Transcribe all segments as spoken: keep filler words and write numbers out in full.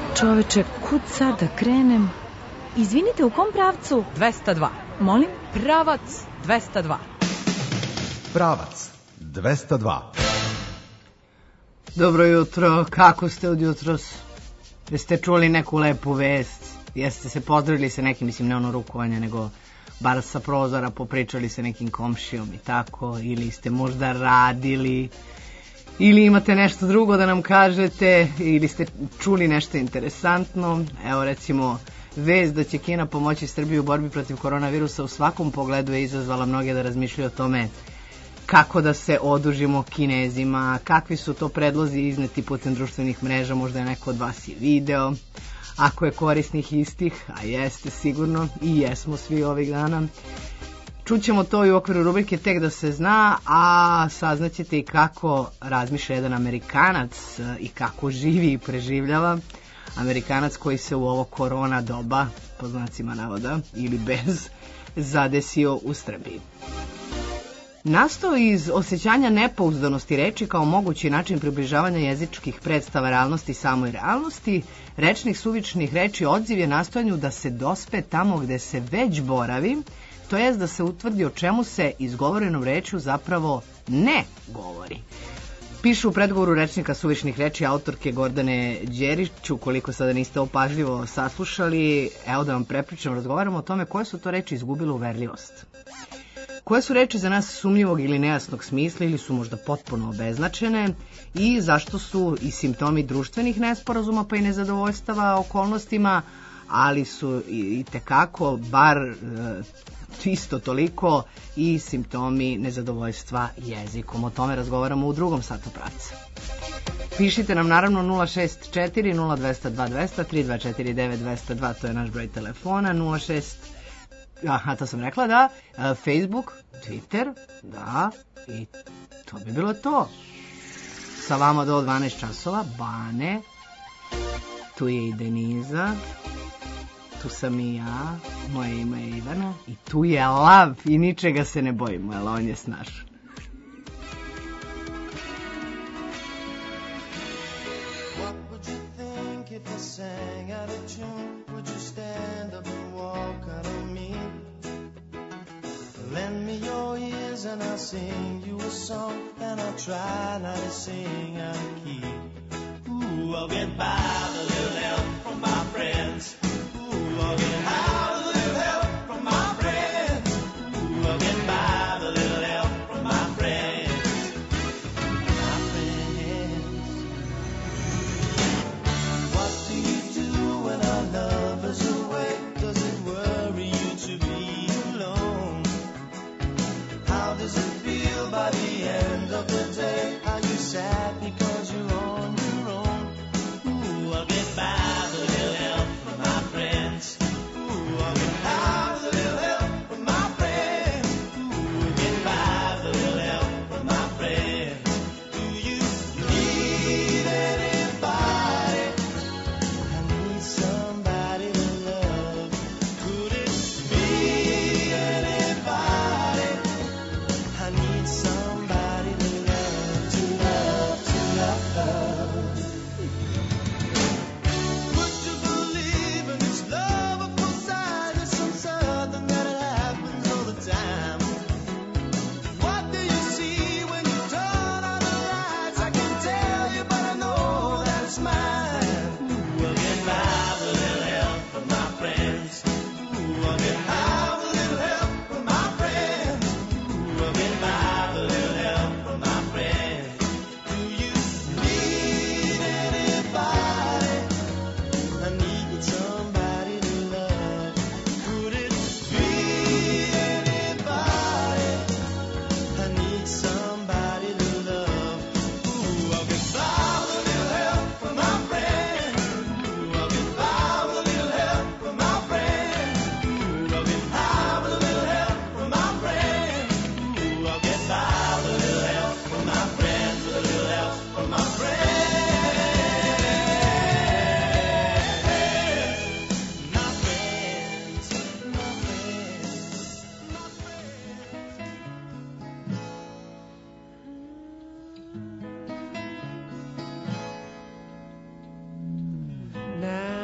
Čoveče, kud sad da krenem? Izvinite, u kom pravcu? dvesta dva. Molim? Pravac dvesta dva. Pravac dvesta dva. Dobro jutro, kako ste od jutros? Jeste čuli neku lepu vest? Jeste se pozdravili sa nekim, mislim ne ono rukovanje, nego bar sa prozora popričali sa nekim komšijom i tako, ili ste možda radili, ili imate nešto drugo da nam kažete, ili ste čuli nešto interesantno. Evo recimo, vest da će Kina pomoći Srbiji u borbi protiv koronavirusa u svakom pogledu je izazvala mnoge da razmišljaju o tome kako da se odužimo Kinezima, kakvi su to predlozi izneti putem društvenih mreža, možda je neko od vas i video, ako je korisnih istih, a jeste sigurno i jesmo svi ovih dana. Čućemo to i u okviru rubrike Tek da se zna, a saznaćete i kako razmišlja jedan Amerikanac i kako živi i preživljava. Amerikanac koji se u ovo korona doba, po znacima navoda, ili bez, zadesio u Srbiji. Nastao iz osjećanja nepouzdanosti reči kao mogući način približavanja jezičkih predstava realnosti samoj realnosti, rečnih suvičnih reči odziv je nastojanju da se dospe tamo gde se već boravi, to jest da se utvrdi o čemu se izgovorenom rečju zapravo ne govori. Pišu u predgovoru rečnika suvišnih reči autorke Gordane Đerić. Ukoliko sada niste opažljivo saslušali, evo da vam prepričam, razgovaramo o tome koje su to reči izgubile uverljivost. Koje su reči za nas sumnjivog ili nejasnog smisla ili su možda potpuno obeznačene i zašto su i simptomi društvenih nesporazuma pa i nezadovoljstava okolnostima, ali su i tekako, bar e, isto toliko, i simptomi nezadovoljstva jezikom. O tome razgovaramo u drugom satu pravca. Pišite nam naravno nula šest četiri nula dva nula dva dva nula tri dva četiri devet dva nula dva, to je naš broj telefona, nula šest, aha, to sam rekla, da, Facebook, Twitter, da, i to bi bilo to. Sa vama do dvanaest časova, Bane, tu je i Deniza, tu sam i ja, moje ime je Ivana, i tu je Lav i ničega se ne bojimo, jer on je snaš. What would you think if I sang out of tune? Would you stand up and walk out of me? Lend me your ears and I'll sing you a song, and I'll try not to sing out of key. Ooh, I'll get by with a little help from my friends. Ooh, I'll get high with a little help from my friends. Ooh, I'll get by with a little help from my friends. My friends. What do you do when our love is away? Does it worry you to be alone? How does it feel by the end of the day? Are you sad because you're on your own? Ooh,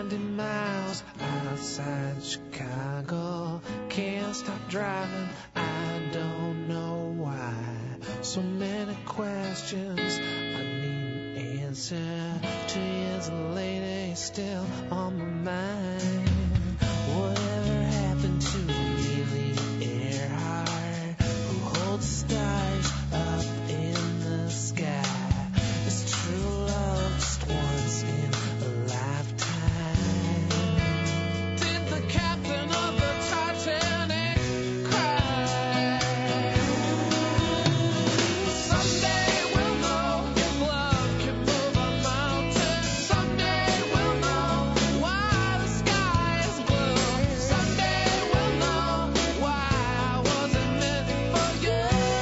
ninety miles outside Chicago. Can't stop driving, I don't know why. So many questions I need an answer. Two years later, still on my mind. Whatever happened to Amelia Earhart, who holds stars up in the sky? Is true love just once in a lifetime? Did the captain of the Titanic cry? Someday we'll know if love can move a mountain. Someday we'll know why the sky is blue. Someday we'll know why I wasn't meant for you.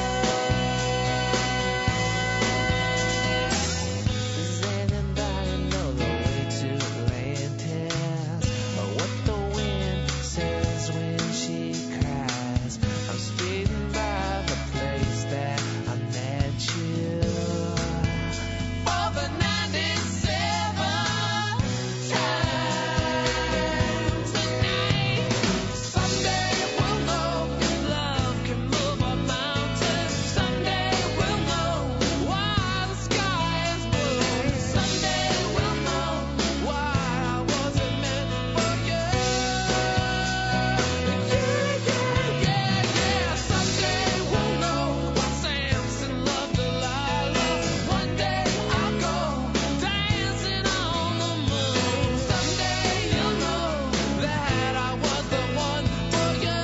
Does anybody know the way to Atlantis? Or what the wind says when she cries? I'm speeding by the place that I met you. For the ninety-seven times tonight. Someday we'll know if love can move a mountain. Someday we'll know why the sky is blue. Someday we'll know why I wasn't meant for you. Yeah, yeah, yeah, yeah. Someday we'll know why Samson loved Delilah. One day I'll go dancing on the moon. Someday you'll know that I was the one for you.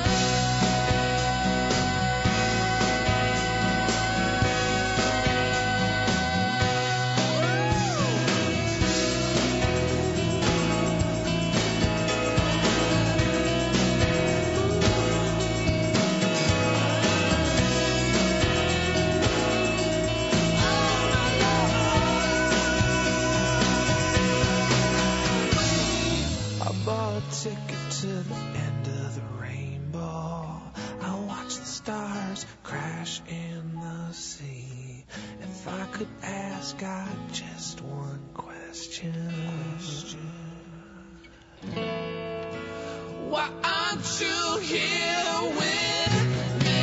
I bought a ticket to the end of the rainbow. I watch the stars crash in the sea. If I could ask God just one question, why aren't you here with me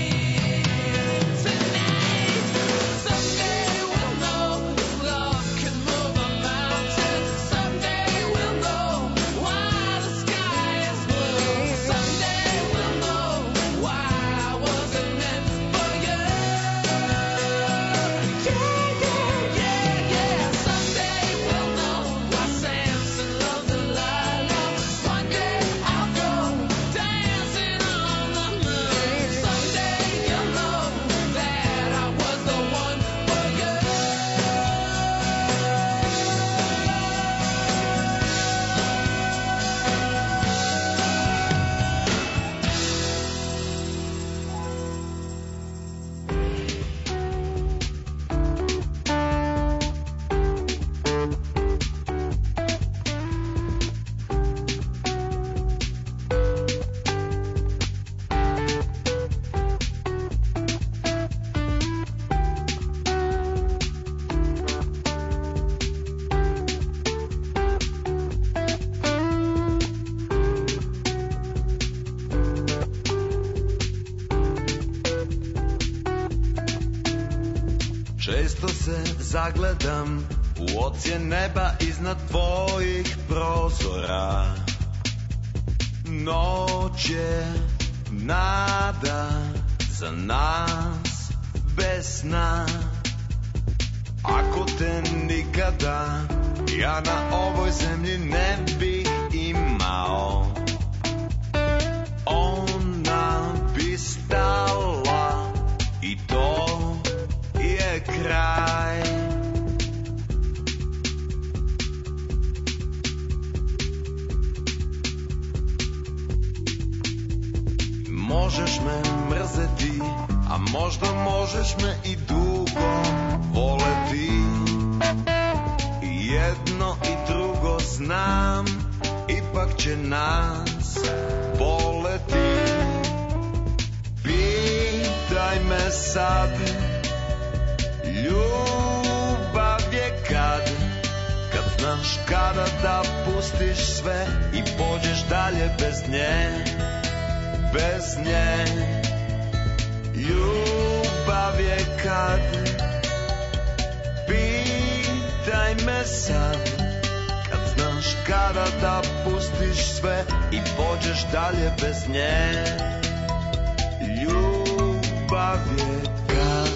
tonight? Someday we'll know if love can move a mountain. Someday we'll know why the sky is blue. Someday we'll know why I wasn't meant for you. Yeah, yeah, yeah, yeah. Someday we'll know why Samson loved Delilah. One day I'll go dancing on the moon. Someday you'll know that I was the one for you. Često se zagledam u odsje neba iznad tvojih prozora. Noć je nada za nas bez sna. Ako te nikada ja na ovoj zemlji ne bih imao, ona bi stala i to je kraj. Možeš me mrzeti, a možda možeš me i dugo voleti. Jedno i drugo znam, ipak će nas boleti. Pitaj me sad, ljubav je kad, kad znaš kada da pustiš sve i pođeš dalje bez nje, bez nje. Ljubav je kad, pitaj me sad, kad znaš kada da pustiš sve i pođeš dalje bez nje. Ljubav je kad.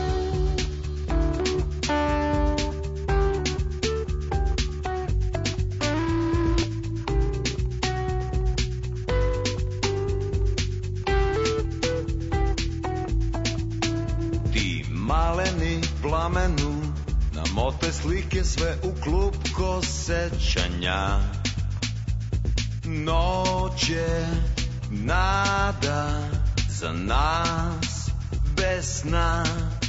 Plamenu namote slike sve u klupko sećanja. Noć je nada za nas bez sna.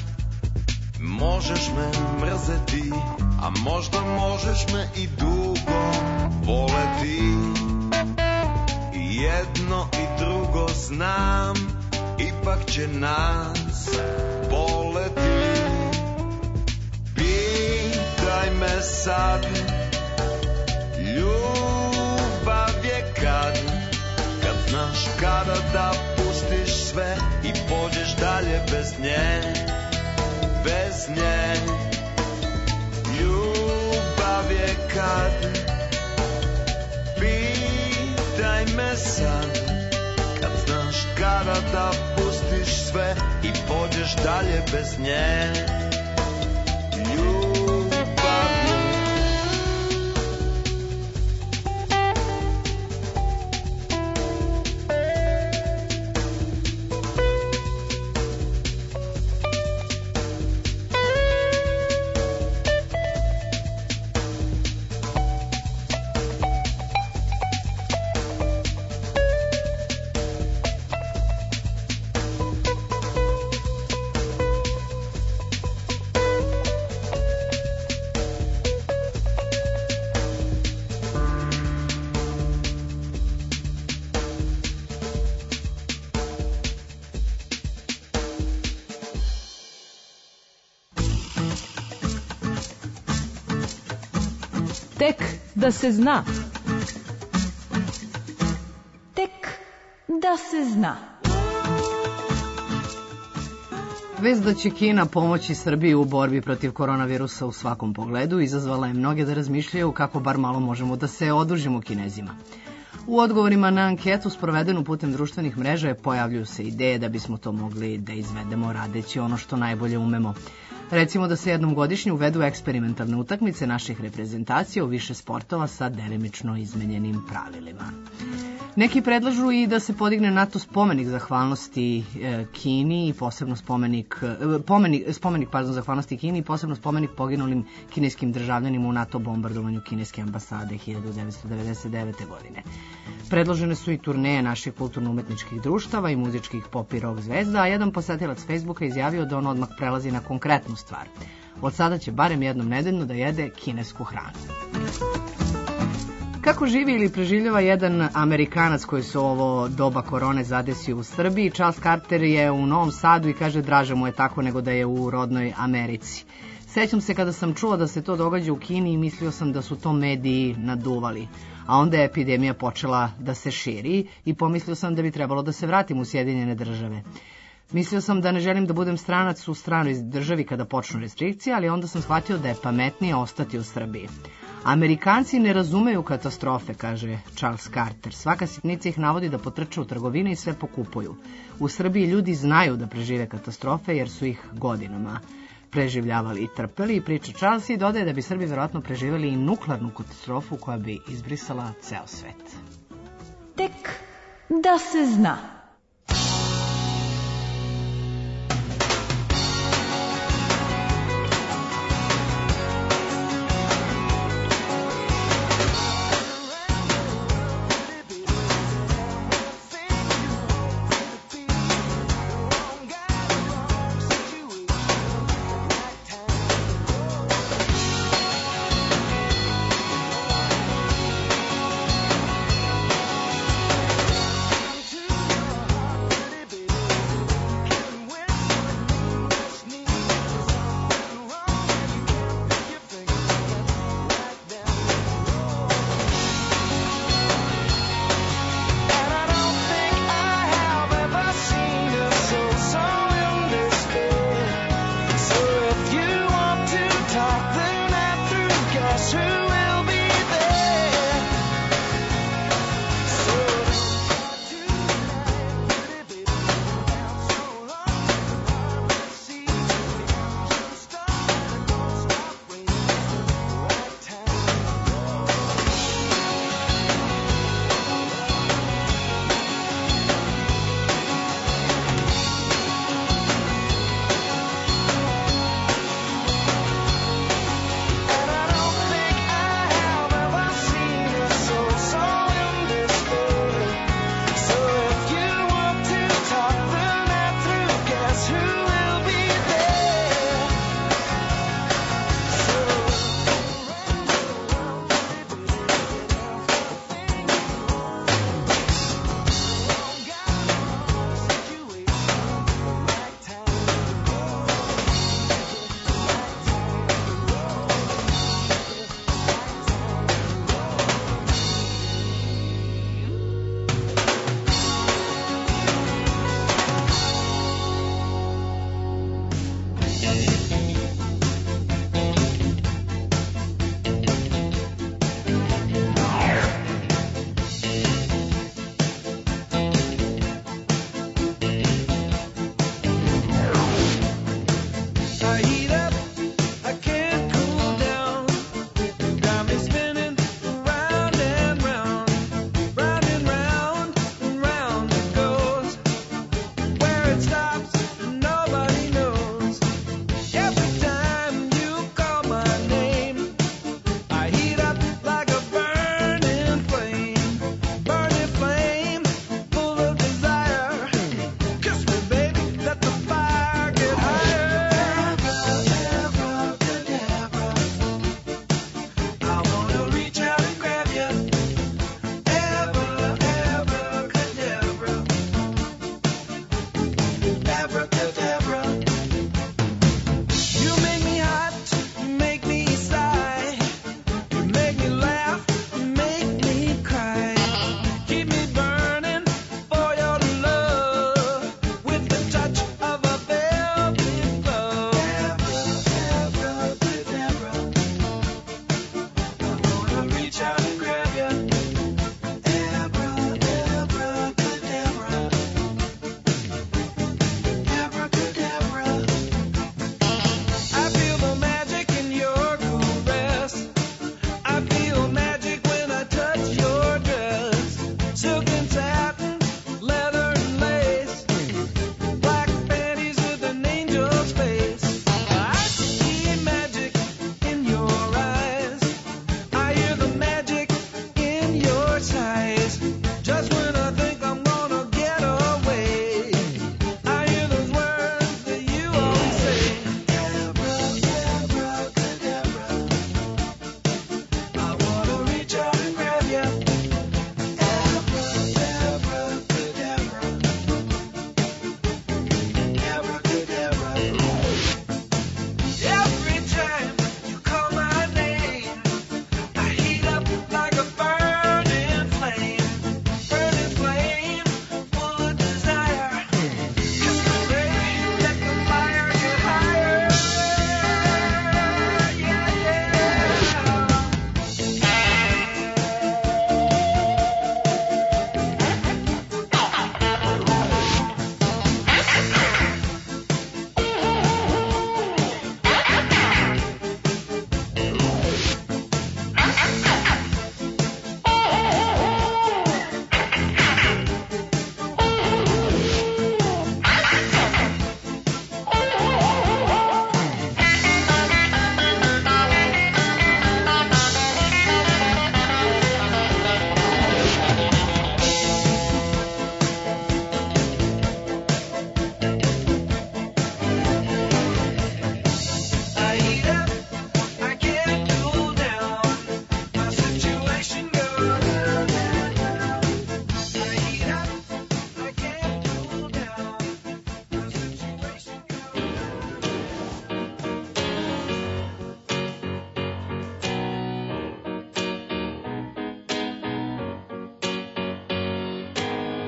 Možeš me mrzeti, a možda možeš me i dugo voleti. Jedno i drugo znam, ipak će nas boleti. Pitaj me sad, ljubav je kad, kad znaš kada da pustiš sve i pođeš dalje bez nje, bez nje. Ljubav je kad, pitaj me sad, kad znaš kada da pustiš sve i pođeš dalje bez nje. Tek da se zna. Tek da se zna. Vest da će Kina pomoći Srbiji u borbi protiv koronavirusa u svakom pogledu izazvala je mnoge da razmišljaju kako bar malo možemo da se odužimo Kinezima. U odgovorima na anketu sprovedenu putem društvenih mreža pojavljuju se ideje da bismo to mogli da izvedemo radeći ono što najbolje umemo. Recimo da se jednom godišnje uvedu eksperimentalne utakmice naših reprezentacija u više sportova sa delimično izmenjenim pravilima. Neki predlažu i da se podigne NATO spomenik zahvalnosti e, Kini i posebno spomenik, e, pomenik, spomenik pardon, zahvalnosti Kini i posebno spomenik poginulim kineskim državljanima u NATO bombardovanju kineske ambasade hiljadu devetsto devedeset devete. godine. Predložene su i turneje naših kulturno-umetničkih društava i muzičkih pop i rock zvezda, a jedan posetilac Facebooka izjavio da on odmah prelazi na konkretnu stvar. Od sada će barem jednom nedeljno da jede kinesku hranu. Kako živi ili preživljava jedan Amerikanac koji se ovo doba korone zadesio u Srbiji? Charles Carter je u Novom Sadu i kaže draže mu je tako nego da je u rodnoj Americi. Sećam se kada sam čuo da se to događa u Kini i mislio sam da su to mediji naduvali. A onda je epidemija počela da se širi i pomislio sam da bi trebalo da se vratim u Sjedinjene države. Mislio sam da ne želim da budem stranac u stranoj državi kada počnu restrikcije, ali onda sam shvatio da je pametnije ostati u Srbiji. Amerikanci ne razumeju katastrofe, kaže Charles Carter. Svaka sitnica ih navodi da potrče u trgovine i sve pokupuju. U Srbiji ljudi znaju da prežive katastrofe jer su ih godinama preživljavali i trpeli, i priča Charles i dodaje da bi Srbi verovatno preživjeli i nuklearnu katastrofu koja bi izbrisala ceo svet. Tek da se zna.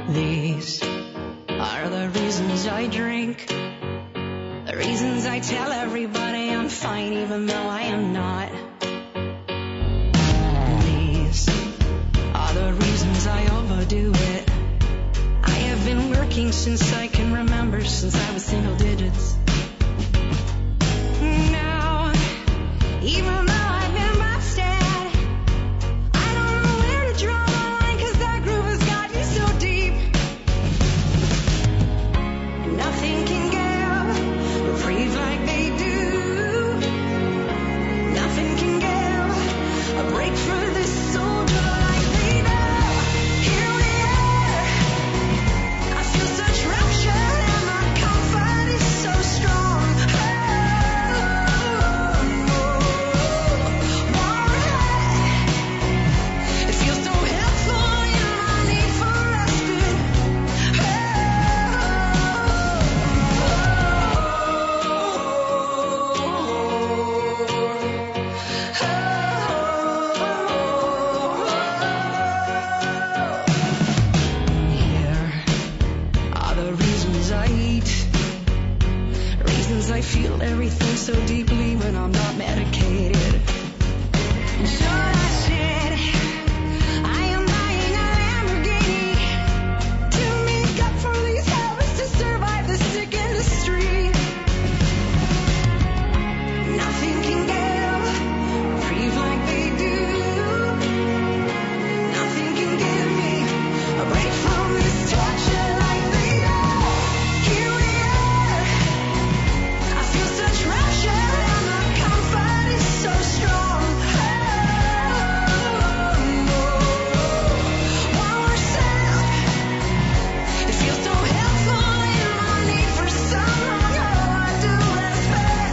These are the reasons I drink, the reasons I tell everybody I'm fine even though I am not. These are the reasons I overdo it. I have been working since I can remember, since I was single digits. Now, even though I've been busted, I don't know where to draw the line, 'cause that groove has got me so deep. And nothing can give reprieve like they do. Nothing can give a break for this soldier like they do. Here we are. I feel such rapture and my comfort is so strong. It feels so helpful in my need for respite. Here are the reasons I eat, reasons I feel everything so deeply when I'm not medicated. Sure I said I am buying a Lamborghini to make up for these habits, to survive the sick industry. Nothing can give reprieve like they do. Nothing can give me a break from this torture like they do. Here we are. I feel such rapture and my comfort is so strong. While we're sad, it feels so helpful in my need for someone. Oh, I do as bad.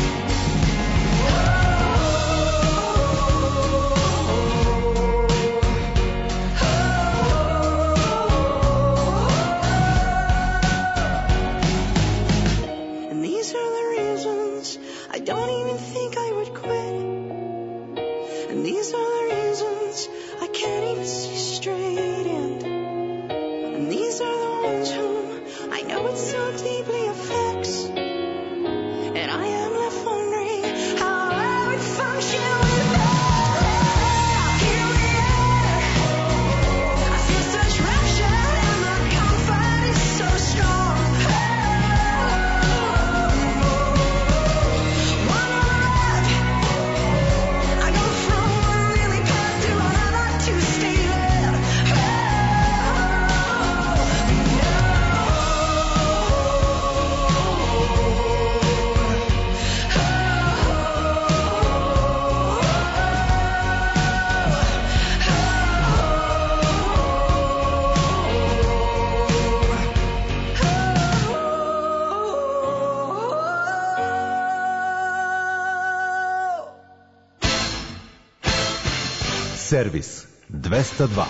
And these are the reasons I don't even think I would quit. And these are the reasons I can't even see straight. And, and these are the ones whom I know it so deeply affects. And I am left wondering how I would function without. Here we are. I feel such rapture and my comfort is so strong. One more rep. I go from one lily pad to another to stay there. Servis dvesta dva.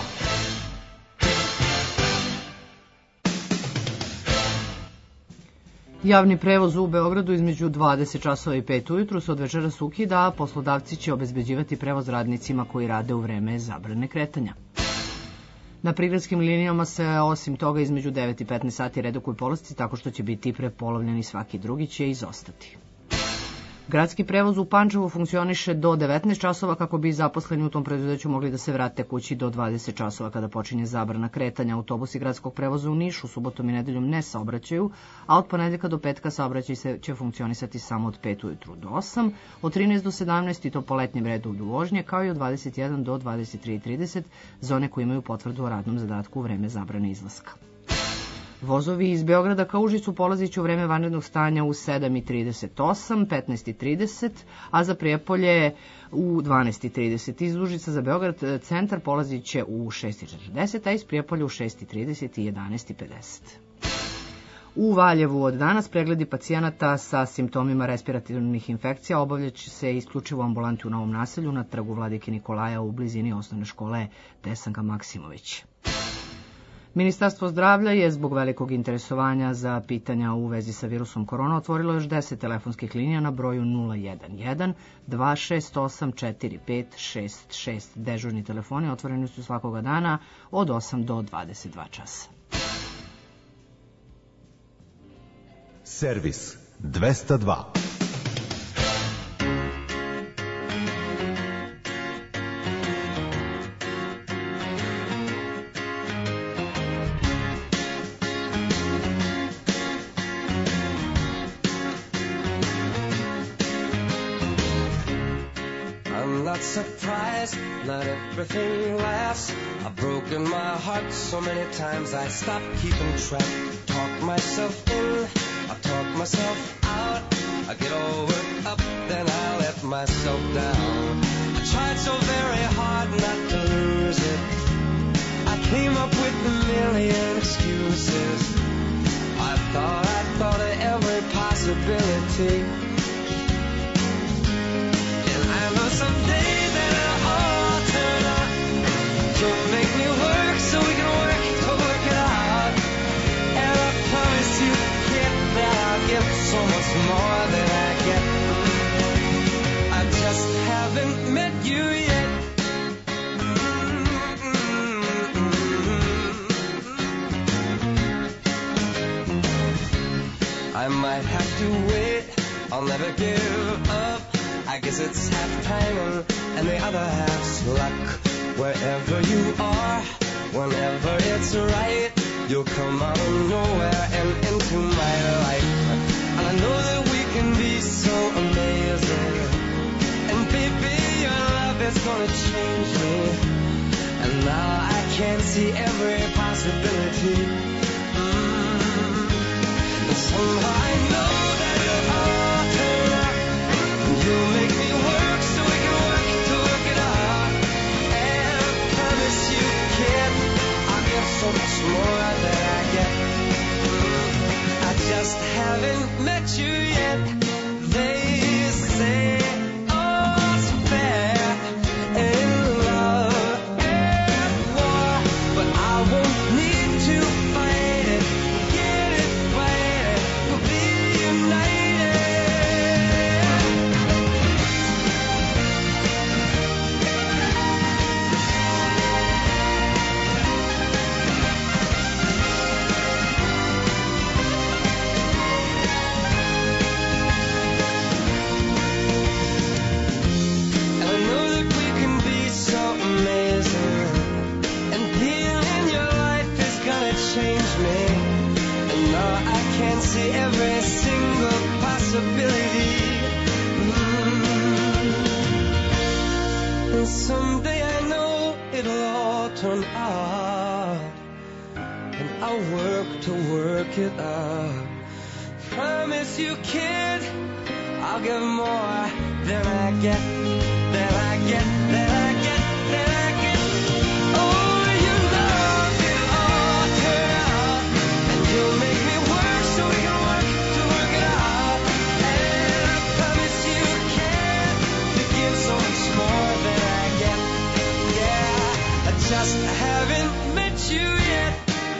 Javni prevoz u Beogradu između dvadeset časova i pet ujutru se od večeras ukida, a poslodavci će obezbeđivati prevoz radnicima koji rade u vreme zabrane kretanja. Na prigradskim linijama se osim toga između devet i petnaest sati redukuju polaznici tako što će biti prepolovljeni, svaki drugi će izostati. Gradski prevoz u Pančevu funkcioniše do devetnaest časova kako bi zaposleni u tom preduzeću mogli da se vrate kući do dvadeset časova kada počinje zabrana kretanja. Autobusi gradskog prevoza u Nišu subotom i nedeljom ne saobraćaju, a od ponedeljka do petka saobraćaj se će funkcionisati samo od pet ujutru do osam, od trinaest do sedamnaest i to po letnjem redu vožnje, kao i od dvadeset jedan do dvadeset tri i trideset za one koji imaju potvrdu o radnom zadatku u vreme zabrane izlaska. Vozovi iz Beograda ka Užicu polazit će u vreme vanrednog stanja u sedam i trideset osam, petnaest i trideset, a za Prijepolje u dvanaest i trideset. Iz Užica za Beograd centar polazit će u šest i četrdeset, a iz Prijepolja u šest i trideset i jedanaest i pedeset. U Valjevu od danas pregledi pacijenata sa simptomima respiratornih infekcija obavljaće se isključivo u ambulanti u Novom naselju na trgu Vladike Nikolaja u blizini osnovne škole Desanka Maksimović. Ministarstvo zdravlja je zbog velikog interesovanja za pitanja u vezi sa virusom korona otvorilo još deset telefonskih linija na broju nula jedan jedan dva šest osam četiri pet šest šest. Dežurni telefoni otvoreni su svakoga dana od osam do dvadeset dva časa. Servis dvesta dva. Surprised, not everything lasts. I've broken my heart so many times I stopped keeping track. Talk myself in, I talk myself out. I get all worked up, then I let myself down. I tried so very hard not to lose it. I came up with a million excuses. I thought I thought of every possibility. And I know someday make me work so we can work to work it out. And I promise you, kid, that I'll give so much more than I get. I just haven't met you yet. I might have to wait, I'll never give up. I guess it's half timing and the other half's luck. Wherever you are, whenever it's right, you'll come out of nowhere and into my life. And I know that we can be so amazing. And baby, your love is gonna change me. And now I can see every possibility. Mm. And somehow I know that it'll all turn out. You'll make me work so we can work to work it out. So much more than I get. I just haven't met you yet. They say all's fair in love and war, but I won't need to fight it. Get it, fight it. We'll be united. See every single possibility. Mm. And someday I know it'll all turn out, and I'll work to work it out. Promise you, kid, I'll give more than I get, than I get, than I get, than I get. Oh, you know it'll all turn out, and you'll make me work so we can work to work it out. And I promise you, kid, to give so much more than I get. Yeah, I just haven't met you yet.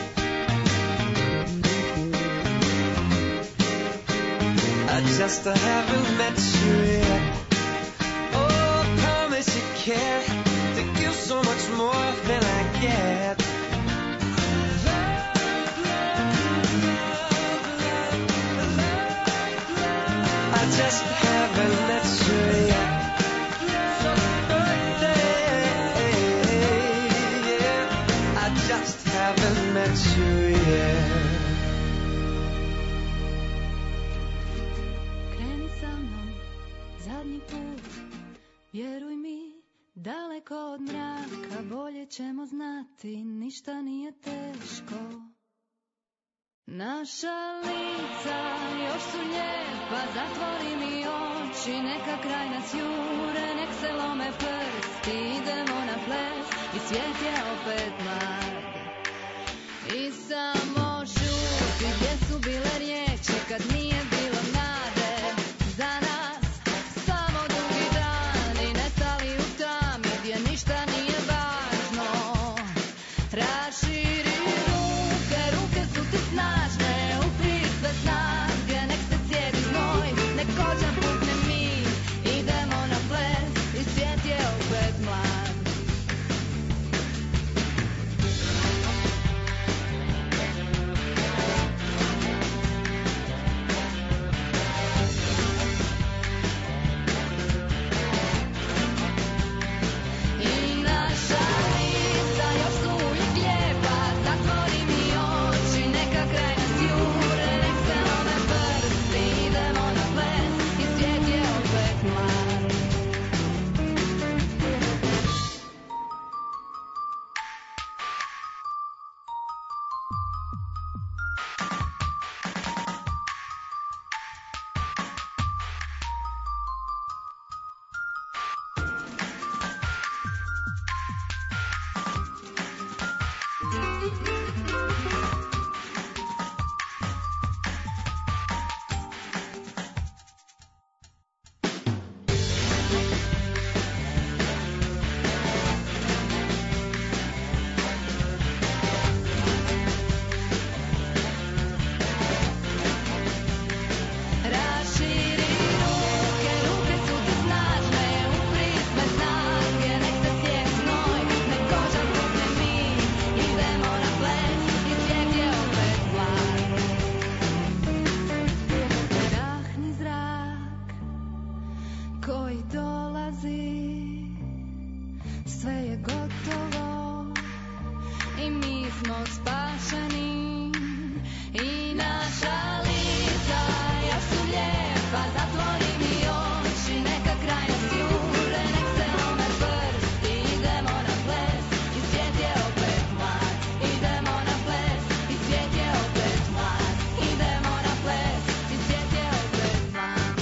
I just haven't met you yet. Oh, I promise you, kid, to give so much more than I get. I just haven't met you yet. I just haven't met you yet. Kreni sa mnom zadnji put, vjeruj mi, daleko od mraka, bolje ćemo znati, ništa nije teško. Naša lica još su lijepa, zatvori mi oči, neka kraj nas jure, nek se lome prsti, idemo na ples i svijet je opet mlad. I samo šuti, gdje su bile riječi kad nije bilo nade za nas, samo dugi dani nestali u tami gdje ništa nije važno. Raširi ruke, ruke su ti snažne, upri sve snage, nek se cijedi znoj, nek kođa pukne mi, idemo na ples i svijet je opet mlad. je gotovo i mi smo spašeni i naša lica još su lijepa, zatvori mi oči, neka kraj nas jure, nek se lome prsti, idemo na ples i svijet je opet mlad, idemo na ples i svijet je opet mlad, idemo na ples i svijet je opet mlad.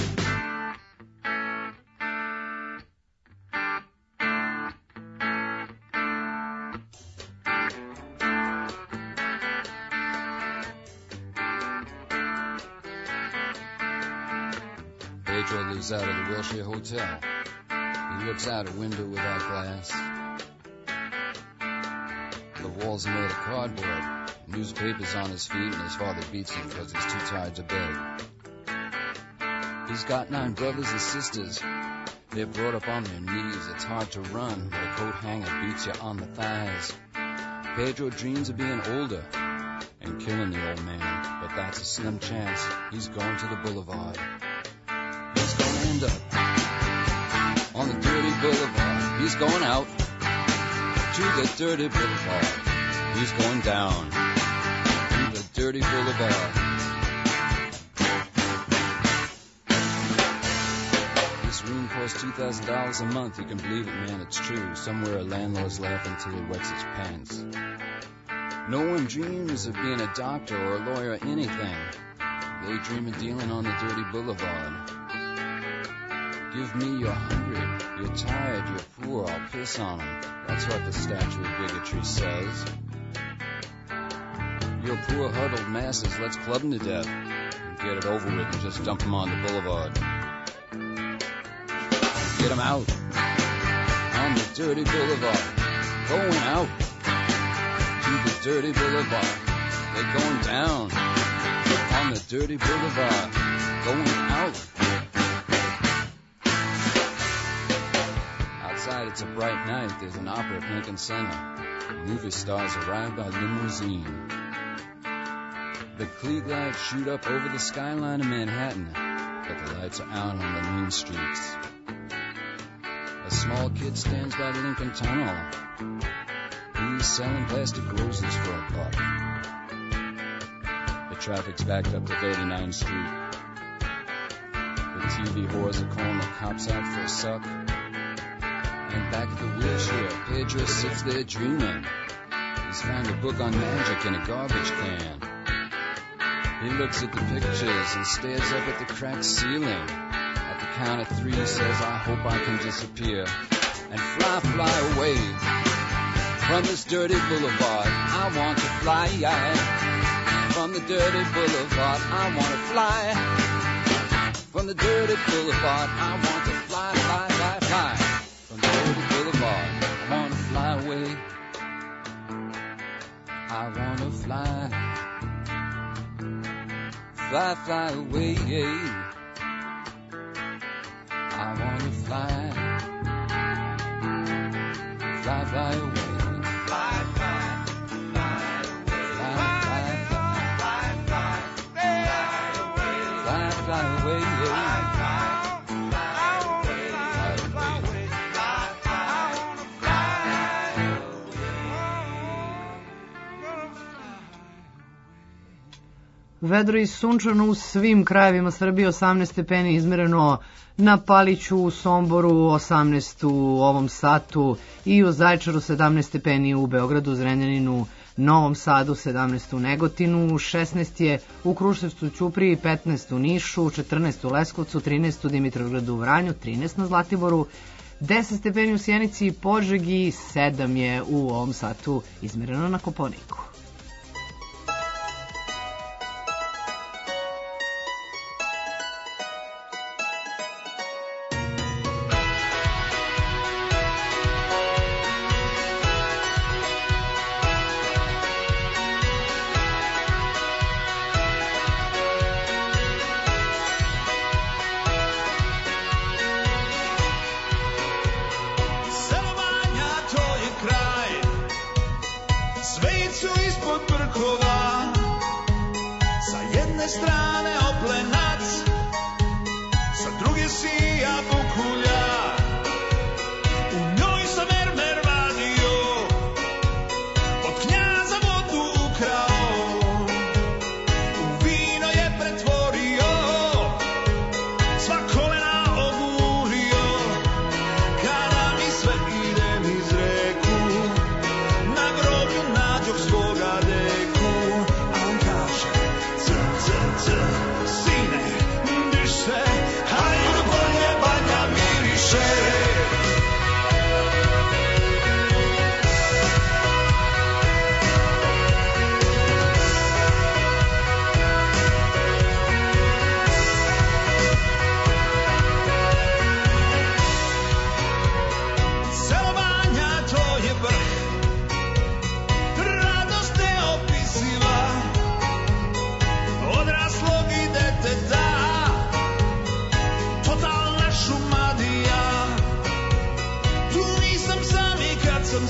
Pedro lives out of the Wilshire Hotel. He looks out a window without glass. The walls are made of cardboard. Newspapers on his feet, and his father beats him because he's too tired to beg. He's got nine brothers and sisters. They're brought up on their knees. It's hard to run, but a coat hanger beats you on the thighs. Pedro dreams of being older and killing the old man, but that's a slim chance. He's going to the boulevard. He's going to end up on the dirty boulevard. He's going out to the dirty boulevard. He's going down to the dirty boulevard. This room costs two thousand dollars a month. You can believe it, man, it's true. Somewhere a landlord's laughing till he wets his pants. No one dreams of being a doctor or a lawyer or anything. They dream of dealing on the dirty boulevard. Give me you're hungry, you're tired, you're poor, I'll piss on them. That's what the statue of bigotry says. You're poor huddled masses, let's club them to death and get it over with and just dump them on the boulevard. Get them out on the dirty boulevard. Going out to the dirty boulevard. They're going down on the dirty boulevard. Going out. Outside it's a bright night. There's an opera at Lincoln Center. Movie stars arrive by limousine. The Klieg lights shoot up over the skyline of Manhattan, but the lights are out on the mean streets. A small kid stands by the Lincoln Tunnel. He's selling plastic roses for a buck. The traffic's backed up to thirty-ninth Street. The T V whores are calling the cops out for a suck. And back at the wheelchair, Pedro sits there dreaming. He's found a book on magic in a garbage can. He looks at the pictures and stares up at the cracked ceiling. At the count of three, he says, I hope I can disappear and fly, fly away from this dirty boulevard. I want to fly from the dirty boulevard. I want to fly from the dirty boulevard. I want to fly, fly, fly, fly from the dirty boulevard. I want to fly away. I want to fly. Fly, fly away, I wanna fly. Fly, fly away. Fly, fly, fly away. Fly, fly, fly, fly, fly, fly, fly away. Fly, fly, fly away. Fly, away. Fly, fly, fly Vedro i sunčano u svim krajevima Srbije, osamnaest stepeni izmereno na Paliću, u Somboru osamnaest u ovom satu i u Zaječaru sedamnaest stepeni, u Beogradu, Zrenjaninu, Novom Sadu sedamnaest u Negotinu, šesnaest je u Kruševcu, Ćupriji, petnaest u Nišu, četrnaest u Leskovcu, trinaest u Dimitrovgradu, Vranju, trinaest na Zlatiboru, deset stepeni u Sjenici i Požegi, sedam je u ovom satu izmereno na Kopaoniku. U njoj sa mermer vadi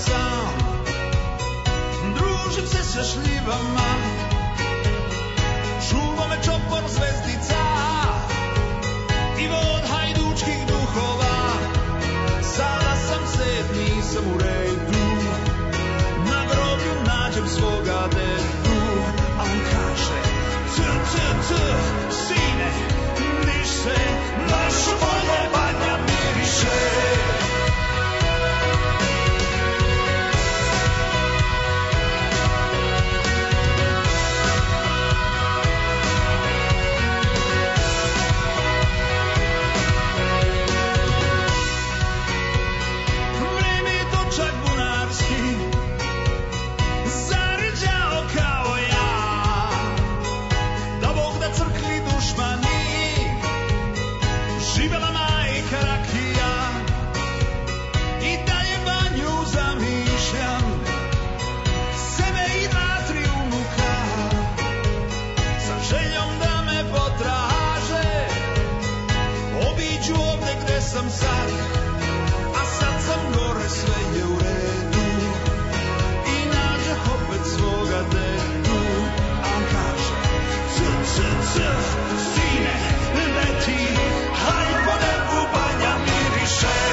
sam, družim se sa šljivama, čuva me čopor zvezdica i vod hajdučkih duhova. Sada sam set, nisam u redu, na groblju nađem svoga dedu. A on kaže, c, c, c, sine, niš se, naša polje banja miriše. Sam sad, a sad sam gore, sve je u redu i nađeh opet svoga dedu. A on kaže, c, c, c, sine, leti, haj po nebu banja miriše.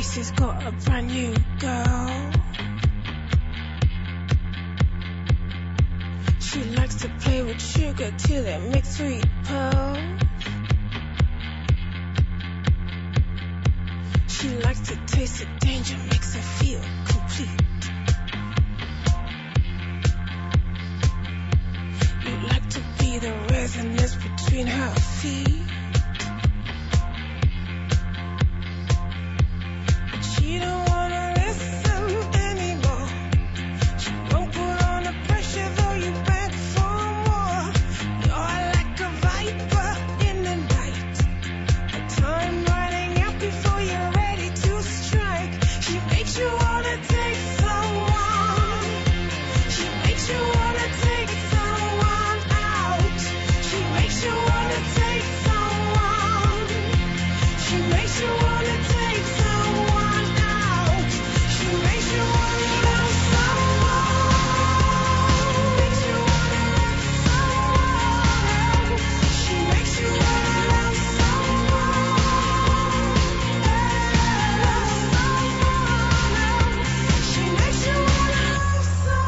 Tracy's got a brand new girl. She likes to play with sugar till it makes sweet pearls. She likes to taste the danger, makes her feel complete. You like to be the resonance between her feet. But she don't wanna listen anymore. She won't put on the pressure though you beg for more. You're like a viper in the night, a time running out before you're ready to strike. She makes you wanna take someone. She makes you wanna take someone out. She makes you wanna take someone. She makes you wanna take someone out. She makes you wanna love someone. Makes you wanna love someone. She makes you wanna love someone. Love someone. She makes you wanna love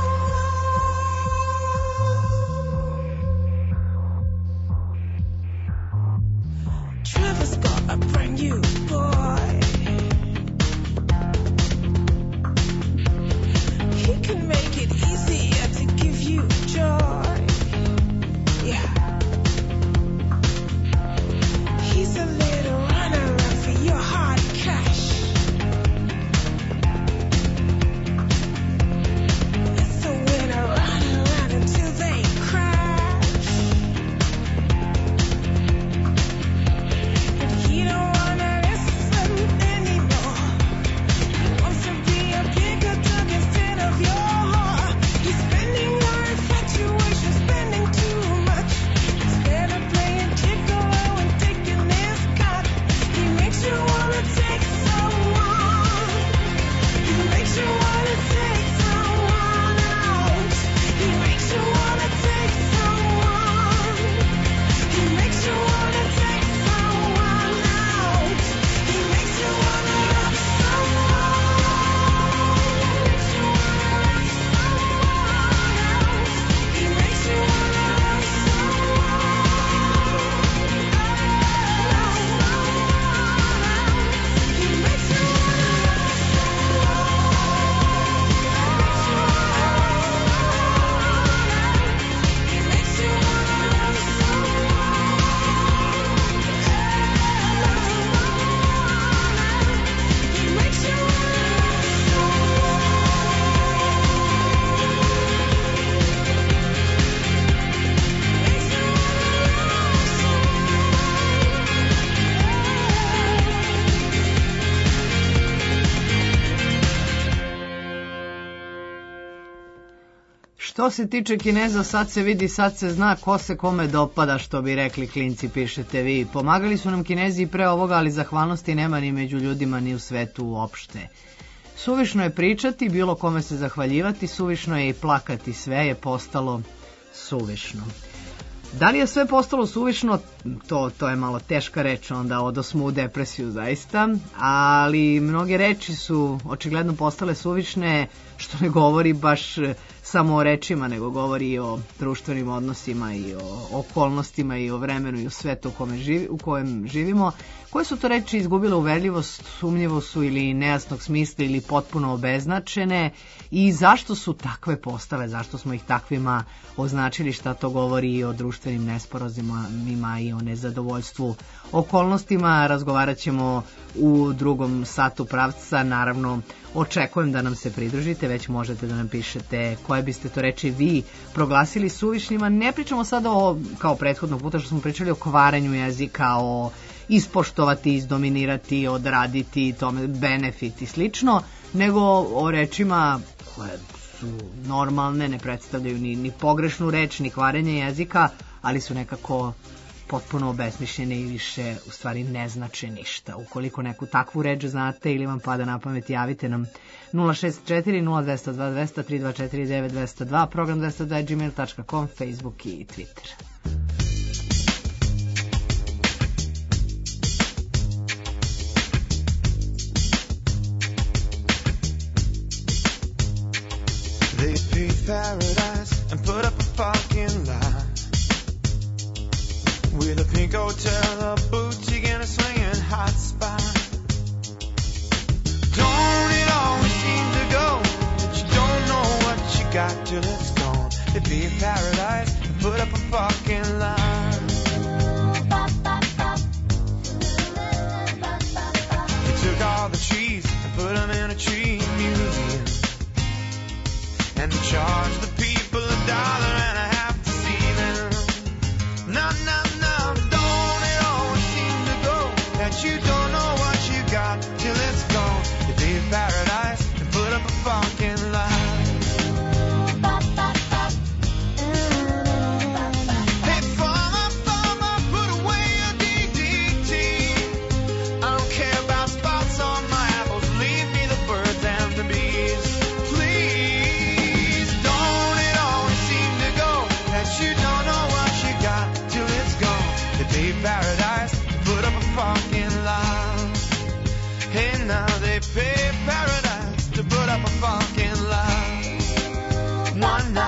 someone. Trevor's got a brand new boy. He can make it easier to give you joy. Yeah. He's a little runaround for your hard cash. It's a winner run around until they crash. But he don't wanna listen anymore. He wants to be a bigger dog instead of your heart. He's spending your infatuation, spending too much. Instead of playing gigolo and taking his cut, he makes you wanna take someone. He makes you wanna take someone out. He makes you wanna take someone. He makes you wanna take someone out. He makes you wanna love someone. Makes you wanna love someone else. He makes you wanna love someone. Love someone else. He makes you wanna love someone. He makes you wanna love someone. He makes you wanna Što se tiče Kineza, sad se vidi, sad se zna ko se kome dopada, što bi rekli klinci, pišete vi. Pomagali su nam Kinezi i pre ovoga, ali zahvalnosti nema ni među ljudima ni u svetu uopšte. Suvišno je pričati, bilo kome se zahvaljivati, suvišno je i plakati, sve je postalo suvišno. Da li je sve postalo suvišno, to, to je malo teška reč, onda odosmo u depresiju zaista, ali mnoge reči su očigledno postale suvišne, što ne govori baš samo o rečima, nego govori i o društvenim odnosima i o okolnostima i o vremenu i o svetu u, kome živi, u kojem živimo. Koje su to reči izgubile uverljivost, sumnjivo su ili nejasnog smisla ili potpuno obeznačene i zašto su takve postale, zašto smo ih takvima označili, šta to govori i o društvenim nesporazumima i o nezadovoljstvu okolnostima. Razgovarat ćemo u drugom satu pravca, naravno očekujem da nam se pridružite, već možete da nam pišete koje biste to reči vi proglasili suvišnjima. Ne pričamo sada o, kao prethodnog puta što smo pričali, o kvarenju jezika, o ispoštovati, izdominirati, odraditi, tome benefit i slično, nego o rečima koje su normalne, ne predstavljaju ni, ni pogrešnu reč, ni kvarenje jezika, ali su nekako potpuno obesmišljene i više u stvari ne znače ništa. Ukoliko neku takvu reč znate ili vam pada na pamet, javite nam nula šest četiri nula dva dva dva dva tri dva četiri devet dva nula dva, program dvesta dva gmail tačka com, Facebook i Twitter. They paved paradise and put up a fucking lie with a pink hotel, a boutique, and a swinging hot spot. Don't it always seem to go that you don't know what you got till it's gone? They paved paradise and put up a fucking lie. They took all the trees and put them in a tree museum, and they charged the people a dollar and a half to see them. No, no, no, don't it always seem to go that you don't know what you got till it's gone? They paved paradise and put up a fucking lie. Hey, farmer, farmer, put away your D D T. I don't care about spots on my apples, leave me the birds and the bees. Please, don't it always seem to go that you don't know what you got till it's gone? They paved paradise, put up a fucking lie. Hey, now they paved paradise to put up a fucking lie. One night.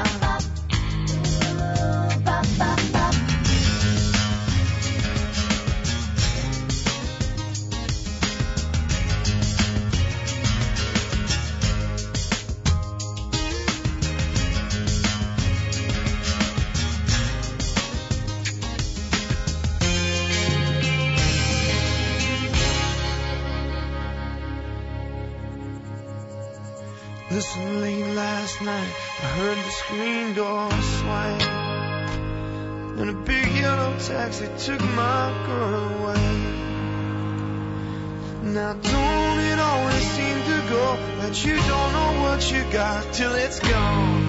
Listen, late last night, I heard the screen door swing, and a big yellow taxi took my girl away. Now don't it always seem to go that you don't know what you got till it's gone?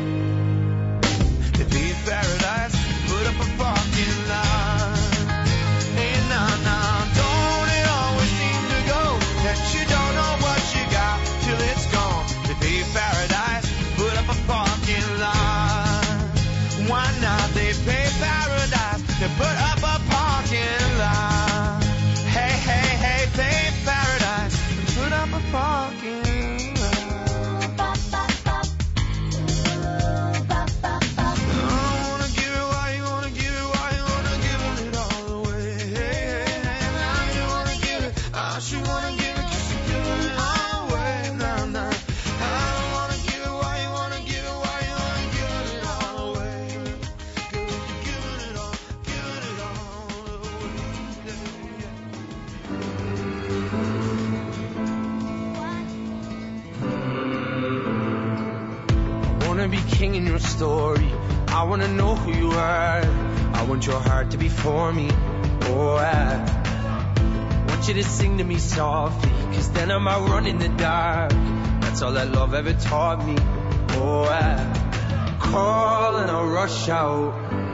They paved paradise, put up a fucking line. Hey, nah, nah, don't it always seem to go that you don't know what you got till it's gone? They paved paradise, put up a fucking line. Why not? They paved paradise, they put up a parking lot. Hey, hey, hey, paved paradise, put up a parking lot. I don't wanna give it, why you wanna give it, why you wanna give it all away? Hey, hey, hey, now you wanna give it, I sure wanna give it, 'cause you're giving it all away. Nah, nah. Be king in your story. I wanna know who you are. I want your heart to be for me. Oh, I want you to sing to me softly, 'cause then I might run in the dark. That's all that love ever taught me. Oh, I call and I rush out,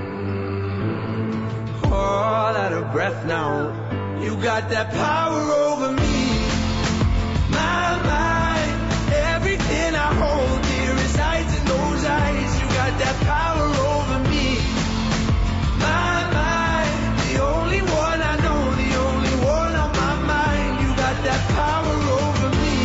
all out of breath now. You got that power over me. My mind, everything I hold dear resides in those eyes. You got that power over me. My mind, the only one I know, the only one on my mind. You got that power over me.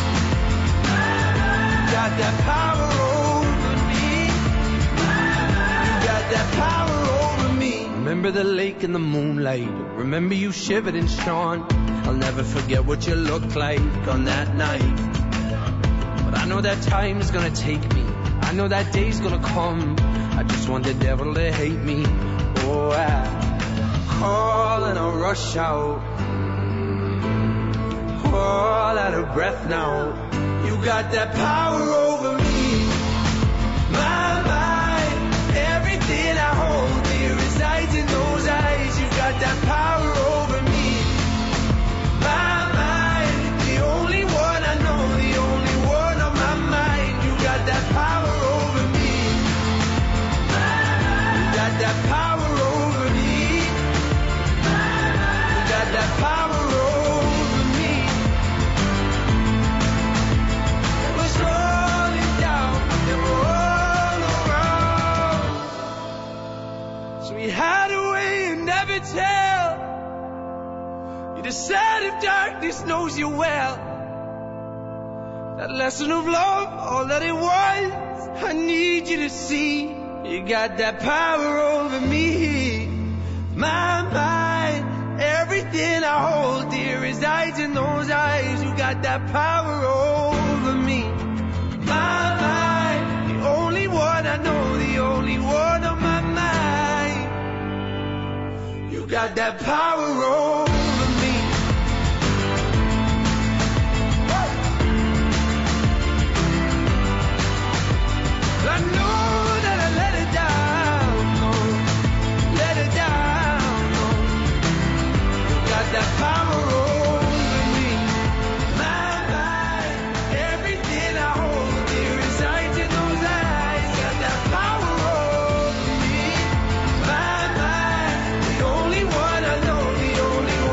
You got that power over me. You got that power over me. Remember the lake in the moonlight. Remember you shivered and shone. I'll never forget what you looked like on that night. But I know that time's gonna take me. I know that day's gonna come. I just want the devil to hate me. Oh, I call and I rush out, all out of breath now. You got that power over me. My mind, everything I hold dear resides in those eyes. You got that power over me. My mind, the only one I know, the only one on my mind. You got that power over me. You got that power over me. You got that power over me. It was rolling down, they were all around. So we had a way you never tell. You decide if darkness knows you well. That lesson of love, all that it was, I need you to see you got that power over me. My mind, everything I hold dear resides in those eyes. You got that power over me. My mind, the only one I know, the only one on my mind. You got that power over me. I know that I let it down, no, let it down, no. You got that power over me. My mind, everything I hold dear resides in those eyes. Got that power over me. My mind, the only one I know, the only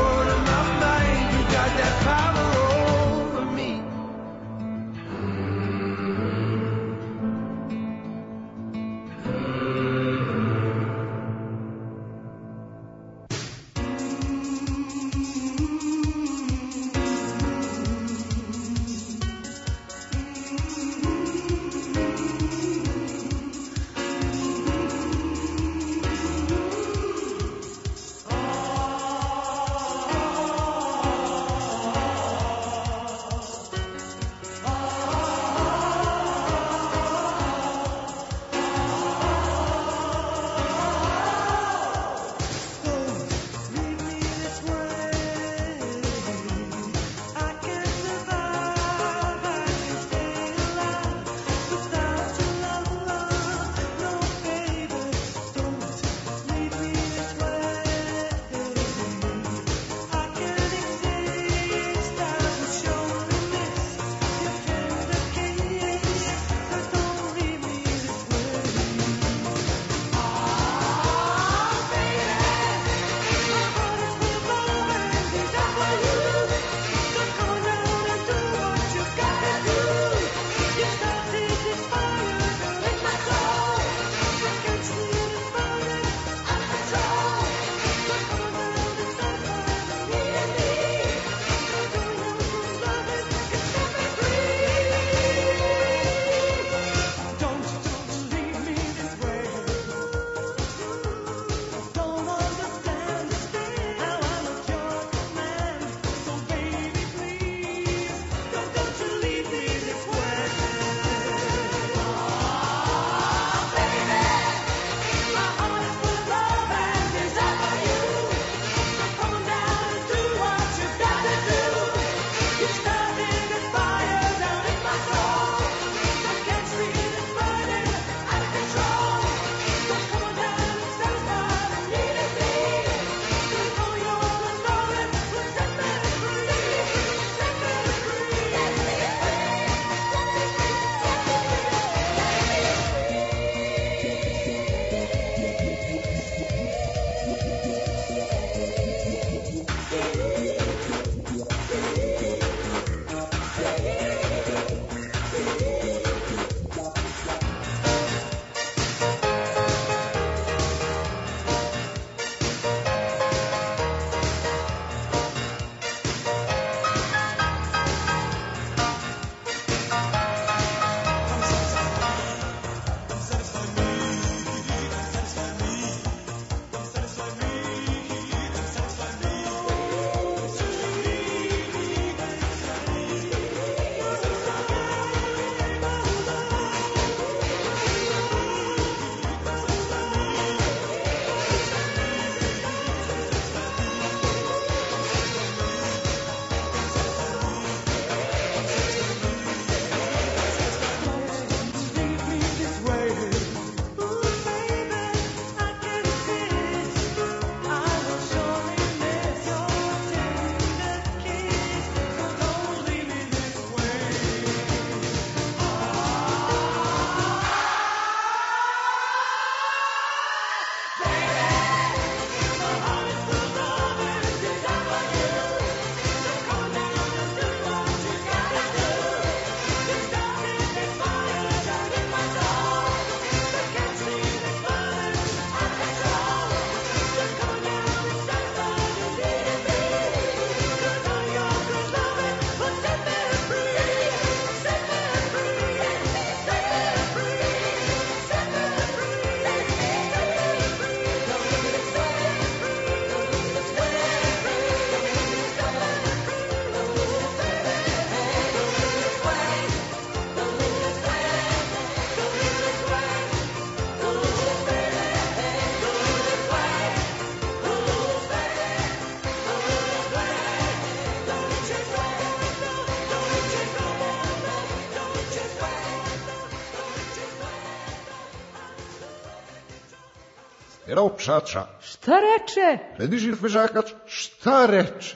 Era opšača. Šta reče? Redižir fežakač, šta reče?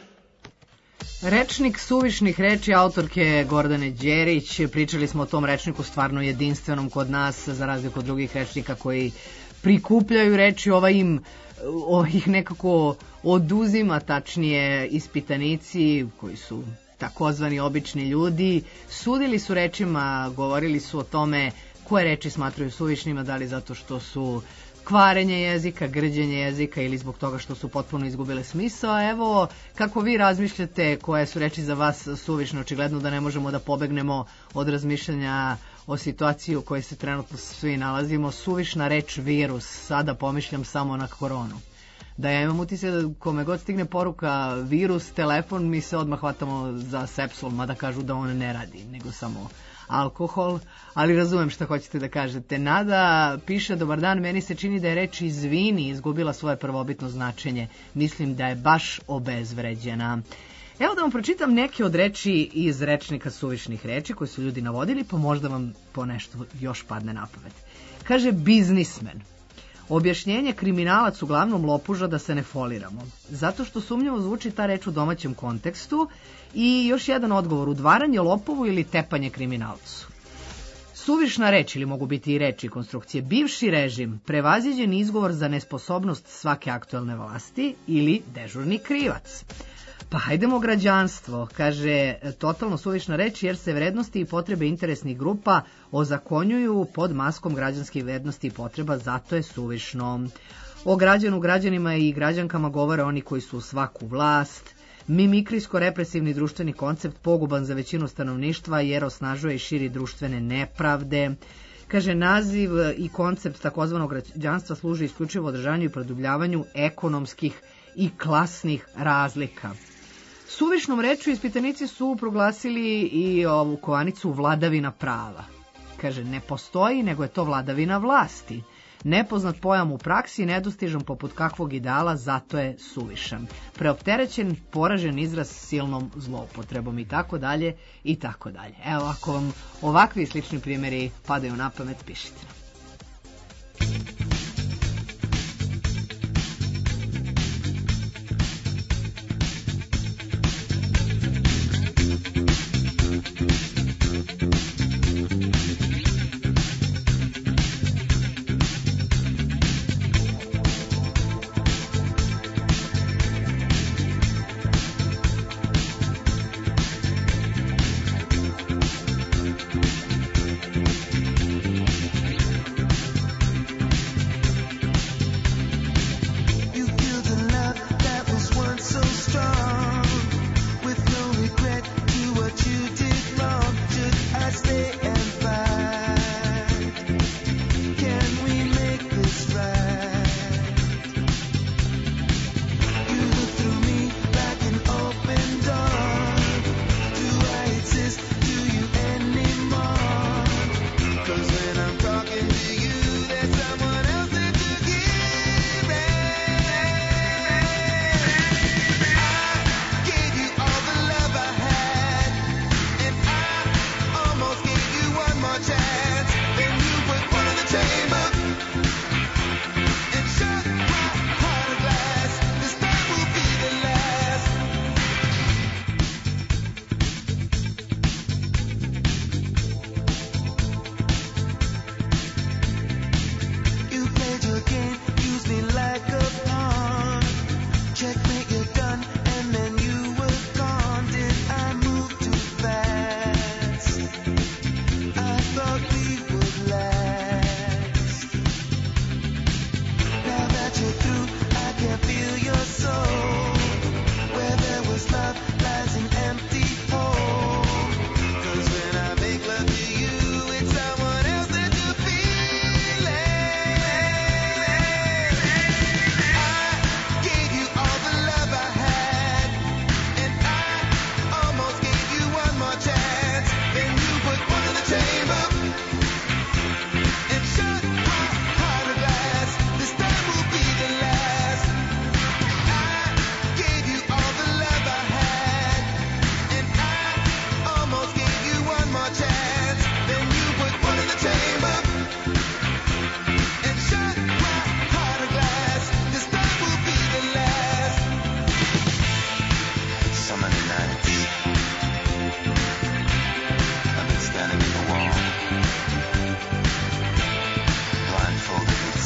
Rečnik suvišnih reči autorke Gordane Đerić. Pričali smo o tom rečniku stvarno jedinstvenom kod nas, za razliku od drugih rečnika koji prikupljaju reči, ova im ova ih nekako oduzima, tačnije ispitanici koji su takozvani obični ljudi. Sudili su rečima, govorili su o tome koje reči smatraju suvišnjima, da li zato što su kvarenje jezika, grđenje jezika ili zbog toga što su potpuno izgubile smisao. Evo, kako vi razmišljate koje su reči za vas suvišne, očigledno da ne možemo da pobegnemo od razmišljanja o situaciji u kojoj se trenutno svi nalazimo. Suvišna reč virus, sada pomišljam samo na koronu. Da ja imam utisak da kome god stigne poruka virus, telefon, mi se odmah hvatamo za sepsul, mada kažu da on ne radi, nego samo alkohol, ali razumem šta hoćete da kažete. Nada piše, dobar dan, meni se čini da je reč izvini izgubila svoje prvobitno značenje. Mislim da je baš obezvređena. Evo da vam pročitam neke od reči iz rečnika suvišnih reči koje su ljudi navodili, pa možda vam po nešto još padne na pamet. Kaže biznismen. Objašnjenje kriminalac uglavnom lopuža, da se ne foliramo. Zato što sumnjivo zvuči ta reč u domaćem kontekstu. I još jedan odgovor, udvaranje lopovu ili tepanje kriminalcu. Suvišna reč, ili mogu biti i reči konstrukcije, bivši režim, prevaziđen izgovor za nesposobnost svake aktuelne vlasti ili dežurni krivac. Pa hajdemo građanstvo, kaže totalno suvišna reč jer se vrednosti i potrebe interesnih grupa ozakonjuju pod maskom građanskih vrednosti i potreba, zato je suvišno. O građanu, građanima i građankama govore oni koji su svaku vlast. Mimikrijsko-represivni društveni koncept poguban za većinu stanovništva jer osnažuje i širi društvene nepravde. Kaže, naziv i koncept takozvanog građanstva služi isključivo održavanju i produbljavanju ekonomskih i klasnih razlika. Suvišnom rečju ispitanici su proglasili i ovu kovanicu vladavina prava. Kaže, ne postoji, nego je to vladavina vlasti. Nepoznat pojam u praksi, nedostižan poput kakvog ideala, zato je suvišan. Preopterećen, poražen izraz silnom zloupotrebom i tako dalje i tako dalje. Evo, ako vam ovakvi slični primjeri padaju na pamet, pišite nam.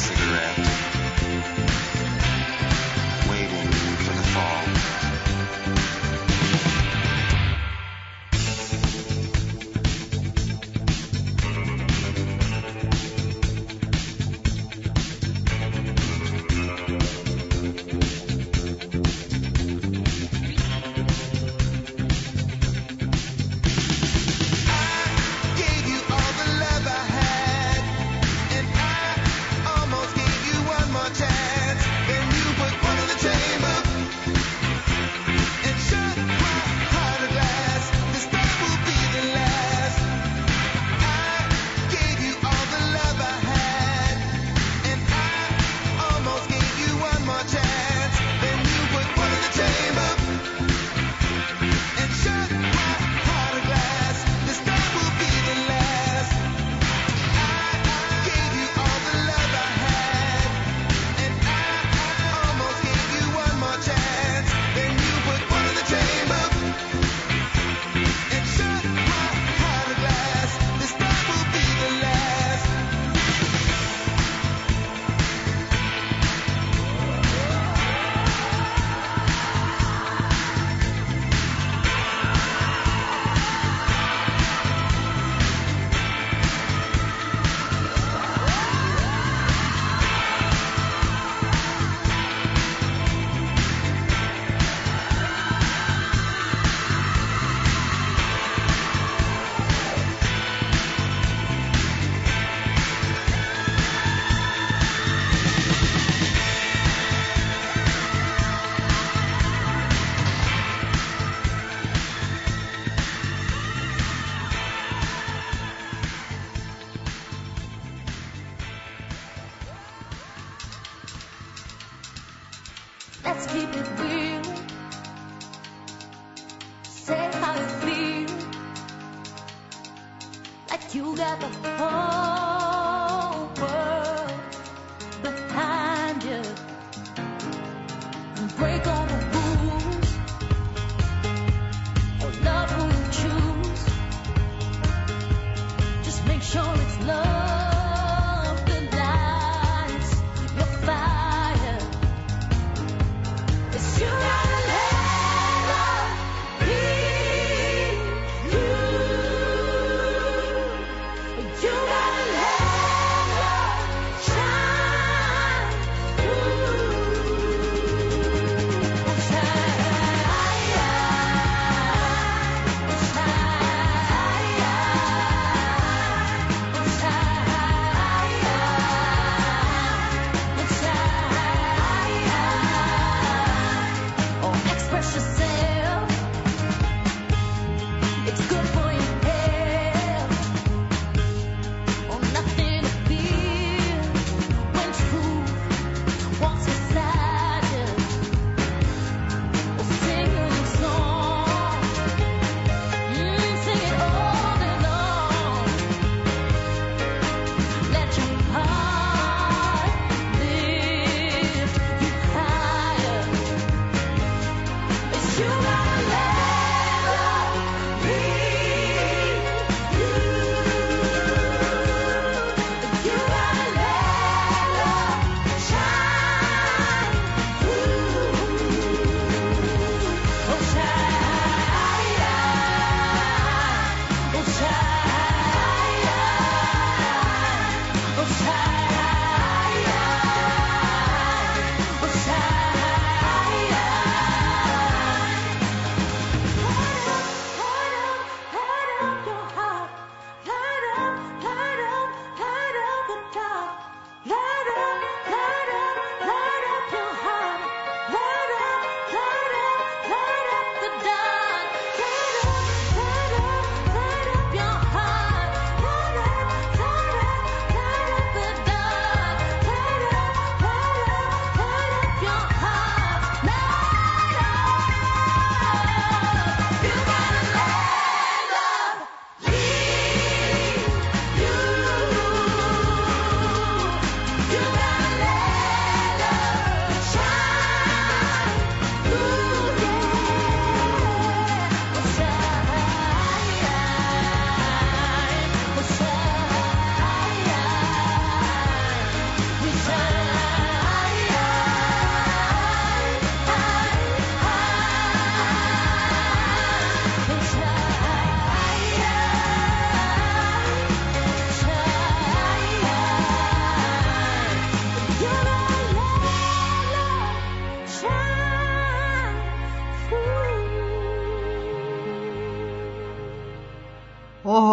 cigarette, waiting for the fall. Gave you all the love I had, and I almost gave you one more chance. Then you put one in the chamber and shut my heart of glass. This time will be the last. I gave you all the love I had, and I almost gave you one more chance. Then you put one in the chamber and shut my heart of glass. This time will be the last. I gave you all the love I had, and I almost gave you one more chance. Then you put one in the chamber and shut my heart of glass. This time will be the last. Let's keep it real. Say how you feel. Like you got the whole world behind you. And break all the rules. Or love who you choose. Just make sure it's love that lights your fire. 'Cause you gotta let love be you. You gotta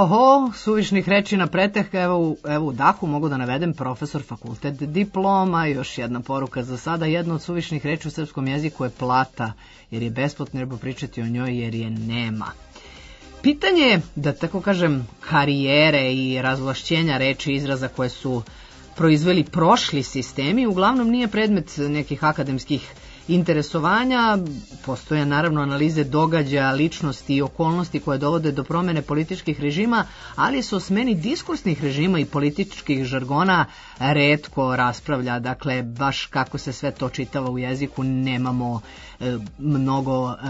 Oho, suvišnih reči na pretek, evo, u- evo u dahu mogu da navedem profesor, fakultet, diploma, još jedna poruka za sada, jedna od suvišnih reči u srpskom jeziku je plata, jer je besplatno, treba pričati o njoj jer je nema. Pitanje je, da tako kažem, karijere i razvlašćenja reči i izraza koje su proizveli prošli sistemi, uglavnom nije predmet nekih akademskih interesovanja. Postoje naravno analize događaja, ličnosti i okolnosti koje dovode do promene političkih režima, ali se o smeni diskursnih režima i političkih žargona retko raspravlja. Dakle, baš kako se sve to čitava u jeziku, nemamo e, mnogo e,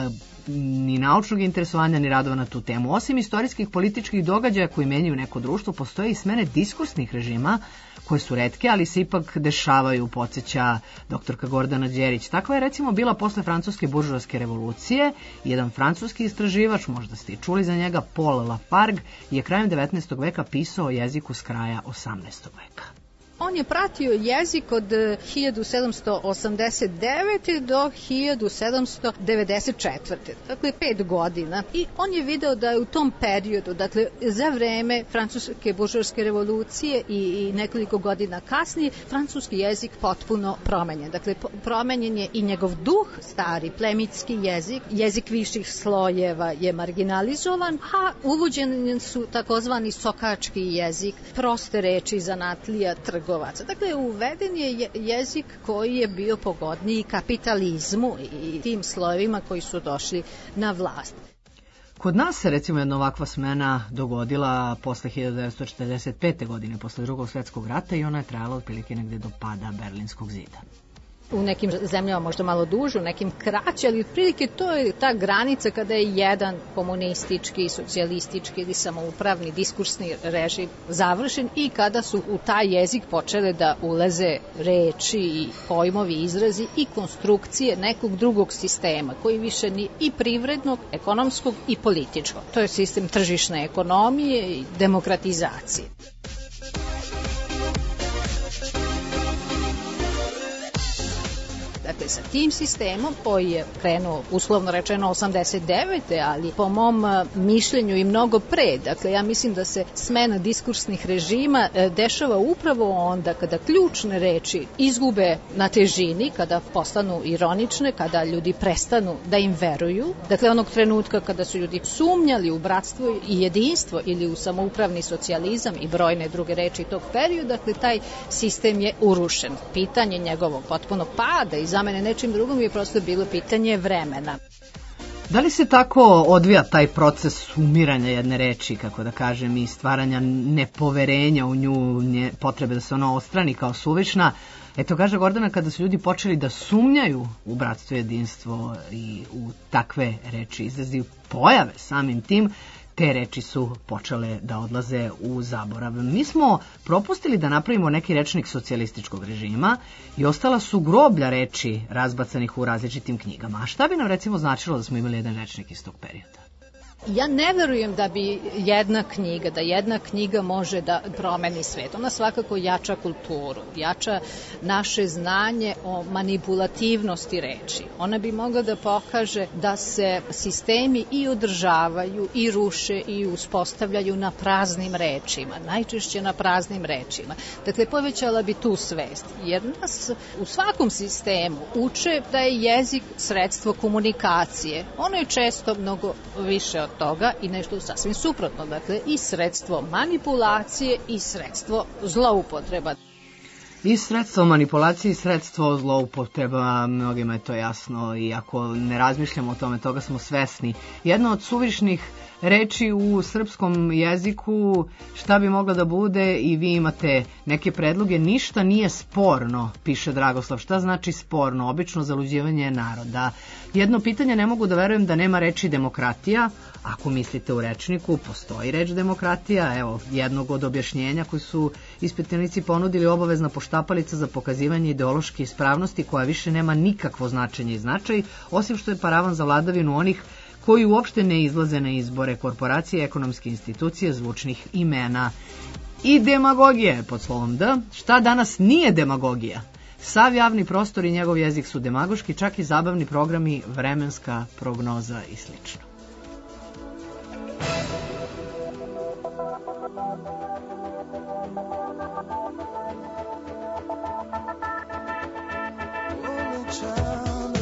ni naučnog interesovanja ni radova na tu temu. Osim istorijskih političkih događaja koji menjaju neko društvo, postoje i smene diskursnih režima koje su retke, ali se ipak dešavaju, podsjeća doktorka Gordana Đerić. Takva je recimo bila posle francuske buržoaske revolucije. Jedan francuski istraživač, možda ste i čuli za njega, Paul Lafargue, je krajem devetnaestog veka pisao o jeziku s kraja osamnaestog veka. On je pratio jezik od eh, hiljadu sedamsto osamdeset devete do hiljadu sedamsto devedeset četvrte. Dakle, pet godina. I on je video da je u tom periodu, dakle, za vreme francuske buržoaske revolucije i, i nekoliko godina kasnije, francuski jezik potpuno promenjen. Dakle, po- promenjen je i njegov duh, stari plemitski jezik, jezik viših slojeva je marginalizovan, a uvođeni su takozvani sokački jezik, proste reči zanatlija, trgovaca. Dakle, uveden je je- jezik koji je bio pogodniji kapitalizmu i tim slojevima koji su došli na vlast. Kod nas se recimo jedna ovakva smena dogodila posle hiljadu devetsto četrdeset pete. godine, posle drugog svjetskog rata, i ona je trajala otprilike negde do pada Berlinskog zida. U nekim zemljama možda malo duže, u nekim kraće, ali otprilike to je ta granica kada je jedan komunistički, socijalistički ili samoupravni diskursni režim završen i kada su u taj jezik počele da ulaze reči i pojmovi, izrazi i konstrukcije nekog drugog sistema koji više ni i privrednog, ekonomskog i političkog. To je sistem tržišne ekonomije i demokratizacije. Dakle, sa tim sistemom koji je krenuo, uslovno rečeno, osamdeset devete. ali po mom a, mišljenju i mnogo pre. Dakle, ja mislim da se smena diskursnih režima e, dešava upravo onda kada ključne reči izgube na težini, kada postanu ironične, kada ljudi prestanu da im veruju. Dakle, onog trenutka kada su ljudi sumnjali u bratstvo i jedinstvo ili u samoupravni socijalizam i brojne druge reči tog perioda, dakle, taj sistem je urušen. Pitanje njegovog potpuno pada i za mene nečim drugom je prosto bilo pitanje vremena. Da li se tako odvija taj proces umiranja jedne reči, kako da kažem, i stvaranja nepoverenja u nju, nje, potrebe da se ona odstrani kao suvišna? Eto, kaže Gordana, kada su ljudi počeli da sumnjaju u bratstvo i jedinstvo i u takve reči, izrazi pojave samim tim, te reči su počele da odlaze u zaborav. Mi smo propustili da napravimo neki rečnik socijalističkog režima i ostala su groblja reči razbacanih u različitim knjigama. A šta bi nam recimo značilo da smo imali jedan rečnik iz tog perioda? Ja ne verujem da bi jedna knjiga, da jedna knjiga može da promeni svet. Ona svakako jača kulturu, jača naše znanje o manipulativnosti reči. Ona bi mogla da pokaže da se sistemi i održavaju, i ruše, i uspostavljaju na praznim rečima, najčešće na praznim rečima. Dakle, povećala bi tu svest, jer nas u svakom sistemu uče da je jezik sredstvo komunikacije. Ono je često mnogo više od toga i nešto sasvim suprotno, dakle i sredstvo manipulacije i sredstvo zloupotreba. I sredstvo manipulacije i sredstvo zloupotreba, mnogima je to jasno i ako ne razmišljamo o tome, toga smo svesni. Jedna od suvišnih reči u srpskom jeziku, šta bi mogla da bude, i vi imate neke predloge, ništa nije sporno, piše Dragoslav. Šta znači sporno? Obično zaluđivanje naroda. Jedno pitanje, ne mogu da verujem da nema reči demokratija. Ako mislite u rečniku, postoji reč demokratija. Evo, jednog od objašnjenja koji su ispitanici ponudili, obavezna poštapalica za pokazivanje ideološke ispravnosti koja više nema nikakvo značenje i značaj, osim što je paravan za vladavinu onih koji uopšte ne izlaze na izbore, korporacije, ekonomske institucije, zvučnih imena i demagogije pod slovom D. Šta danas nije demagogija? Sav javni prostor i njegov jezik su demagoški, čak i zabavni programi, vremenska prognoza i slično. Only child.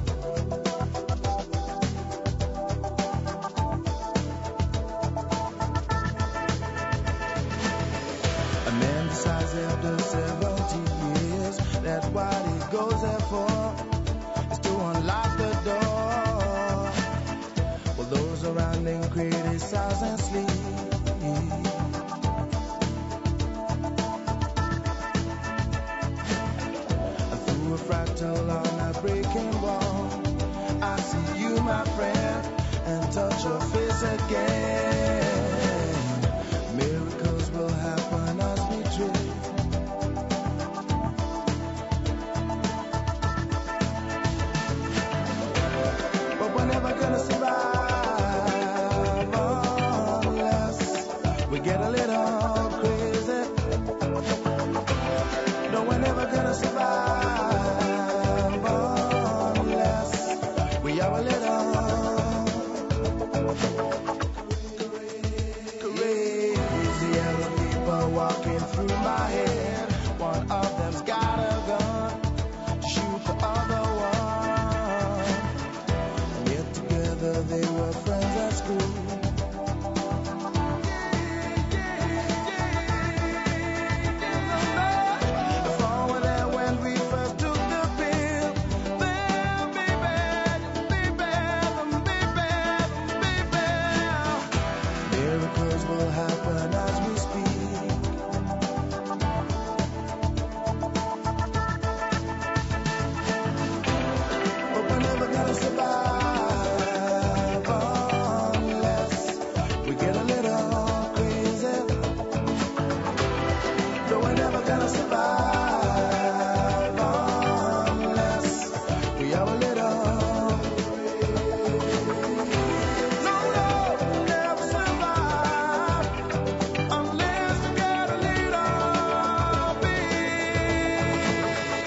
A man decides after seventy years that what he goes there for is to unlock the door. Well, those around him criticize and sleep. Through a fractal on a breaking wall, I see you, my friend, and touch your face again. Miracles will happen as we drift. But we're never gonna survive unless we get a little crazy. No, we're never gonna survive unless we are a little crazy. Yellow people walking through my head. One of them's got a gun to shoot the other one. Yet together they were friends at school. If all were there when we first took the pill, then baby, baby, baby, baby, miracles will happen as we speak. But we're never gonna survive unless we get a little crazy. No, we're never gonna survive unless we are a little. No, no, never survive unless we get a little bit.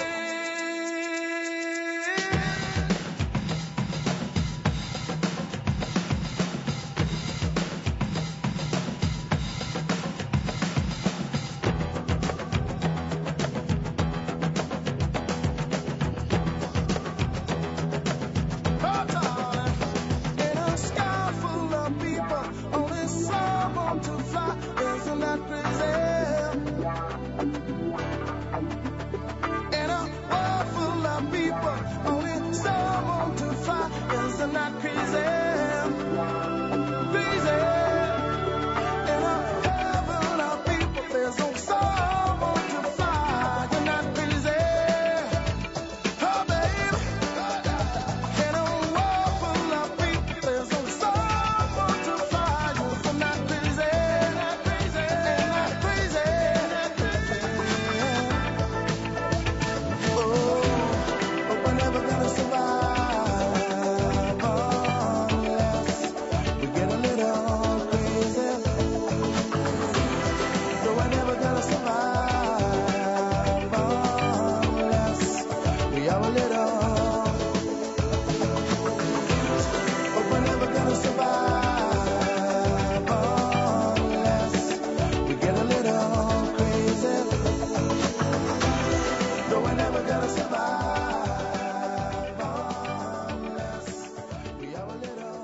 Oh, darling, in a sky full of people, only some want to fly. Isn't that crazy? In a world full of people, only some want to fly. Isn't that crazy? Crazy. In a heaven of people, there's only some want to fly. You're not crazy. Oh, baby. In a world full of people, there's only someone to fly. You're not crazy, not crazy, not crazy, not crazy. Oh, but we're never gonna survive unless we get a little crazy. No, we're never gonna survive unless we are a little. But we're never gonna survive unless we get a little crazy. No, we're never gonna survive unless we are a little.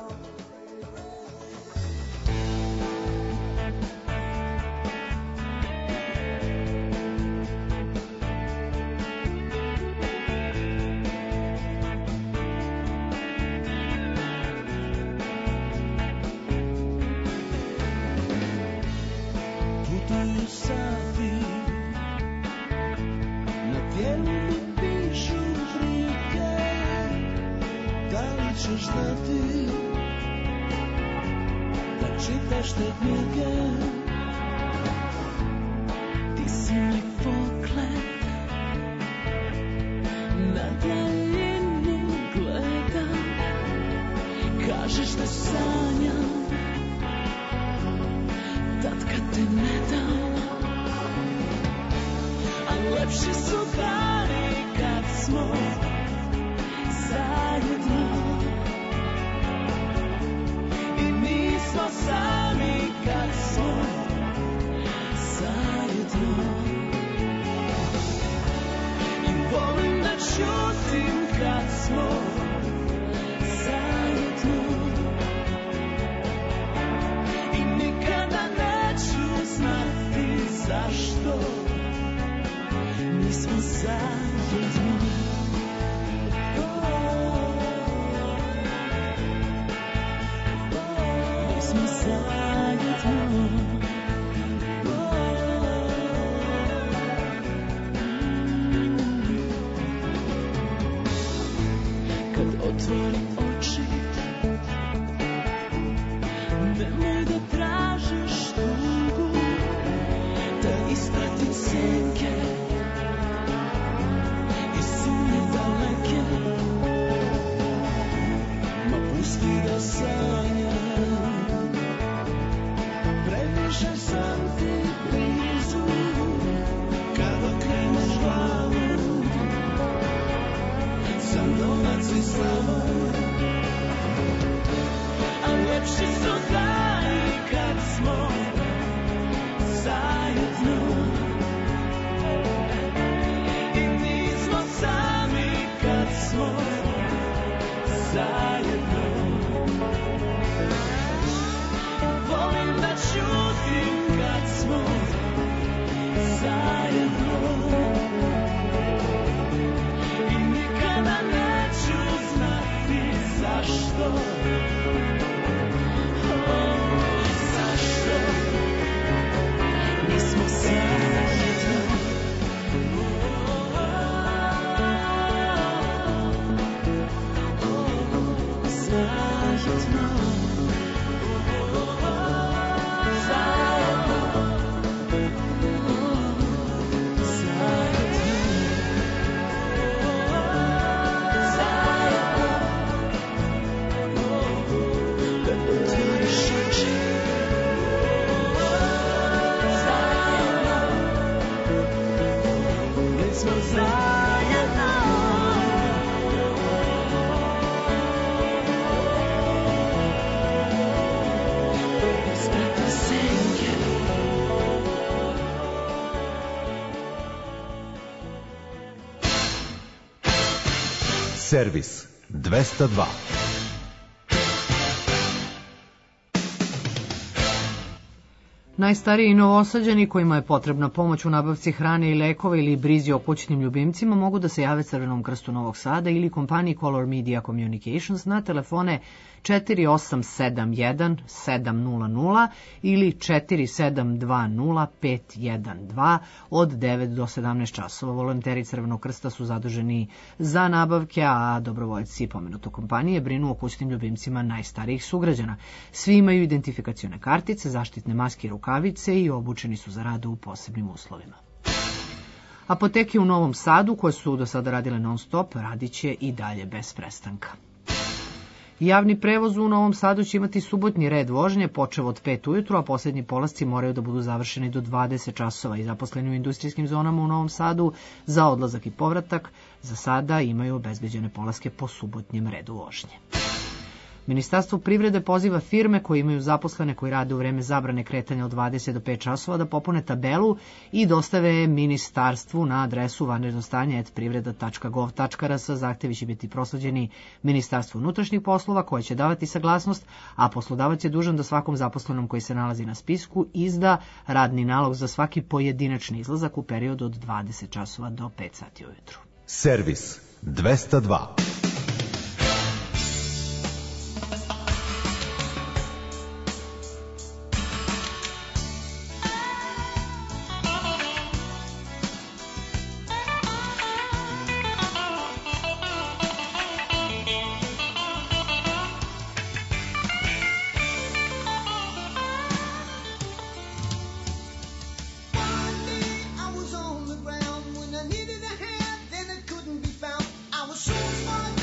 Putuju sati na tijelu mi pišu slike. Da li ćeš znati da čitaš te knjige? Ti si mi pogled na daljinu gledam. Kažeš da sanjam tad kad te ne dam. A lepši su dani kad smo zajedno. I nismo sami kad smo smo zajedno i nikada neću znati zašto nismo zajedno. Nismo zajedno. Kad otvorim oči, nemoj da tražiš tugu, da ispratim senke i sumnje daleke, ma pusti da sanjam, previše sam ti blizu, kad okreneš glavu, sam domac i slava, a lepši su dani kad smo zajedno i nismo sami kad smo zajedno. Volim da čutim kad smo zajedno i nikada neću znati zašto. Oh, zašto nismo zajedno. Oh, zajedno. Servis dvesta dva. Najstariji i novosađeni kojima je potrebna pomoć u nabavci hrane i lekova ili brizi o kućnim ljubimcima mogu da se jave Crvenom krstu Novog Sada ili kompaniji Color Media Communications na telefone četiri osam sedam jedan sedam nula nula ili četiri sedam dva nula pet jedan dva od devet do sedamnaest časova. Volonteri Crvenog krsta su zaduženi za nabavke, a dobrovoljci pomenute kompanije brinu o kućnim ljubimcima najstarijih sugrađana. Svi imaju identifikacione kartice, zaštitne maske i rukavice i obučeni su za rad u posebnim uslovima. Apoteke u Novom Sadu, koje su do sada radile non stop, radit će i dalje bez prestanka. Javni prevoz u Novom Sadu će imati subotnji red vožnje, počev od pet ujutru, a posljednji polasci moraju da budu završeni do dvadeset časova i zaposleni u industrijskim zonama u Novom Sadu za odlazak i povratak za sada imaju obezbeđene polaske po subotnjem redu vožnje. Ministarstvo privrede poziva firme koje imaju zaposlene koji rade u vreme zabrane kretanja od dvadeset do pet časova da popune tabelu i dostave ministarstvu na adresu vanredno stanje et privreda tačka gov tačka rs. Zahtevi će biti prosleđeni Ministarstvu unutrašnjih poslova koje će davati saglasnost, a poslodavac je dužan da svakom zaposlenom koji se nalazi na spisku izda radni nalog za svaki pojedinačni izlazak u periodu od dvadeset časova do pet sati ujutru. Servis dvesta dva. I was on the ground when I needed a hand, then it couldn't be found. I was so smart.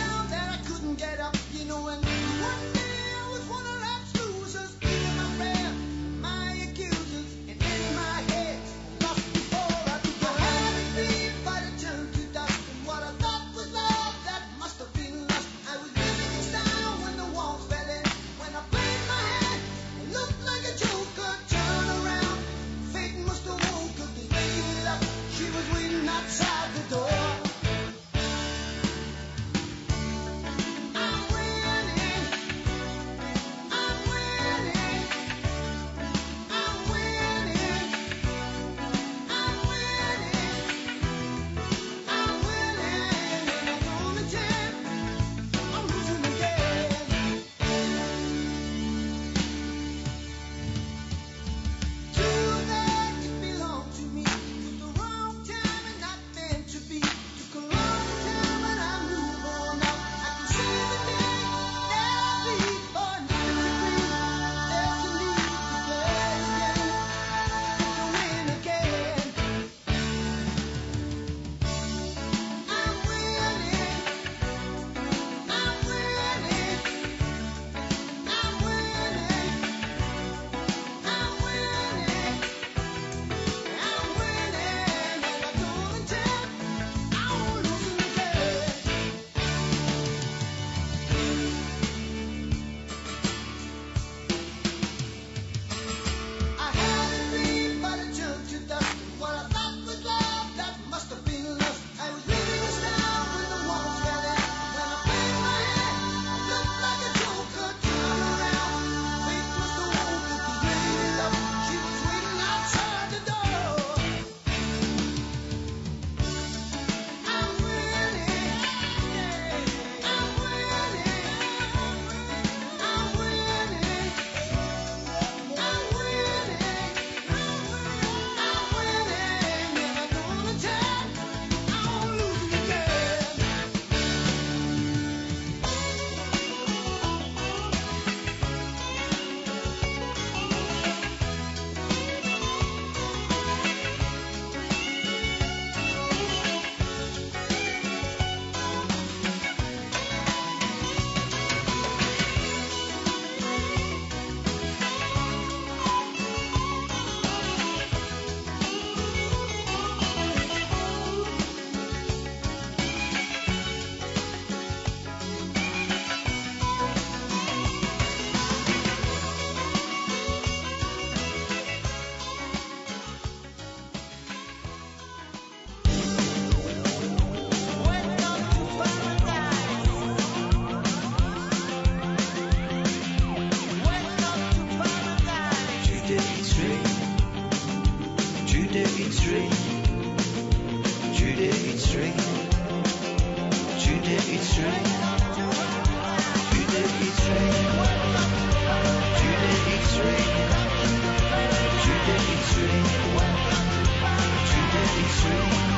it's raining. Today it's raining. Today it's raining. Today it's raining. Today it's raining. Today it's raining.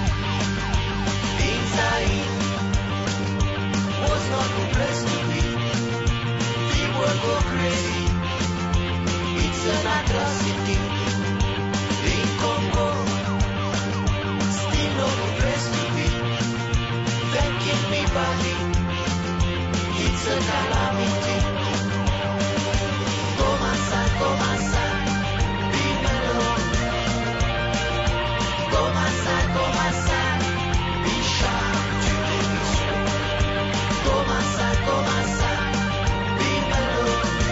Inside was not the place to be. People go crazy. It's an atrocity. In Congo, still not the place to be. Thanking me body. It's a calamity. Comienza, comienza, dímelo. Comienza, comienza, Bisha. Today it's raining. Comienza, comienza, dímelo.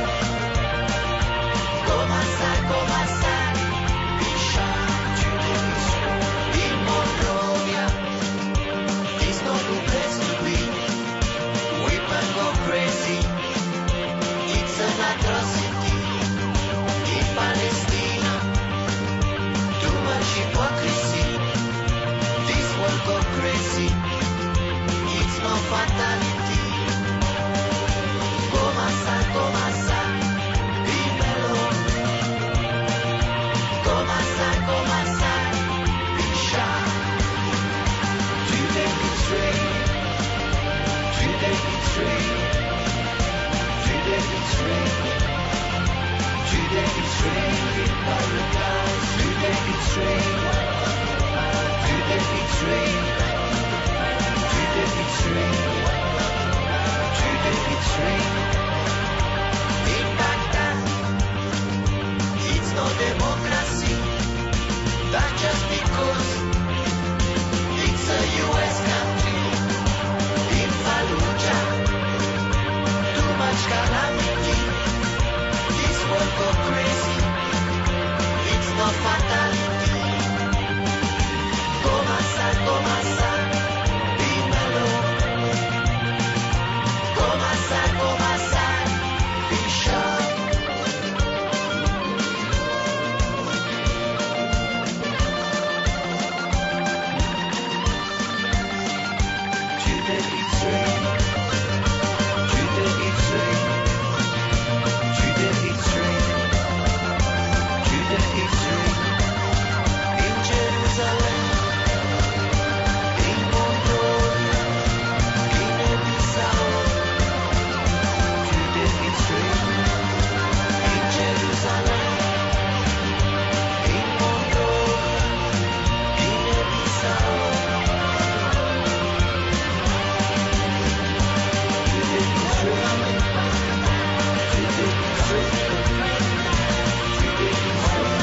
Comienza, comienza, Bisha. Today it's raining. In Monrovia, it's not the place to be. Women go crazy. It's an atrocity. In Palestina, too much hypocrisy. This world go crazy. It's no fatality. Comienza, comienza, dímelo. Comienza, comienza, Bisha. Today it's raining. Today it's raining. Today it's raining. Today it's raining in paradise. Today it's raining. Today it's raining. Today it's raining. Today it's raining. In Baghdad, it's no democracy. That just because it's a U S country. In Fallujah, too much calamity. This world go crazy. It's no fatality. Comienza, comienza, dímelo. Comienza, comienza, Bisha. Today it's raining. Today it's raining. Today it's raining. Today it's raining. In Jerusalem. In Monrovia. Guinea-Bissau. Today it's raining. In Jerusalem. In Monrovia. Guinea-Bissau. Today it's raining. Today it's raining. Today it's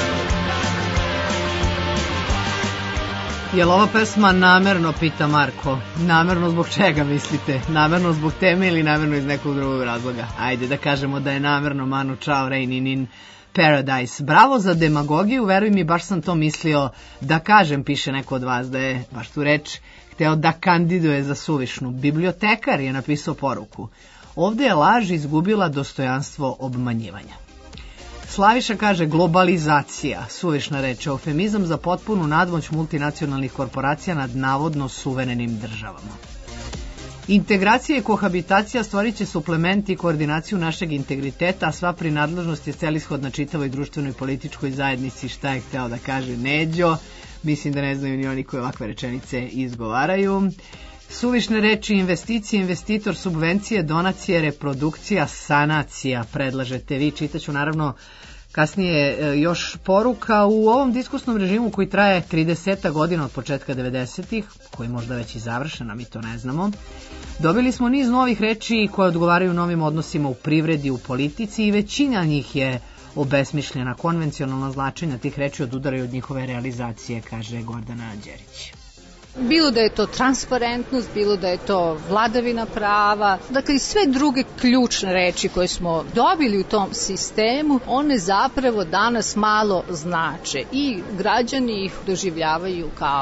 raining. Jel ova pesma namerno, pita Marko? Namerno zbog čega mislite? Namerno zbog teme ili namerno iz nekog drugog razloga? Ajde da kažemo da je namerno. Manu Chao, Raining in Paradise. Bravo za demagogiju, veruj mi, baš sam to mislio da kažem, piše neko od vas, da je baš tu reč hteo da kandiduje za suvišnu. Bibliotekar je napisao poruku. Ovde je laž izgubila dostojanstvo obmanjivanja. Slaviša kaže globalizacija, suvišna reč, eufemizam za potpunu nadmoć multinacionalnih korporacija nad navodno suverenim državama. Integracija i kohabitacija stvorit će suplement i koordinaciju našeg integriteta, a sva prinadležnost je celishodna čitavoj društvenoj i političkoj zajednici. Šta je hteo da kaže Neđo? Mislim da ne znaju ni oni koji ovakve rečenice izgovaraju. Suvišne reči, investicije, investitor, subvencije, donacije, reprodukcija, sanacija, predlažete vi. Čitaću naravno kasnije još poruka. U ovom diskusnom režimu koji traje trideset godina od početka devedesetih, koji možda već i završena, mi to ne znamo, dobili smo niz novih reči koje odgovaraju novim odnosima u privredi, u politici i većina njih je obesmišljena. Konvencionalna značenja tih reči odudaraju od njihove realizacije, kaže Gordana Đerić. Bilo da je to transparentnost, bilo da je to vladavina prava, dakle i sve druge ključne reči koje smo dobili u tom sistemu, one zapravo danas malo znače i građani ih doživljavaju kao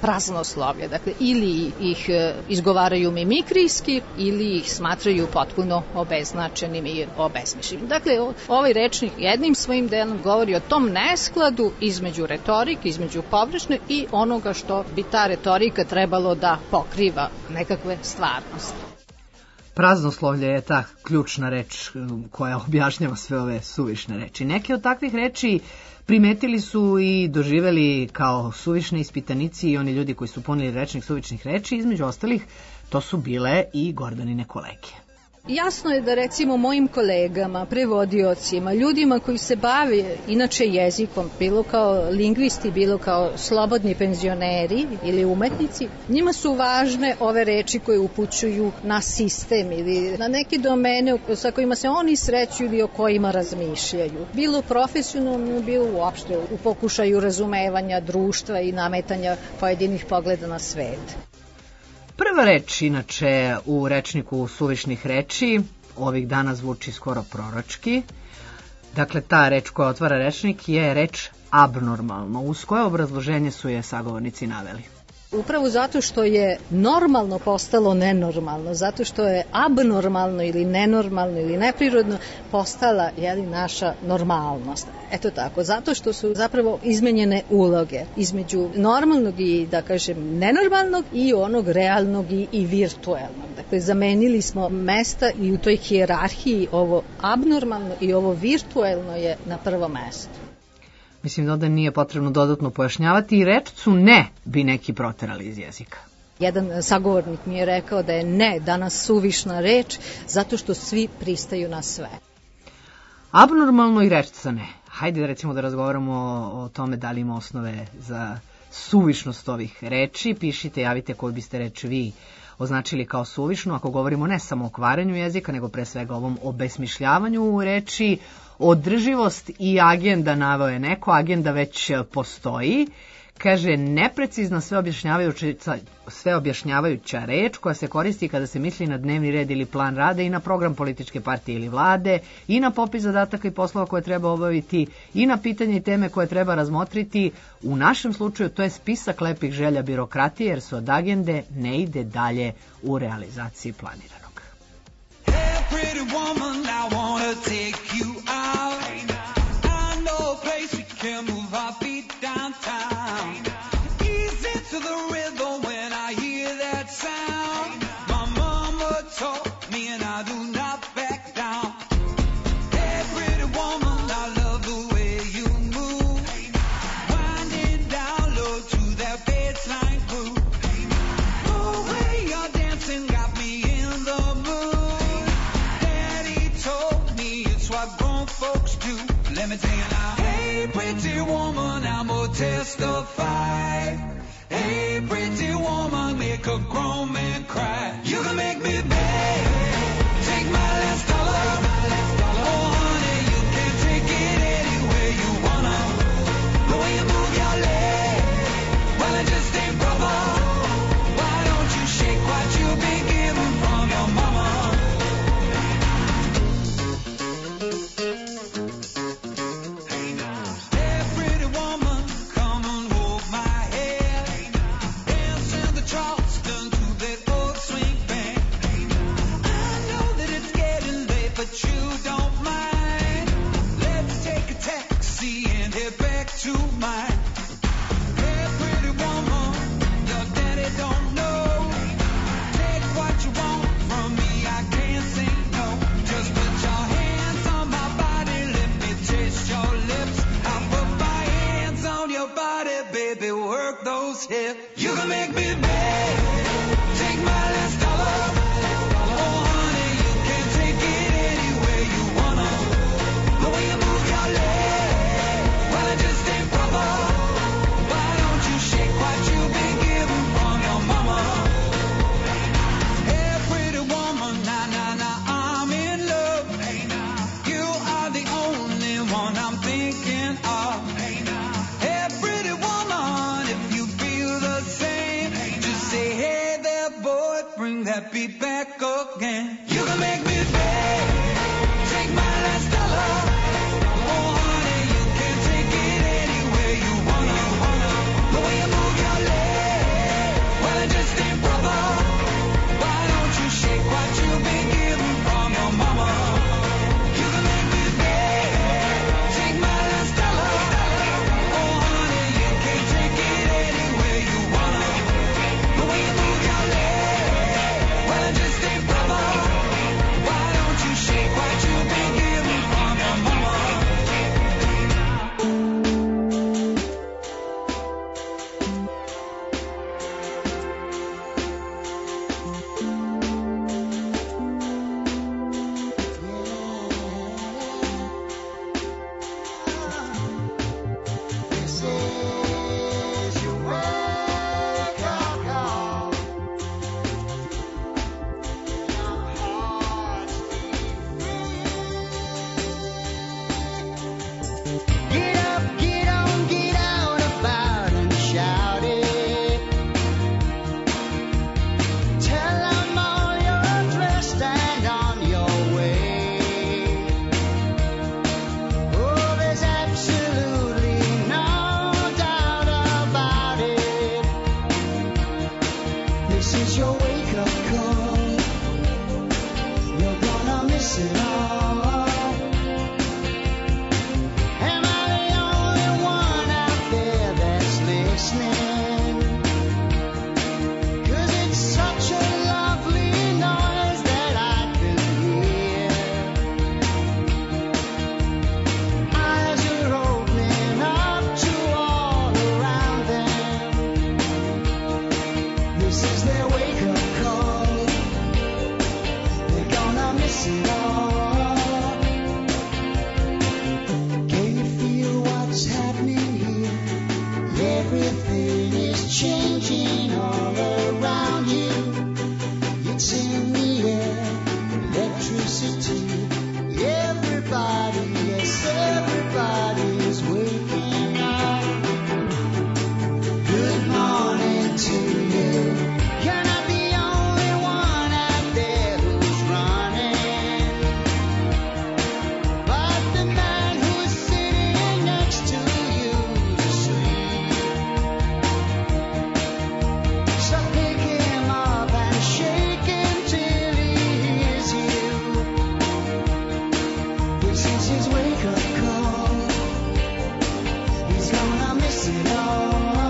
praznoslovlje. Dakle, ili ih e, izgovaraju mimikrijski ili ih smatraju potpuno obeznačenim i obesmišljenim. Dakle, ovaj rečnik jednim svojim delom govori o tom neskladu između retorike, između površne i onoga što bi ta retorika trebalo da pokriva nekakve stvarnosti. Praznoslovlje je ta ključna reč koja objašnjava sve ove suvišne reči. Neke od takvih reči primetili su i doživeli kao suvišne ispitanici i oni ljudi koji su punili rečnik suvišnih reči, između ostalih to su bile i Gordanine kolege. Jasno je da recimo mojim kolegama, prevodiocima, ljudima koji se bave inače jezikom, bilo kao lingvisti, bilo kao slobodni penzioneri ili umetnici, njima su važne ove reči koje upućuju na sistem ili na neke domene sa kojima se oni sreću ili o kojima razmišljaju. Bilo profesionalno, bilo uopšte u pokušaju razumevanja društva i nametanja pojedinih pogleda na svet. Prva reč, inače, u rečniku suvišnih reči ovih dana zvuči skoro proročki. Dakle, ta reč koja otvara rečnik je reč abnormalno. Uz koje obrazloženje su je sagovornici naveli? Upravo zato što je normalno postalo nenormalno, zato što je abnormalno ili nenormalno ili neprirodno postala jeli, naša normalnost. Eto tako, zato što su zapravo izmenjene uloge između normalnog i, da kažem, nenormalnog i onog realnog i, i virtuelnog. Dakle, zamenili smo mesta i u toj hijerarhiji ovo abnormalno i ovo virtuelno je na prvom mestu. Mislim da ovde nije potrebno dodatno pojašnjavati i rečcu ne bi neki proterali iz jezika. Jedan sagovornik mi je rekao da je ne danas suvišna reč zato što svi pristaju na sve. Abnormalno i rečca ne. Hajde recimo da razgovaramo o, o tome da li ima osnove za suvišnost ovih reči. Pišite, javite koju biste reč vi označili kao suvišnu. Ako govorimo ne samo o kvarenju jezika, nego pre svega ovom obesmišljavanju reči, održivost i agenda naveo je neko, agenda već postoji. Kaže, neprecizna sveobjašnjavajuća, sveobjašnjavajuća reč koja se koristi kada se misli na dnevni red ili plan rada i na program političke partije ili vlade i na popis zadataka i poslova koje treba obaviti i na pitanje i teme koje treba razmotriti. U našem slučaju to je spisak lepih želja birokratije jer se od agende ne ide dalje u realizaciji planiranog. Pretty woman, I wanna take you out. I know a place we can move our feet downtown. Easy to the rhythm when I hear that sound. My mama taught me and I do not back down. Hey, pretty woman, I love the way you move. Winding down low to that baseline groove. The way you're dancing got me in the mood. What grown folks do. Let me tell you now. Hey, pretty woman, I'm gonna testify. Hey, pretty woman, make a grown man cry. You can make me beg. Take my last dollar. Oh, honey, you can take it anywhere you wanna. The way you move your leg, well, it just ain't proper. Why don't you shake what you've been given from your mama? To mine. Hey, pretty woman, your daddy don't know. Take what you want from me, I can't say no. Just put your hands on my body, let me taste your lips. I'll put my hands on your body, baby, work those hips. You can make me beg. Take my last dollar. Oh, honey, you can take it anywhere you wanna. The way you move your leg, well, it just ain't proper. Why don't you shake what you've been given from your mama? Hey, pretty woman, nah, nah, nah, I'm in love. You are the only one I'm thinking of. Hey, pretty woman, if you feel the same, just say, hey there, boy, bring that beat back again. You can make me beg. Take my last dollar. Oh, honey, you can take it anywhere you wanna. The way you move your leg, is your wake-up call. You're gonna miss it all. Am I the only one out there that's listening? 'Cause it's such a lovely noise that I can hear. Eyes are opening up to all around them. This is their wake-up call. They're gonna miss it all. Can you feel what's happening here? Everything is changing all around you. It's in the air, electricity. Everybody, yes, everybody is waking up. Good morning to you. You're not the only one out there who's running. But the man who's sitting next to you's asleep. So pick him up and shake him till he hears you. This is his wake-up call. He's gonna miss it all.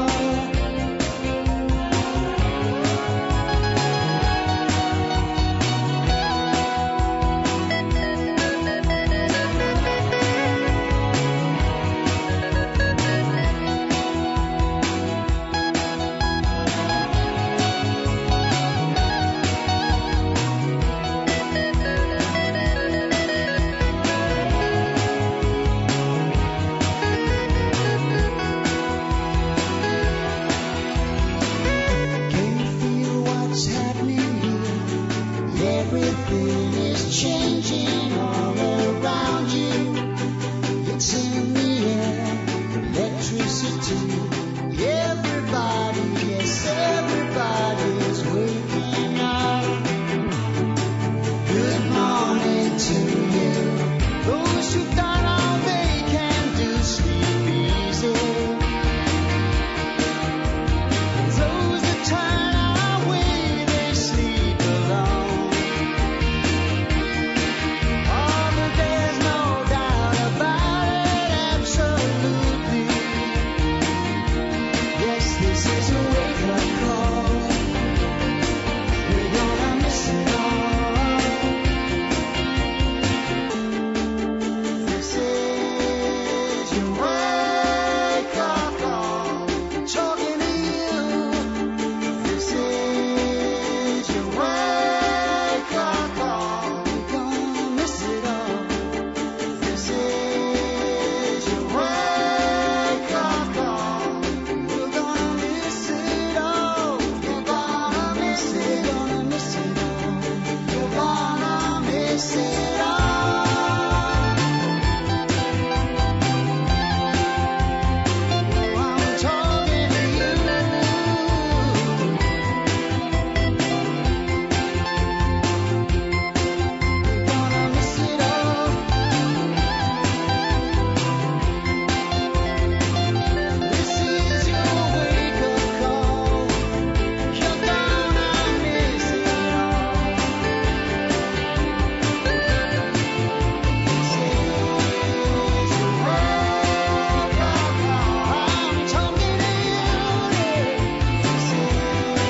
Can you feel what's happening here? Everything is changing all around you. It's in the air, electricity. Everybody, yes, everybody is waking up. Good morning to you. Those who thought all they can do sleep easy. Those that turn away, they sleep alone. Oh, but there's no doubt about it, absolutely. Yes, this is a wake-up call. We're gonna miss it all. This is your wake-up call. Talking to you. This is your wake-up call. We're gonna miss it all. This is your wake-up call. We're gonna miss it all. You're gonna miss it. Gonna miss it all. You're gonna miss it all. I'm talking to you. You're gonna miss it all. This is your wake-up call. You're gonna miss it all. This is your wake-up call. I'm talking to you. This is your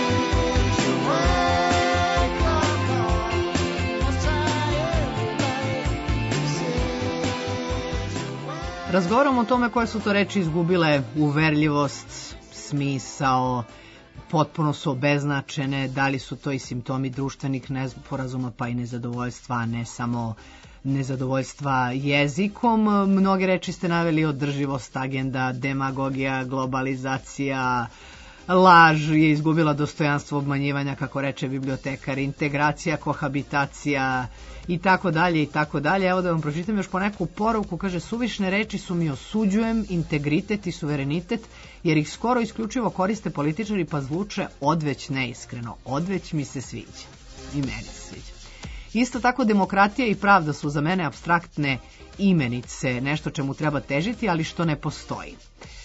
wake-up call. Let's try everybody. This is Razgovaramo o tome koje su to reči izgubile uverljivost, smisao, potpuno su obeznačene, da li su to i simptomi društvenih nesporazuma pa i nezadovoljstva, a ne samo nezadovoljstva jezikom. Mnoge reči ste naveli: održivost, agenda, demagogija, globalizacija, laž je izgubila dostojanstvo obmanjivanja, kako reče bibliotekar, integracija, kohabitacija i tako dalje i tako dalje. Evo da vam pročitam još po neku poruku, kaže: suvišne reči su mi osuđujem, integritet i suverenitet, jer ih skoro isključivo koriste političari pa zvuče odveć neiskreno. Odveć mi se sviđa. I meni se sviđa. Isto tako demokratija i pravda su za mene apstraktne imenice, nešto čemu treba težiti, ali što ne postoji.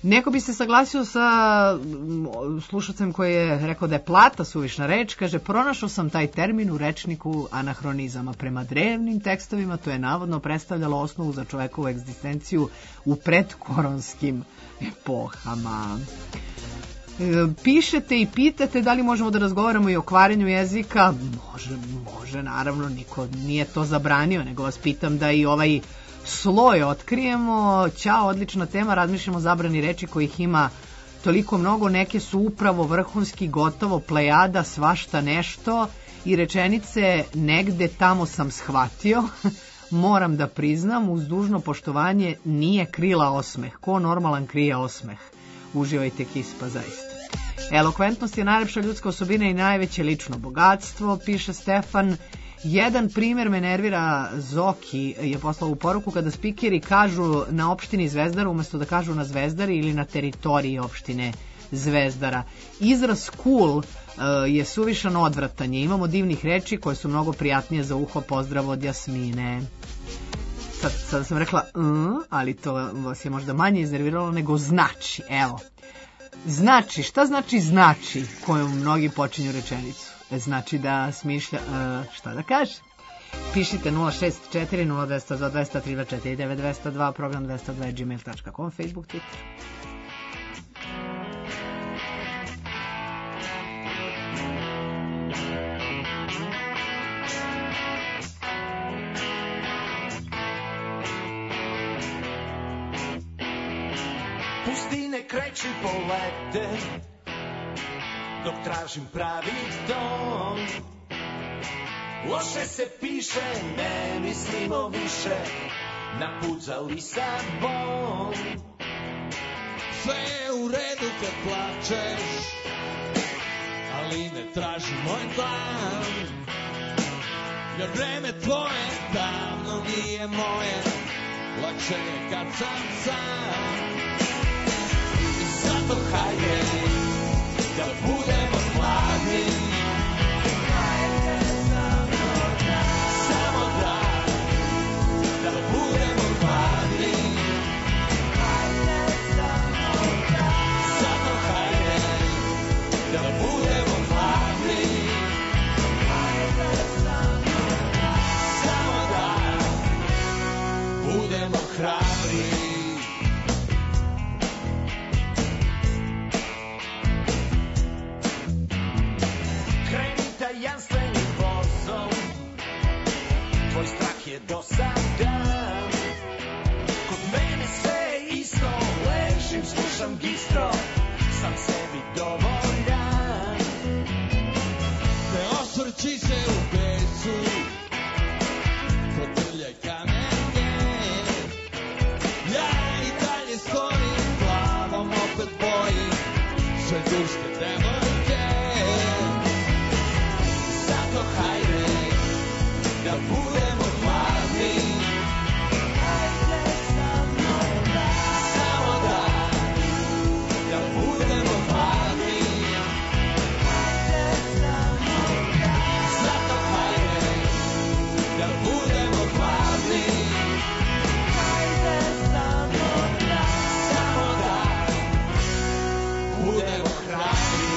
Neko bi se saglasio sa mm, slušacem koji je rekao da je plata suvišna reč. Kaže, pronašao sam taj termin u rečniku anahronizama. Prema drevnim tekstovima to je navodno predstavljalo osnovu za čovekovu egzistenciju u predkoronskim epohama. E, pišete i pitate da li možemo da razgovaramo i o kvarenju jezika. Može, može, naravno, niko nije to zabranio, nego vas pitam da i ovaj sloj otkrijemo. Ćao, odlična tema, razmišljamo o zabrani reči kojih ima toliko mnogo, neke su upravo vrhunski, gotovo plejada, svašta nešto i rečenice negde tamo sam shvatio. Moram da priznam, uz dužno poštovanje, nije krila osmeh. Ko normalan krije osmeh? Uživajte kispa, zaista. Elokventnost je najlepša ljudska osobina i najveće lično bogatstvo, piše Stefan. Jedan primjer me nervira, Zoki je poslao u poruku kada spikeri kažu na opštini Zvezdara umesto da kažu na Zvezdari ili na teritoriji opštine Zvezdara. Izraz cool uh, je suvišan odvratanje. Imamo divnih reči koje su mnogo prijatnije za uho. Pozdrav od Jasmine. Sad, sad sam rekla uh, ali to vas je možda manje iznerviralo nego znači. Evo. Znači, šta znači znači kojom mnogi počinju rečenicu? Znači da smišlja, uh, šta da kaže? Pišite nula šest četiri nula dva dva dva tri dva četiri devet dva zero dva, program dvesta dva gmail tačka com, Facebook, Twitter. Pustine kreću polete dok tražim pravi dom. Loše se piše, ne mislimo više na put za Lisabon. Sve je u redu kad plačeš, ali ne traži moj plan. Jer vreme tvoje davno nije moje, lakše je kad sam sam. Zato hajde da budemo hladni, samo da, da budemo hladni. Zato hajde da budemo hladni, samo da budemo hrabri. Tajanstvenim vozom, tvoj strah je dosadan. Kod mene sve je isto, ležim, slušam gistro, sam sebi dovoljan. Ne osvrći se u besu, potrljaj kamenje. Ja i dalje stojim, glavom opet bojim sve turske devojke. Zato hajde da budemo hladni, samo da, da budemo hladni. Zato hajde da budemo hladni, samo da budemo hrabri.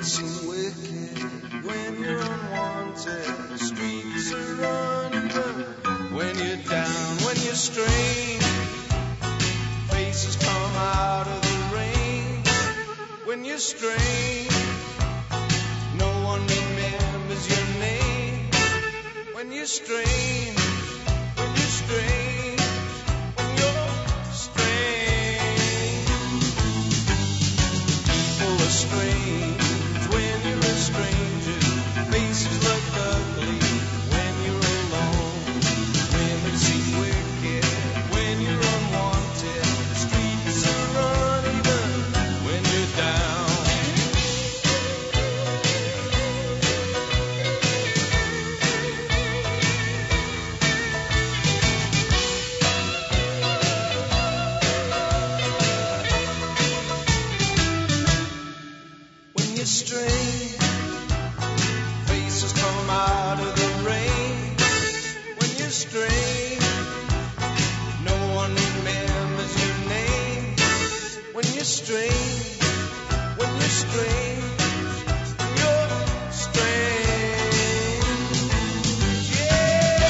seem wicked when you're unwanted. Streets are uneven when you're down, when you're strange. Faces come out of the rain when you're strange. No one remembers your name when you're strange. When you're strange. When you're strange. People are strange when you're a stranger. Faces look ugly when you're alone. Women seem wicked when you're unwanted. Streets are uneven when you're down. When you're strange, faces come out of the rain. When you're strange, no one remembers your name. When you're strange, when you're strange, when you're strange. Yeah.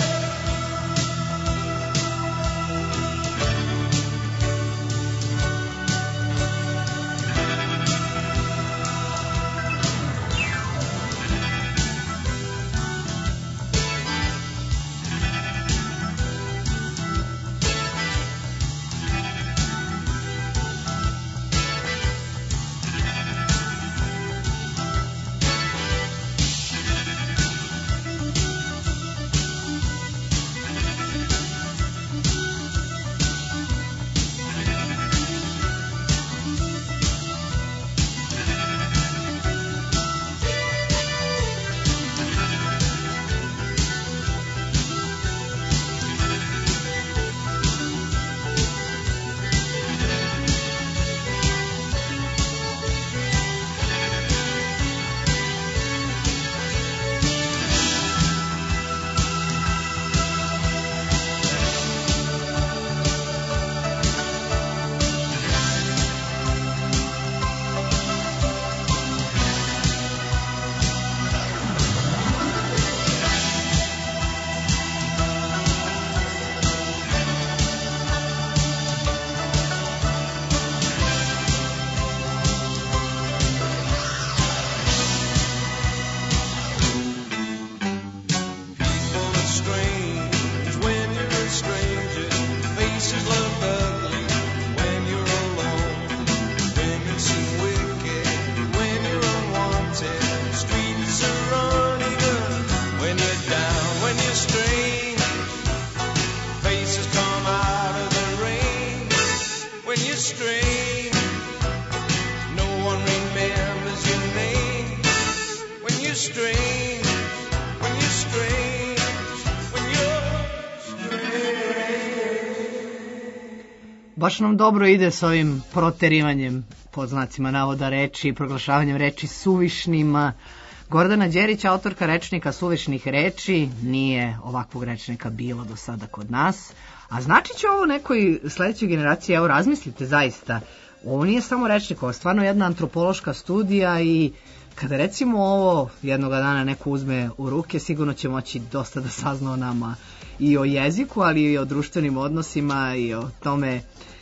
Baš nam dobro ide s ovim proterivanjem, pod znacima navoda, reči, proglašavanjem reči suvišnima. Gordana Đerić, autorka rečnika suvišnih reči, nije ovakvog rečnika bilo do sada kod nas. A znači će ovo nekoj sledećoj generaciji, evo razmislite zaista, ovo nije samo rečnik, ovo je stvarno jedna antropološka studija i kada recimo ovo jednoga dana neko uzme u ruke, sigurno će moći dosta da sazna o nama i o jeziku, ali i o društvenim odnosima i o tome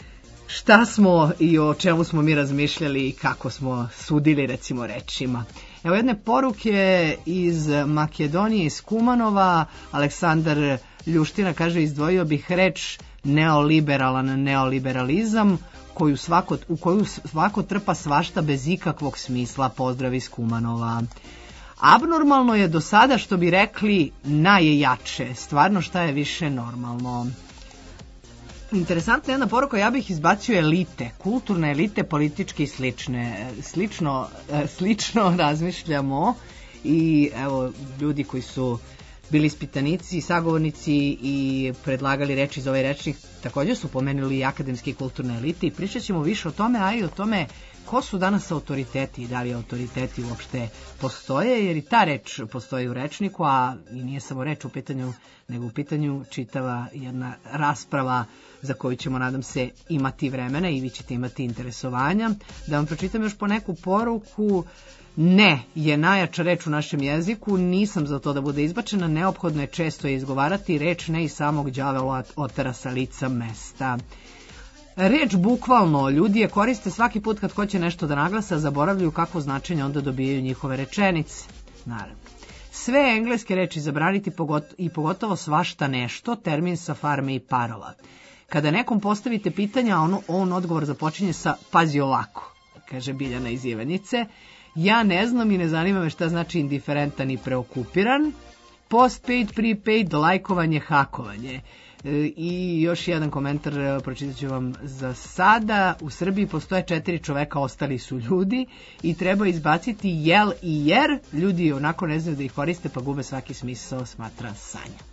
šta smo i o čemu smo mi razmišljali i kako smo sudili recimo rečima. Evo jedne poruke iz Makedonije, iz Kumanova. Aleksandar Ljuština kaže, izdvojio bih reč neoliberalan neoliberalizam koju svako, u koju svako trpa svašta bez ikakvog smisla. Pozdrav iz Kumanova. Abnormalno je do sada, što bi rekli, najjače. Stvarno, šta je više normalno? Interesantna jedna poruka, ja bih izbacio elite, kulturne elite, politički slične. Slično, slično razmišljamo i evo ljudi koji su bili ispitanici, sagovornici i predlagali reči za ovaj rečnik, također su pomenuli i akademske i kulturne elite i pričat ćemo više o tome, a i o tome ko su danas autoriteti i da li autoriteti uopšte postoje, jer i ta reč postoji u rečniku, a i nije samo reč u pitanju, nego u pitanju čitava jedna rasprava za koju ćemo, nadam se, imati vremena i vi ćete imati interesovanja. Da vam pročitam još po neku poruku. Ne je najjača reč u našem jeziku, nisam za to da bude izbačena, neophodno je često je izgovarati, reč ne i samog đavola otera sa lica mesta. Reč bukvalno, ljudi je koriste svaki put kad hoće nešto da naglasa, zaboravljaju kakvo značenje onda dobijaju njihove rečenice. Naravno. Sve engleske reči zabraniti pogot- i pogotovo svašta nešto, termin sa farme i parova. Kada nekom postavite pitanja, on, on odgovor započinje sa pazi ovako, kaže Biljana iz Ivanice. Ja ne znam i ne zanima me šta znači indiferentan i preokupiran. Postpaid, prepaid, lajkovanje, hakovanje. I još jedan komentar pročitat ću vam za sada. U Srbiji postoje četiri čoveka, ostali su ljudi i treba izbaciti jel i jer. Ljudi onako ne znaju da ih koriste pa gube svaki smisao, smatra Sanja.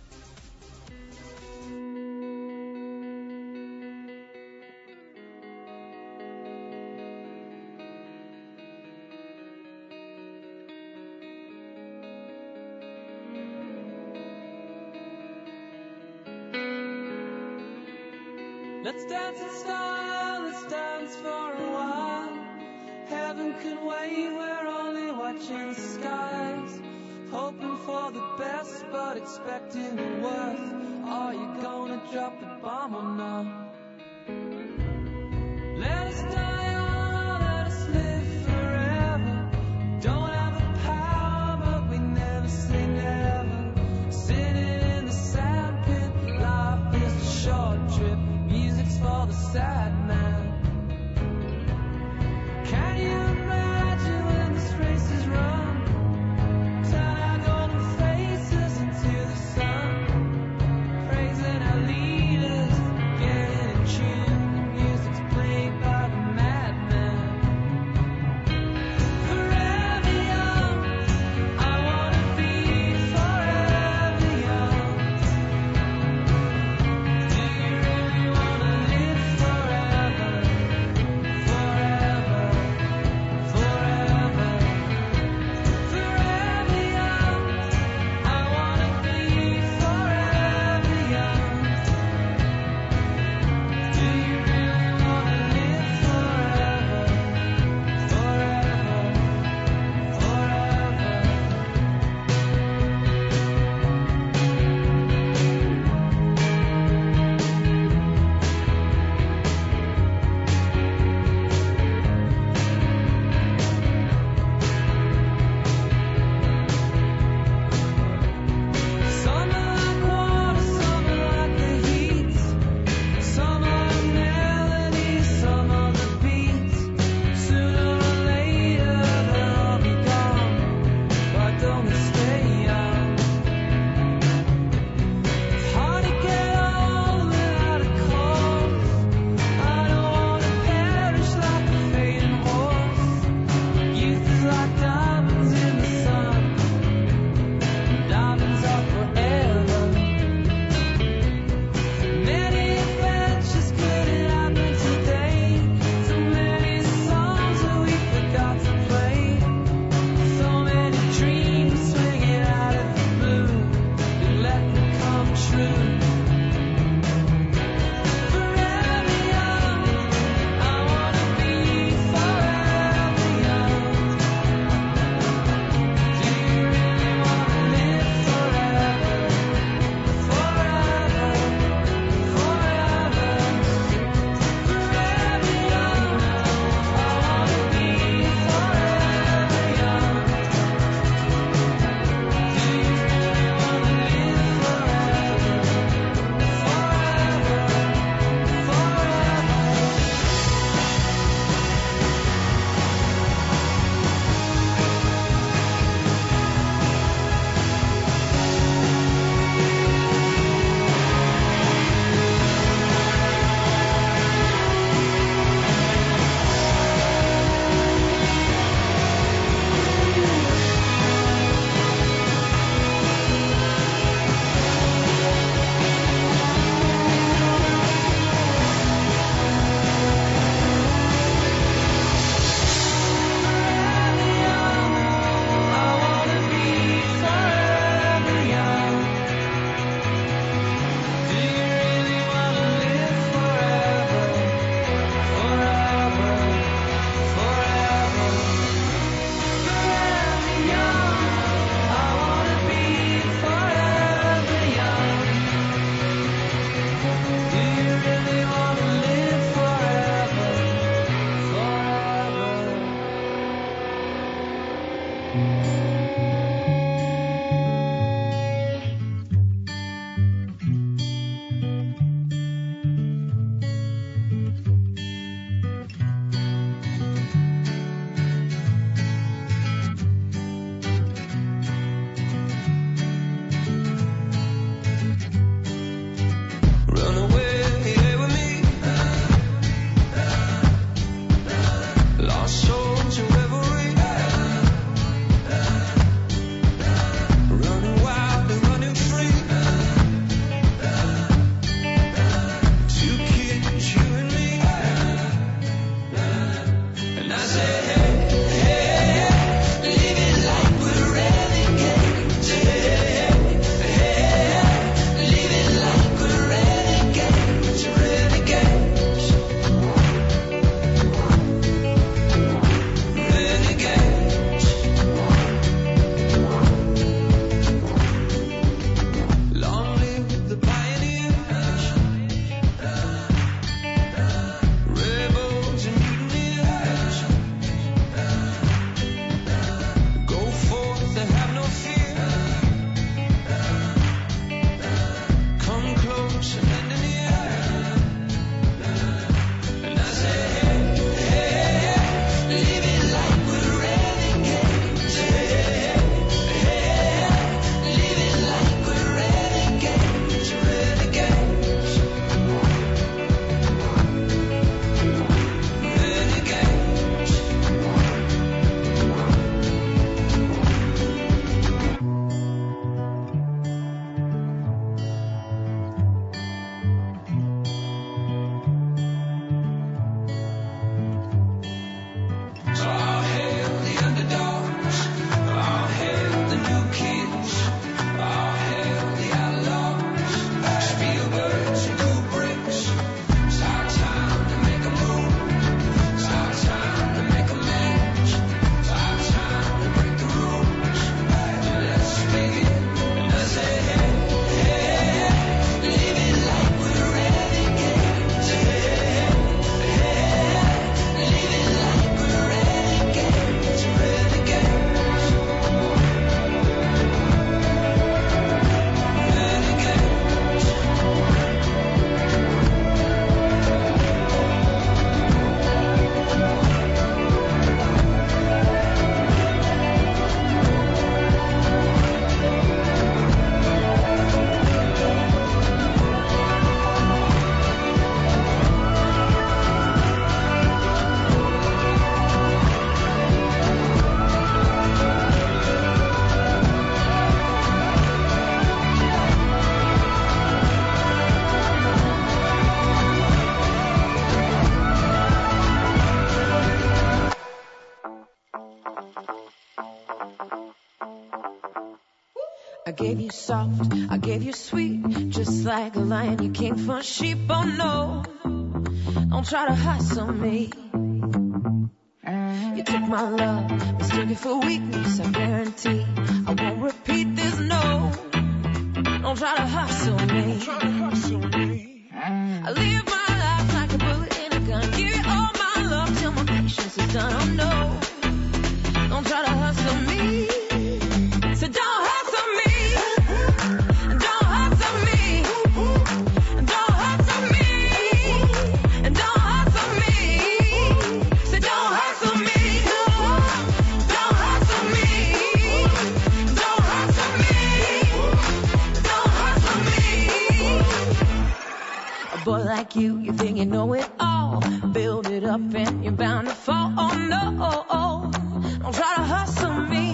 Let's dance in style, let's dance for a while. Heaven can wait, we're only watching the skies. Hoping for the best, but expecting the worst. Are you gonna drop the bomb or not? Let us die on, let us live forever. Don't have the power, but we never say never. Sitting in the sandpit, life is a short trip. Music's for the sad man. Can you imagine when this race is run? Turn our golden faces into the sun. Praising our leaders, getting Run away with me. Lost soul to reverie. Running wild and running free. Two kids, you and me. And I say, hey, hey, hey, live it like we're renegades. Hey, hey, hey, live it like we're renegades, renegades, renegades. Long live the pioneers, rebels and mutineers. Go forth and have no fear. Come close and lend an ear. And I say, hey, hey, hey, live it like we're renegades. Hey, hey, hey, live it like we're renegades, renegades, So I'll hail the underdogs. I'll hail the new kids. I'll hail the outlaws. Spielbergs and Kubricks. It's our time to make a move. It's our time to make amends. It's our time to break the rules. Let's begin. And I say, hey, hey, hey, live it like we're renegades. Hey, hey, hey, live it like we're renegades, renegades, I gave you soft, I gave you sweet, just like a lion, you came for sheep. Oh no, don't try to hustle me. You took my love, mistook it for weakness. I guarantee I won't repeat this. No, don't try to hustle me. I live my life like a bullet in a gun. Give you all my love till my patience is done. Oh no, don't try to hustle me. So don't hustle me. Don't hustle me. Don't hustle me. Don't hustle me. So don't hustle me. Don't hustle me. Don't hustle me. Don't hustle me. A boy like you, you think you know it all. Build it up and you're bound to fall. Oh no, don't try to hustle me.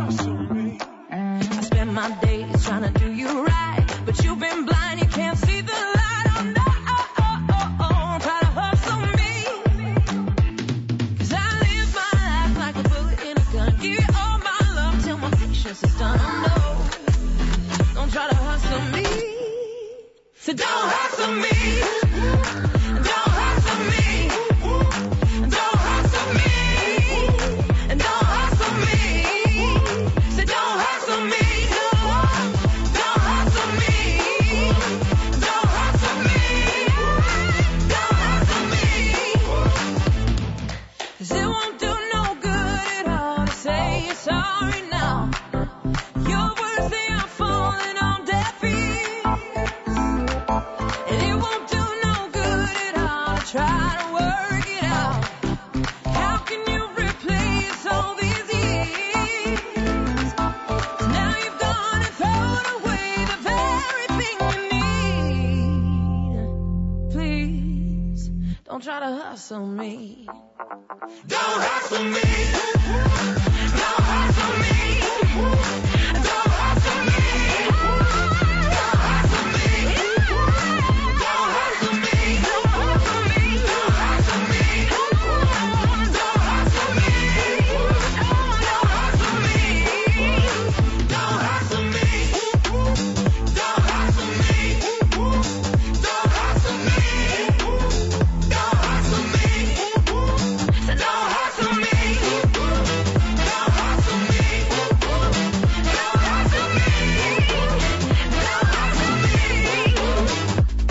I spend my days trying to do you right, but you've been blind, you can't see the light. Oh no, don't try to hustle me. 'Cause I live my life like a bullet in a gun. Give you all my love till my patience is done. Oh no, don't try to hustle me. So don't hustle me. Don't hustle me. Don't hustle me. Don't hustle me. So don't hustle me. Don't hustle me. Don't hustle me. Don't hustle me. 'Cause it won't do no good at all to say you're sorry. try to hustle me. Don't hustle me. Don't hustle me. Don't hustle me. Don't hustle me. Don't hustle me. Don't hustle me. Don't hustle me. Don't hustle me. Don't hustle me. Don't hustle me. Don't hustle me. Don't hustle me. Don't hustle me. So don't hustle me. Don't hustle me. Don't hustle me. Don't hustle me.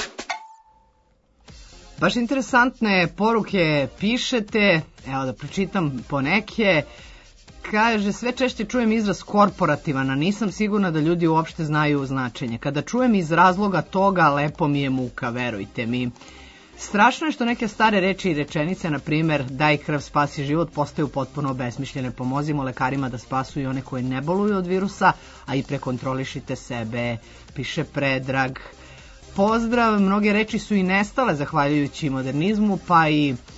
Baš interesantne poruke pišete, evo da pročitam poneke. Kaže, sve češće čujem izraz korporativan, a nisam sigurna da ljudi uopšte znaju značenje. Kada čujem iz razloga toga, lepo mi je muka, verujte mi. Strašno je što neke stare reči i rečenice, na primer, daj krv, spasi život, postaju potpuno obesmišljene. Pomozimo lekarima da spasu i one koji ne boluju od virusa, a i prekontrolišite sebe, piše Predrag. Pozdrav, mnoge reči su i nestale zahvaljujući modernizmu, pa i e,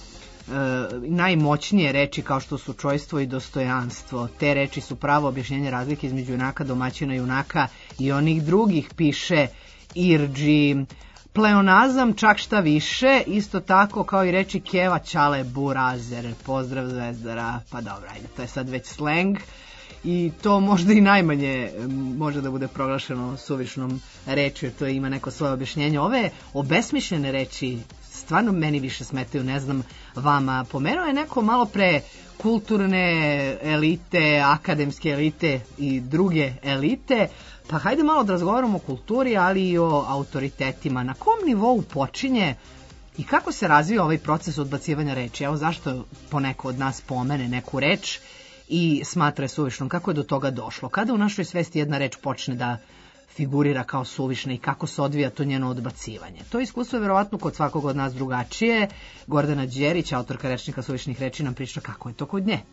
najmoćnije reči kao što su čojstvo i dostojanstvo. Te reči su pravo objašnjenje razlike između junaka, domaćina, junaka i onih drugih, piše Irđi. Pleonazam, čak šta više, isto tako kao i reči keva, ćale, burazer, pozdrav Zvezdara, pa dobro, ajde, to je sad već sleng. I to možda i najmanje može da bude proglašeno suvišnom reči, jer to ima neko svoje objašnjenje. Ove obesmišljene reči stvarno meni više smetaju, ne znam vama. Pomenuo je neko malo pre kulturne elite, akademske elite i druge elite, pa hajde malo da razgovaramo o kulturi, ali i o autoritetima. Na kom nivou počinje i kako se razvija ovaj proces odbacivanja reči? Evo zašto poneko od nas pomene neku reč i smatra je suvišnom. Kako je do toga došlo? Kada u našoj svesti jedna reč počne da figurira kao suvišna i kako se odvija to njeno odbacivanje? To iskustvo je verovatno kod svakog od nas drugačije. Gordana Đerić, autorka rečnika suvišnih reči, nam priča kako je to kod nje.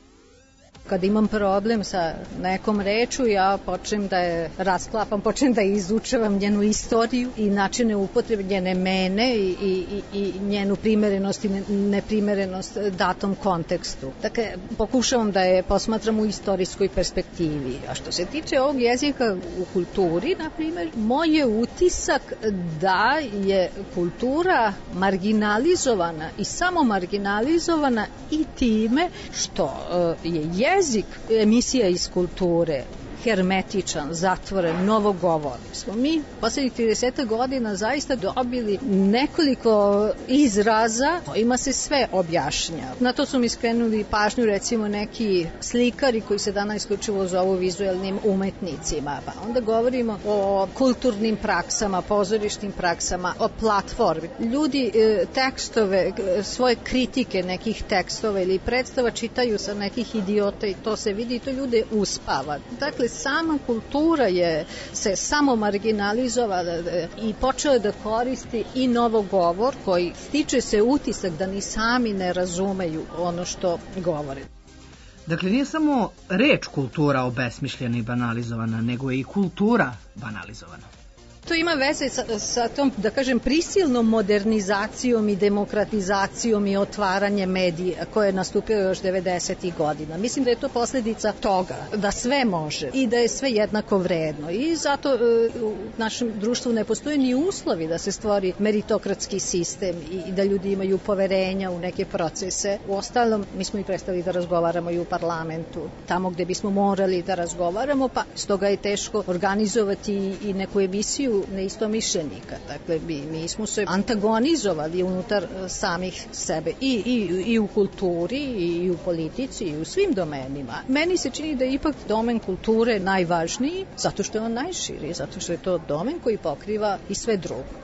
Kad imam problem sa nekom reču, ja počnem da je rasklapam, počnem da izučavam njenu istoriju i načine upotrebe, njene mene i, i, i njenu primerenost i neprimerenost datom kontekstu. Dakle, pokušavam da je posmatram u istorijskoj perspektivi. A što se tiče ovog jezika u kulturi, na primjer, moj je utisak da je kultura marginalizovana i samo marginalizovana i time što uh, je jezik jezik emisija iz kulture hermetičan, zatvoren, novogovorni. Smo mi poslednjih trideset godina zaista dobili nekoliko izraza kojima se sve objašnja. Na to su mi skrenuli pažnju recimo neki slikari koji se danas isključivo zovu vizuelnim umetnicima. Pa onda govorimo o kulturnim praksama, pozorišnim praksama, o platformi. Ljudi e, tekstove, svoje kritike nekih tekstova ili predstava čitaju sa nekih idiota i to se vidi i to ljude uspava. Dakle, sama kultura je se samo marginalizovala i počela da koristi i novogovor koji stiče se utisak da ni sami ne razumeju ono što govore. Dakle, nije samo reč kultura obesmišljena i banalizovana, nego je i kultura banalizovana. To ima veze sa, sa tom, da kažem, prisilnom modernizacijom i demokratizacijom i otvaranjem medija koje je nastupilo još devedesetih godina. Mislim da je to posljedica toga, da sve može i da je sve jednako vredno. I zato e, u našem društvu ne postoje ni uslovi da se stvori meritokratski sistem i da ljudi imaju poverenja u neke procese. U ostalom, mi smo i prestali da razgovaramo i u parlamentu, tamo gde bismo morali da razgovaramo, pa stoga je teško organizovati i neku emisiju neistomišljenika. Dakle, mi, mi smo se antagonizovali unutar samih sebe i, i, i u kulturi i u politici i u svim domenima. Meni se čini da je ipak domen kulture najvažniji zato što je on najširi, zato što je to domen koji pokriva i sve drugo.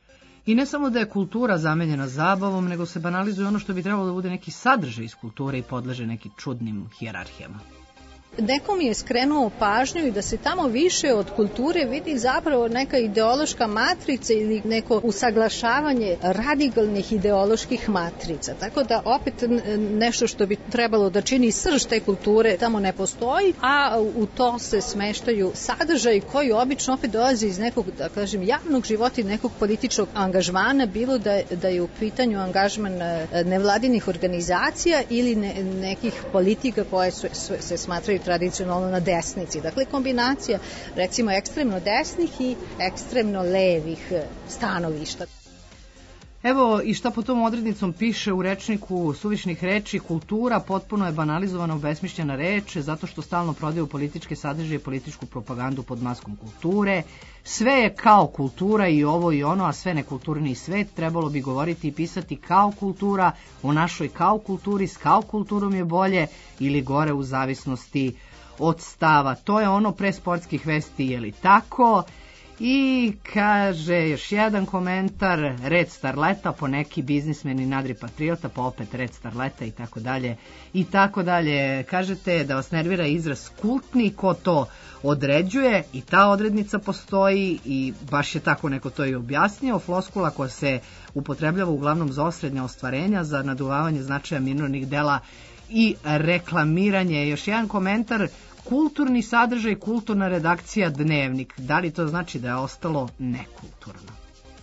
I ne samo da je kultura zamenjena zabavom, nego se banalizuje ono što bi trebalo da bude neki sadržaj iz kulture i podleže nekim čudnim hijerarhijama. Neko mi je skrenuo pažnju i da se tamo više od kulture vidi zapravo neka ideološka matrica ili neko usaglašavanje radikalnih ideoloških matrica. Tako da opet nešto što bi trebalo da čini srž te kulture tamo ne postoji, a u to se smeštaju sadržaj koji obično opet dolazi iz nekog, da kažem, javnog života i nekog političkog angažmana, bilo da, da je u pitanju angažman nevladinih organizacija ili ne, nekih politika koje su, su, se smatraju tradicionalno na desnici. Dakle, kombinacija recimo ekstremno desnih i ekstremno levih stanovišta. Evo i šta po tom odrednicom piše u rečniku suvišnih reči: kultura potpuno je banalizovana, obesmišljena reč, zato što stalno prodaju političke sadržaje i političku propagandu pod maskom kulture. Sve je kao kultura, i ovo i ono, a sve nekulturni svet. Trebalo bi govoriti i pisati kao kultura, o našoj kao kulturi, s kao kulturom je bolje ili gore u zavisnosti od stava. To je ono pre sportskih vesti, je li tako? I kaže još jedan komentar: red starleta, po neki biznismeni nadri patriota, pa opet red starleta i tako dalje i tako dalje. Kažete da vas nervira izraz kultni, ko to određuje, i ta odrednica postoji i baš je tako neko to i objasnio. Floskula koja se upotrebljava uglavnom za osrednja ostvarenja, za naduvavanje značaja minornih dela i reklamiranje. Još jedan komentar: kulturni sadržaj, kulturna redakcija, dnevnik. Da li to znači da je ostalo nekulturno?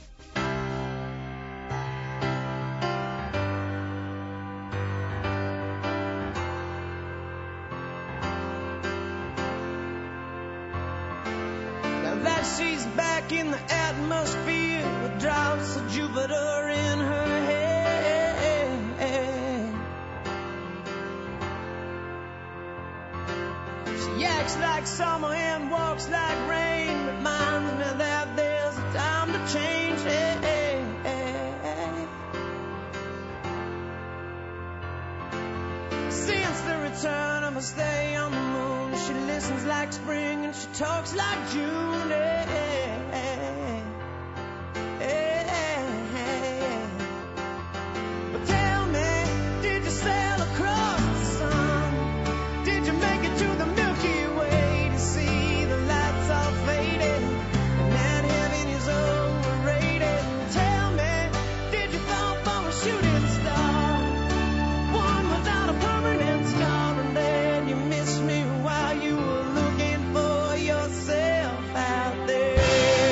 Now that she's back in the atmosphere with drops of Jupiter in her head. She acts like summer and walks like rain. Reminds me that there's a time to change. Hey, hey, hey. Since the return of her stay on the moon, she listens like spring and she talks like June. Hey, hey, hey. Hey, hey. But tell me, did you sail across the sun? Did you make it to the Milky Way to see the lights all faded and that heaven is overrated? Tell me, did you fall for a shooting star, one without a permanent scar, and then you missed me while you were looking for yourself out there?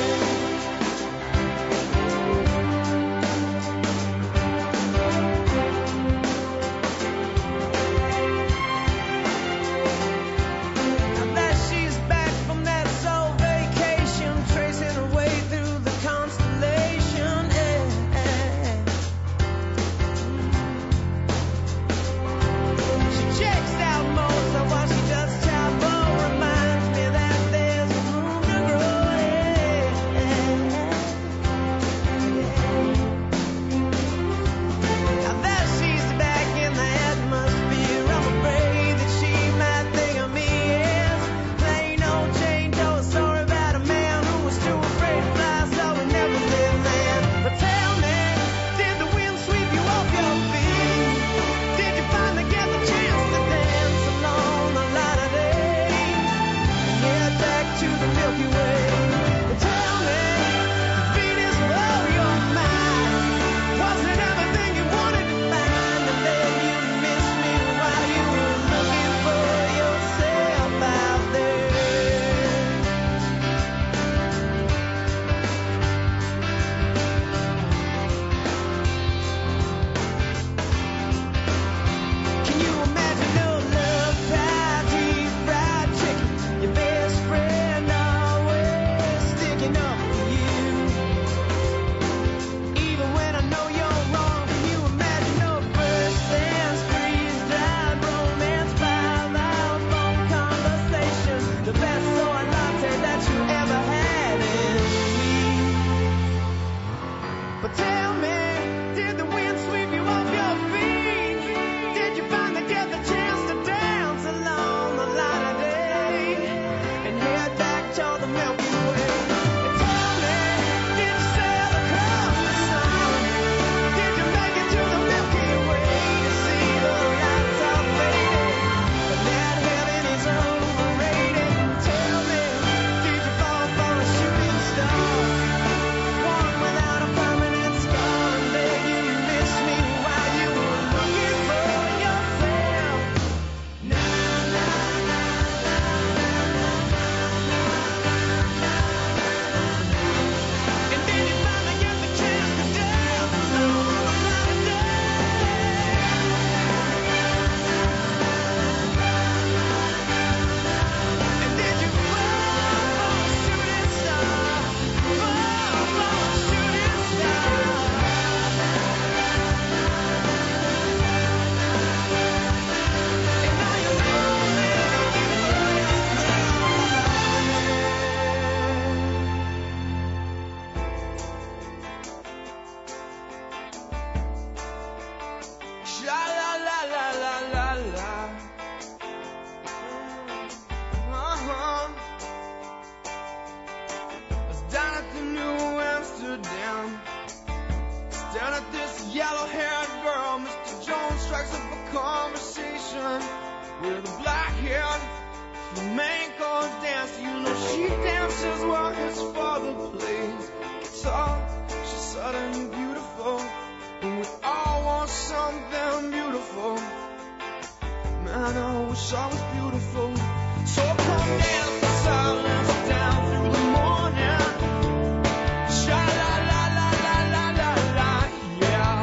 with a black hair, flamenco dancer. You know she dances while his father plays guitar. She's suddenly beautiful, and we all want something beautiful. Man, I wish I was beautiful. So come dance the silence down through the morning. Sha la la la la la la la, yeah.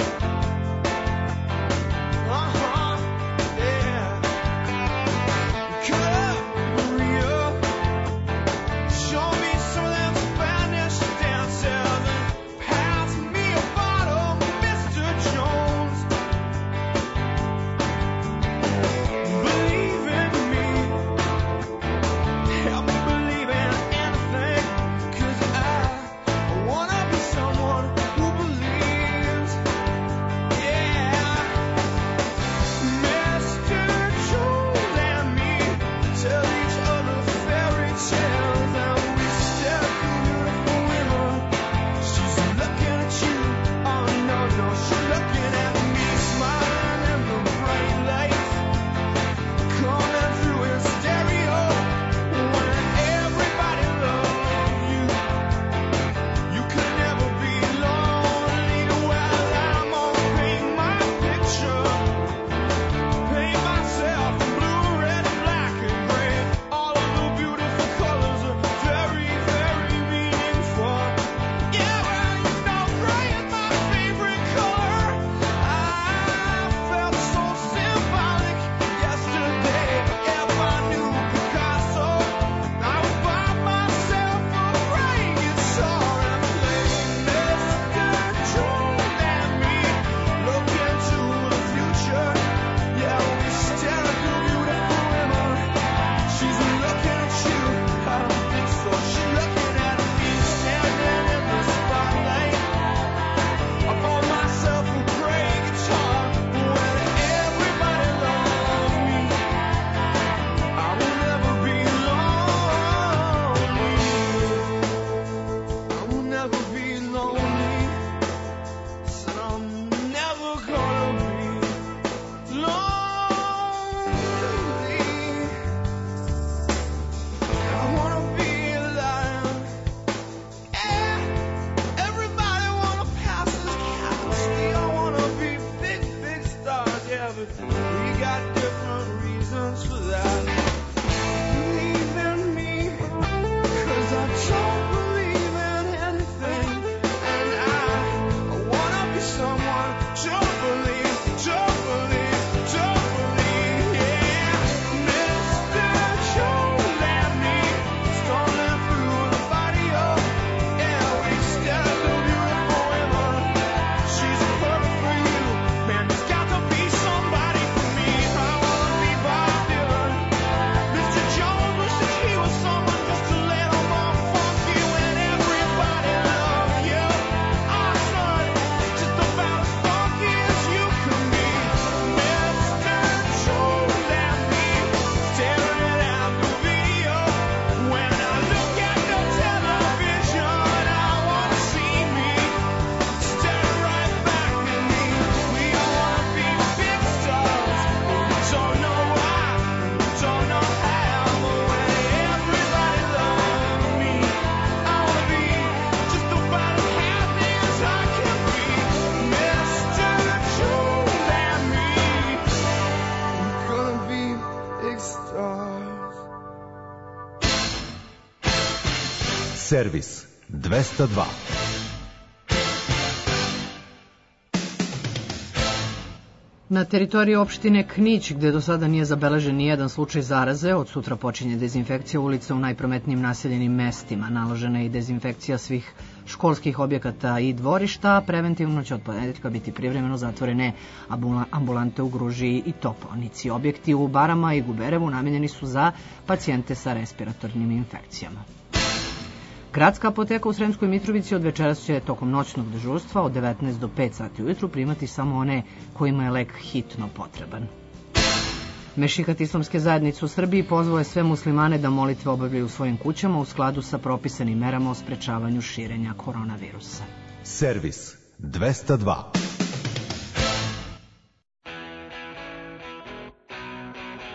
Uh huh, yeah. Cut up, Maria. Show me some of them Spanish dances and pass me a bottle, Mister Jones. Believe in me. Help me believe in anything, 'cause I, I wanna be someone who believes. Yeah. Mister Jones and me tell each other fairy tales, and we stare at the beautiful women. She's looking at you, oh no, no, she's looking at me, smiling in the bright lights, coming through in stereo. When everybody loves you, you could never be lonely. Well, I'm gonna paint my picture, paint myself in blue, red, black, and gray. All of the beautiful colors are very, very meaningful. Yeah, well, you know, gray is my favorite color. I felt so symbolic yesterday. If I knew Picasso, I would buy myself a gray guitar and play Mister Jones and me. Look into the future. Yeah, we stare at the beautiful women. She's looking at you. I don't think so. She's looking at me, standing in the spotlight. I bought myself a gray guitar. When everybody loves me, I will never be lonely. I will never be lonely. Said I'm never gonna be lonely. I wanna be alive. Yeah, everybody wanna pass this couch. We all wanna be big, big stars. Yeah, but we got different reasons for that. Believe in me, 'cause I don't believe in anything. And I, I wanna be someone. Don't believe, don't believe, don't believe. Yeah, Mister Jones and me, strolling through the barrio. Yeah, we stare at the beautiful women. She's perfect for you. Man, there's got to be somebody for me. I wanna be Bob Dylan. Mister Jones wishes he was someone just a little more funky when everybody loves you. Oh, son, just about as funky as you can be. Mister Jones and me, staring at the video. When I look at the television, I wanna see me staring right back at me. We all wanna be big stars, but we don't know why, we don't know how. But when everybody loves me, I wanna be just about as happy as I can be. Mister Jones and me, we're gonna be big stars. Servis dvesta dva. Na teritoriji opštine Knić, gde do sada nije zabeležen nijedan slučaj zaraze, od sutra počinje dezinfekcija ulica u najprometnijim naseljenim mestima. Naložena je i dezinfekcija svih školskih objekata i dvorišta, a preventivno će od ponedeljka biti privremeno zatvorene ambula- ambulante u Gružiji i Topovnici. Objekti u Barama i Guberevu namenjeni su za pacijente sa respiratornim infekcijama. Gradska apoteka u Sremskoj Mitrovici od večeras će tokom noćnog dežurstva od devetnaest do pet sati ujutru primati samo one kojima je lek hitno potreban. Mešihat islamske zajednice u Srbiji pozvao je sve muslimane da molitve obavljaju u svojim kućama u skladu sa propisanim merama o sprečavanju širenja koronavirusa. Servis dvesta dva.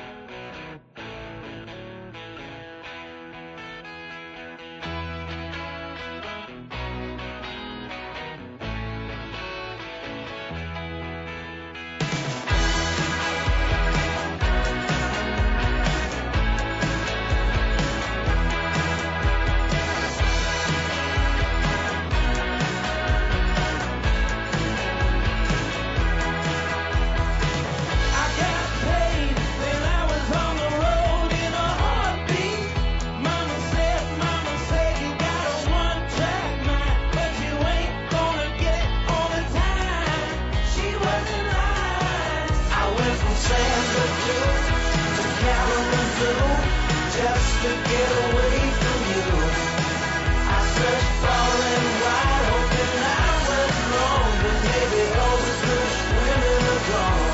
Kalamazoo just to get away from you. I searched far and wide, hoping I was wrong, but maybe all the good women are gone.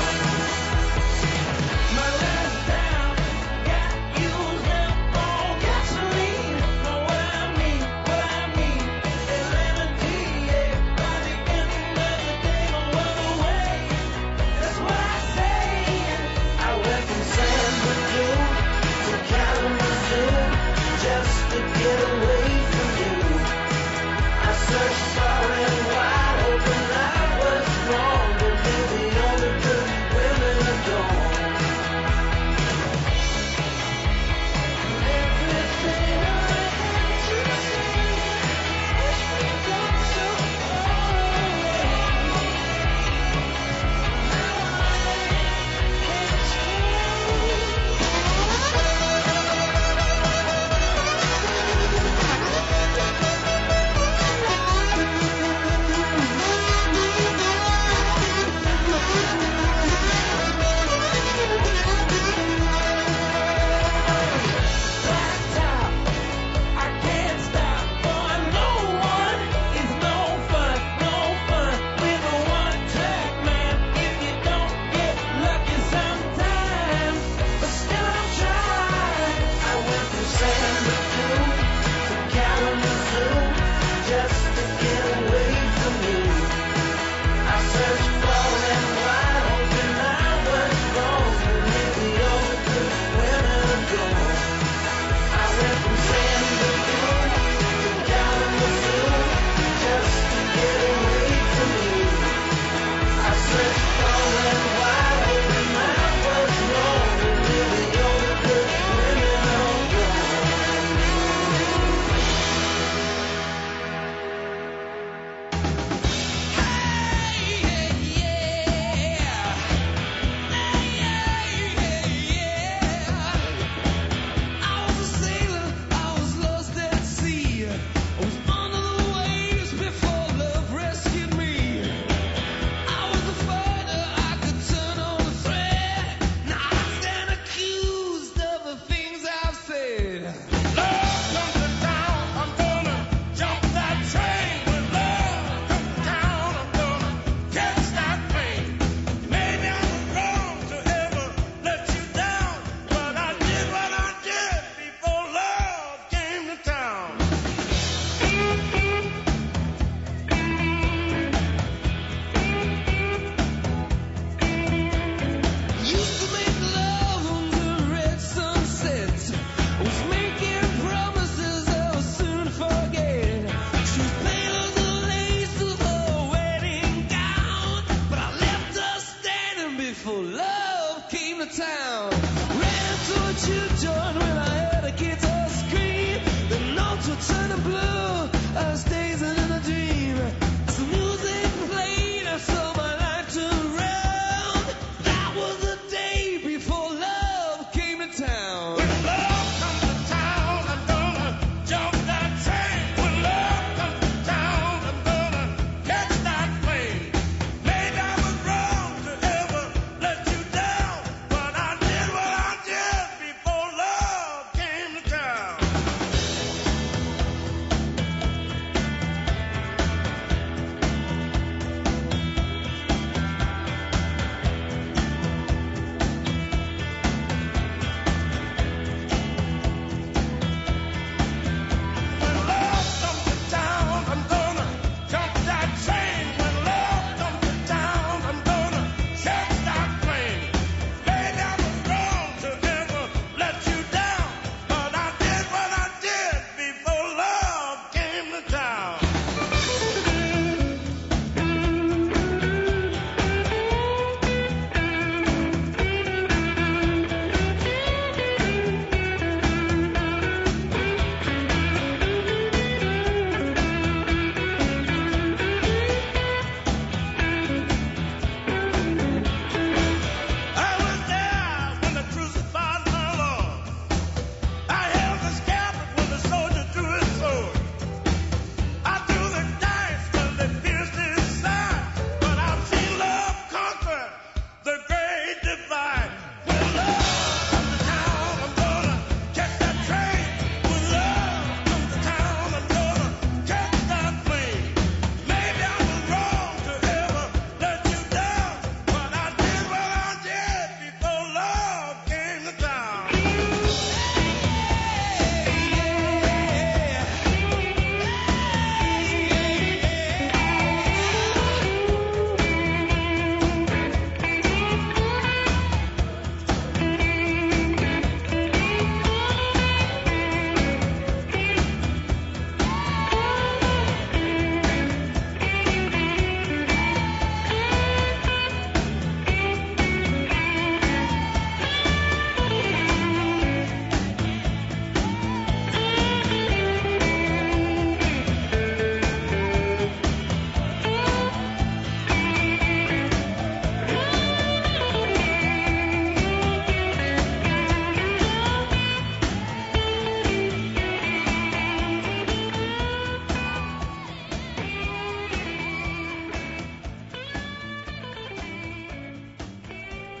My last down got used up on gasoline. Know what I mean? What I mean? Calamity, yeah. By the end of the day, no other way. That's what I say. I went from San Bernardino to Kalamazoo just to get away from you.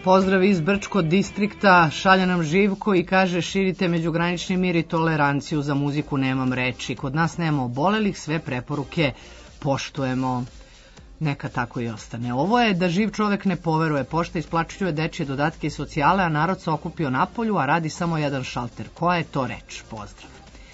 Pozdrav iz Brčkog distrikta, šalje nam Živko i kaže širite međugranični mir i toleranciju, za muziku nemam reči. Kod nas nema obolelih, sve preporuke poštujemo. Neka tako i ostane. Ovo je da živ čovek ne poveruje. Pošta isplaćuje dečje dodatke i socijale, a narod se okupio napolju, a radi samo jedan šalter. Koja je to reč? Pozdrav.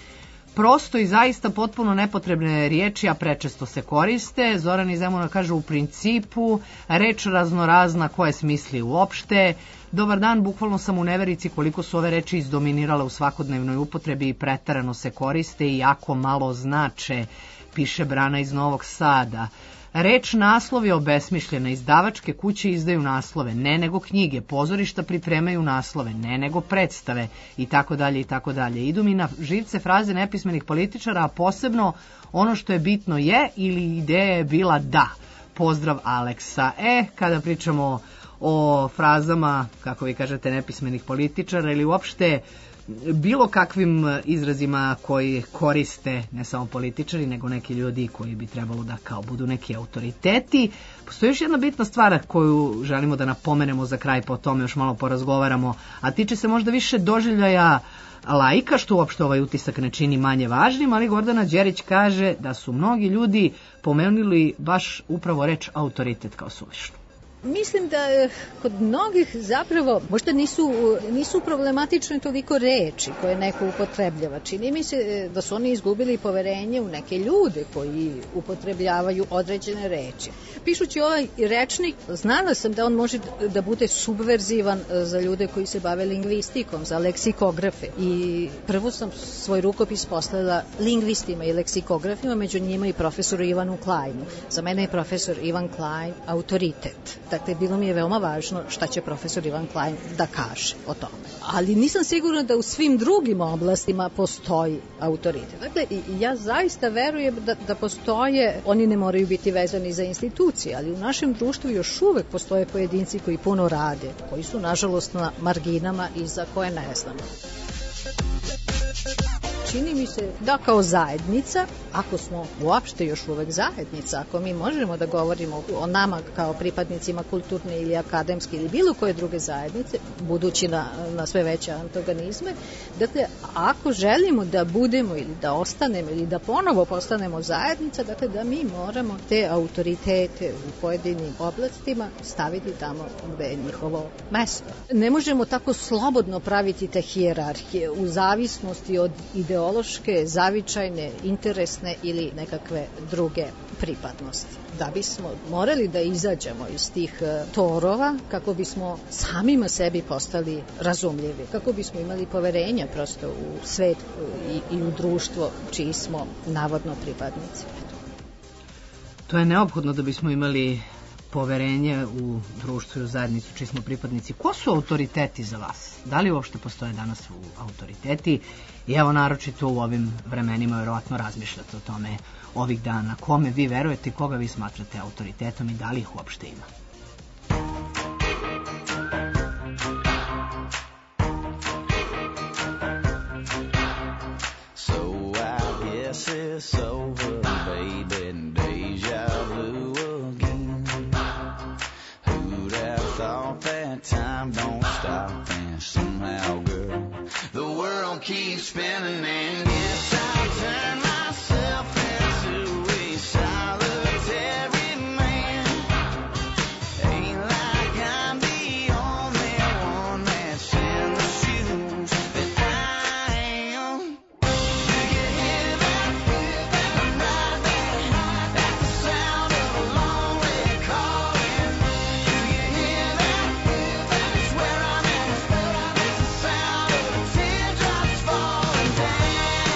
Prosto i zaista potpuno nepotrebne riječi, a prečesto se koriste. Zoran iz Zemuna kaže u principu, reč raznorazna, koje smisli uopšte. Dobar dan, bukvalno sam u neverici koliko su ove reči izdominirale u svakodnevnoj upotrebi i preterano se koriste i jako malo znače, piše Brana iz Novog Sada. Reč naslov je obesmišljena, izdavačke kuće izdaju naslove, ne nego knjige, pozorišta pripremaju naslove, ne nego predstave i tako dalje i tako dalje. Idu mi na živce fraze nepismenih političara, a posebno ono što je bitno je ili ideja je bila da. Pozdrav Aleksa. E, kada pričamo o frazama, kako vi kažete, nepismenih političara ili uopšte bilo kakvim izrazima koji koriste ne samo političari, nego neki ljudi koji bi trebalo da kao budu neki autoriteti. Postoji još jedna bitna stvar koju želimo da napomenemo za kraj, pa o tome još malo porazgovaramo, a tiče se možda više doživljaja laika, što uopšte ovaj utisak ne čini manje važnim, ali Gordana Đerić kaže da su mnogi ljudi pomenuli baš upravo reč autoritet kao suvišnu. Mislim da kod mnogih zapravo možda nisu, nisu problematične toliko reči koje neko upotrebljava. Čini mi se da su oni izgubili poverenje u neke ljude koji upotrebljavaju određene reči. Pišući ovaj rečnik, znala sam da on može da bude subverzivan za ljude koji se bave lingvistikom, za leksikografe. I prvo sam svoj rukopis poslala lingvistima i leksikografima, među njima i profesoru Ivanu Klajnu. Za mene je profesor Ivan Klajn autoritet. Dakle, bilo mi je veoma važno šta će profesor Ivan Klajn da kaže o tome. Ali nisam sigurna da u svim drugim oblastima postoji autoritet. Dakle, ja zaista verujem da, da postoje, oni ne moraju biti vezani za institucije, ali u našem društvu još uvek postoje pojedinci koji puno rade, koji su nažalost na marginama i za koje ne znamo. Čini mi se da kao zajednica, ako smo uopšte još uvek zajednica, ako mi možemo da govorimo o nama kao pripadnicima kulturne ili akademske ili bilo koje druge zajednice, budući na, na sve veće antagonizme, dakle, ako želimo da budemo ili da ostanemo ili da ponovo postanemo zajednica, dakle, da mi moramo te autoritete u pojedinim oblastima staviti tamo gde je njihovo mesto. Ne možemo tako slobodno praviti te hijerarhije u zavisnosti od ideologije, ideološke, zavičajne, interesne ili nekakve druge pripadnosti. Da bismo morali da izađemo iz tih torova kako bismo samima sebi postali razumljivi, kako bismo imali poverenja prosto u svet i, i u društvo čiji smo navodno pripadnici. To je neophodno da bismo imali poverenje u društvu i u zajednicu čiji smo pripadnici. Ko su autoriteti za vas? Da li uopšte postoje danas u autoriteti? I evo, naročito u ovim vremenima verovatno razmišljate o tome ovih dana. Kome vi verujete i koga vi smatrate autoritetom i da li ih uopšte ima? So I guess it's over, baby, deja vu again. Who'd have thought that time don't stop, and somehow, girl, the world keeps spinning, and yes, I turn myself into a solitary man. Ain't like I'm the only one that's in the shoes that I am. Do you hear that? I'm right there. That's the sound of a lonely calling. Do you hear that? That's where I'm at. It's the sound of a teardrops falling down.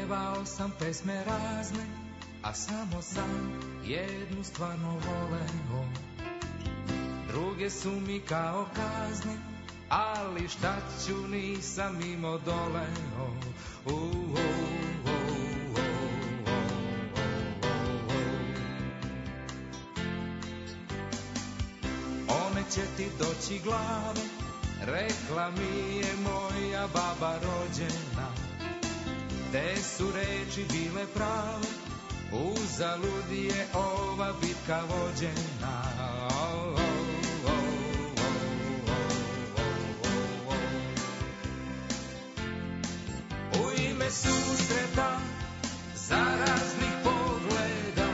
Pevao sam pesme razne, a samo sam jednu stvarno voleo. Druge su mi kao kazne, ali šta ću, nisam imao doleo. U, u, u, u, One će ti doći glave, rekla mi je moja baba rođena. Te su reči bile prave, uzalud je ova bitka vođena. Oh, oh, oh, oh, oh, oh. U ime susreta, zaraznih pogleda,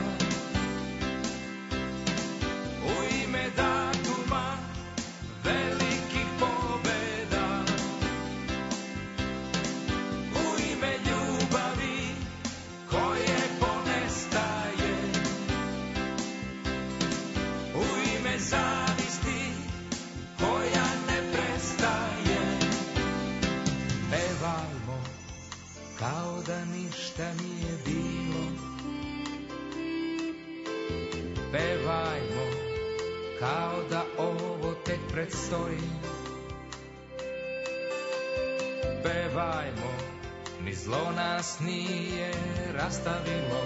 u ime datuma, velikih pobeda, u ime ljubavi koje ponestaje, u ime zavisti koja ne prestaje. Pevajmo kao da ništa nije bilo, pevajmo kao da ovo tek predstoji, pevajmo, ni zlo nas nije rastavilo,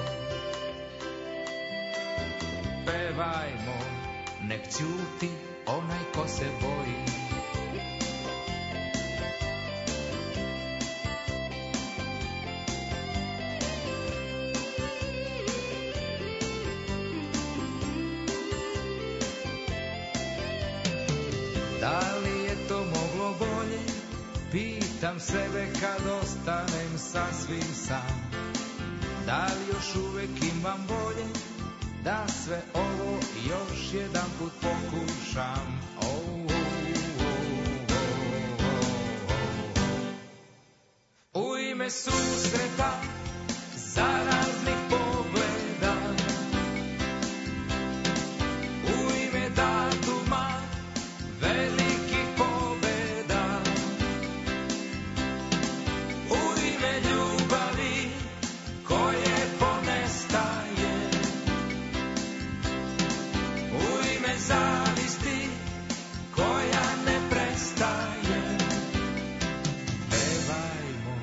pevajmo, nek ćuti onaj ko se boji. Da li je to moglo bolje? Pitam sebe kad ostanem sasvim sam. Da li još uvek imam volje da sve ovo još jedan put pokušam? Oh, oh, oh, oh, oh. U ime susreta, zaraznih pogleda, u ime datuma, velikih pobeda, u ime ljubavi koje ponestaje, u ime zavisti koja ne prestaje. Pevajmo.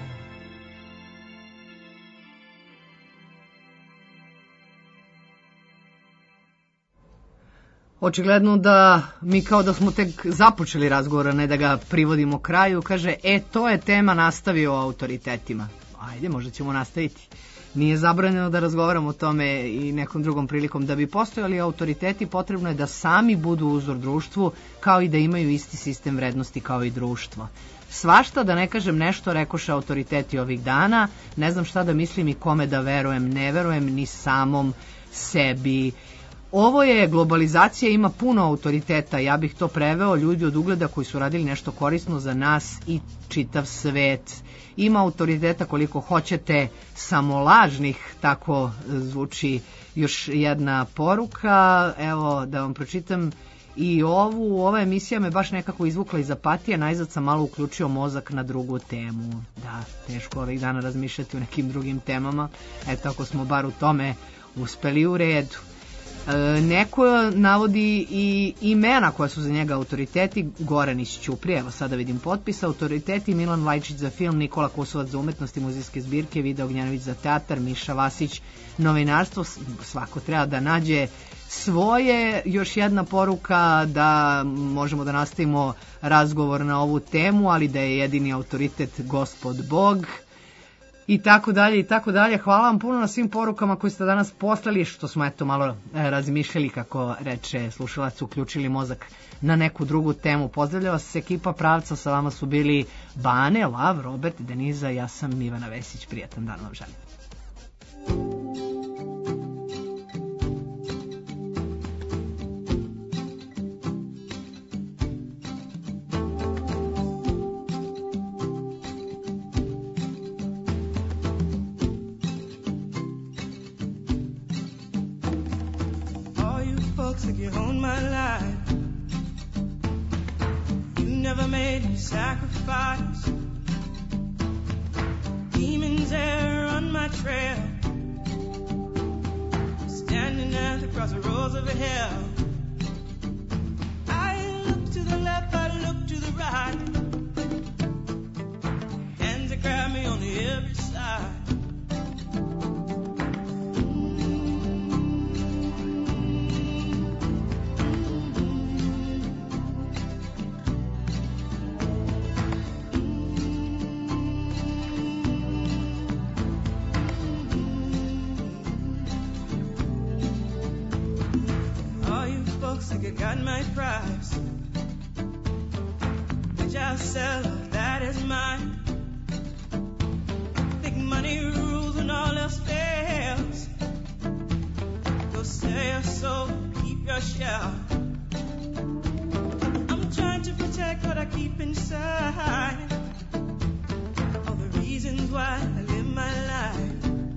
Očigledno da mi kao da smo tek započeli razgovor, a ne da ga privodimo kraju. Kaže, e, to je tema, nastavio o autoritetima. Ajde, možda ćemo nastaviti. Nije zabranjeno da razgovaramo o tome i nekom drugom prilikom. Da bi postojali autoriteti, potrebno je da sami budu uzor društvu, kao i da imaju isti sistem vrednosti kao i društvo. Svašta, da ne kažem nešto, rekoše autoriteti ovih dana. Ne znam šta da mislim i kome da verujem. Ne verujem ni samom sebi. Ovo je globalizacija, ima puno autoriteta, ja bih to preveo, ljudi od ugleda koji su radili nešto korisno za nas i čitav svet. Ima autoriteta koliko hoćete, samo lažnih, tako zvuči još jedna poruka. Evo da vam pročitam i ovu, ova emisija me baš nekako izvukla iz apatije, najzad sam malo uključio mozak na drugu temu. Da, teško ovih dana razmišljati o nekim drugim temama, eto ako smo bar u tome uspeli, u redu. E, neko navodi i imena koja su za njega autoriteti. Goran iz Ćuprije, evo sada vidim potpis. Autoriteti: Milan Lajčić za film, Nikola Kosovac za umetnost i muzejske zbirke, Vida Ognjanović za teatar, Miša Vasić novinarstvo. Svako treba da nađe svoje. Još jedna poruka da možemo da nastavimo razgovor na ovu temu, ali da je jedini autoritet Gospod Bog. I tako dalje, i tako dalje. Hvala vam puno na svim porukama koje ste danas poslali, što smo eto malo razmišljali, kako reče slušalac, uključili mozak na neku drugu temu. Pozdravlja vas ekipa Pravca, sa vama su bili Bane, Lav, Robert, Deniza, ja sam Ivana Vesić. Prijatan dan vam želim. Like you own my life, you never made me sacrifice. Demons there on my trail. Standing at the crossroads of hell. I look to the left, I look to the right. Hands that grab me on the every side. Think I got my price, which I'll sell, that is mine. Think money rules when all else fails. Go sell your soul, keep your shell. I'm trying to protect what I keep inside. All the reasons why I live my life.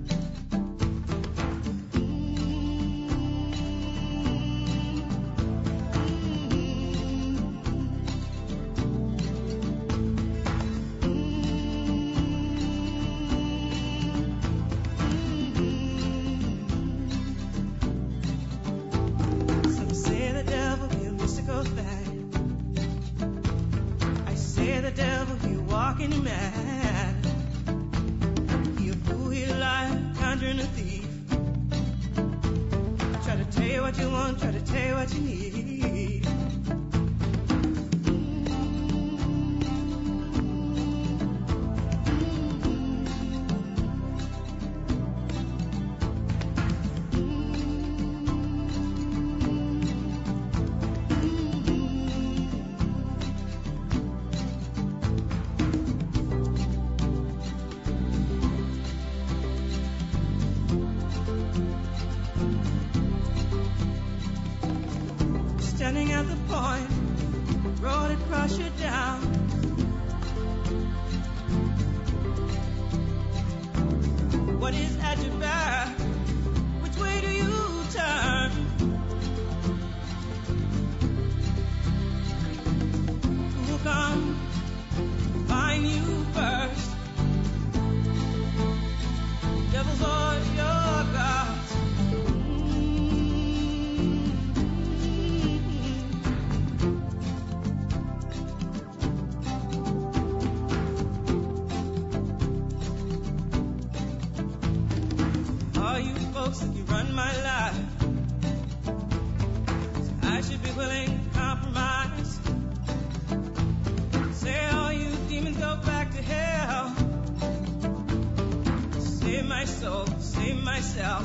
Standing at the point, road to crush you down. What is at your back? Which way do you turn? Who will come find you first? Devils or your gods? That you run my life, so I should be willing to compromise. Say all you demons go back to hell. Save my soul, save myself.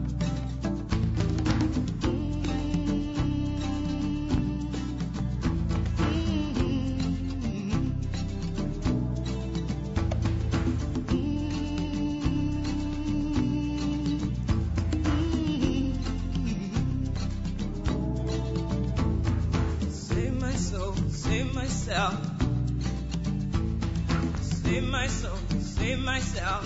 Save myself. Save my soul, save myself.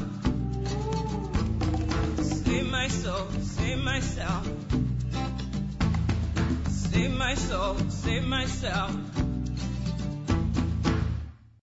Save my soul, save myself. Save my soul, save myself.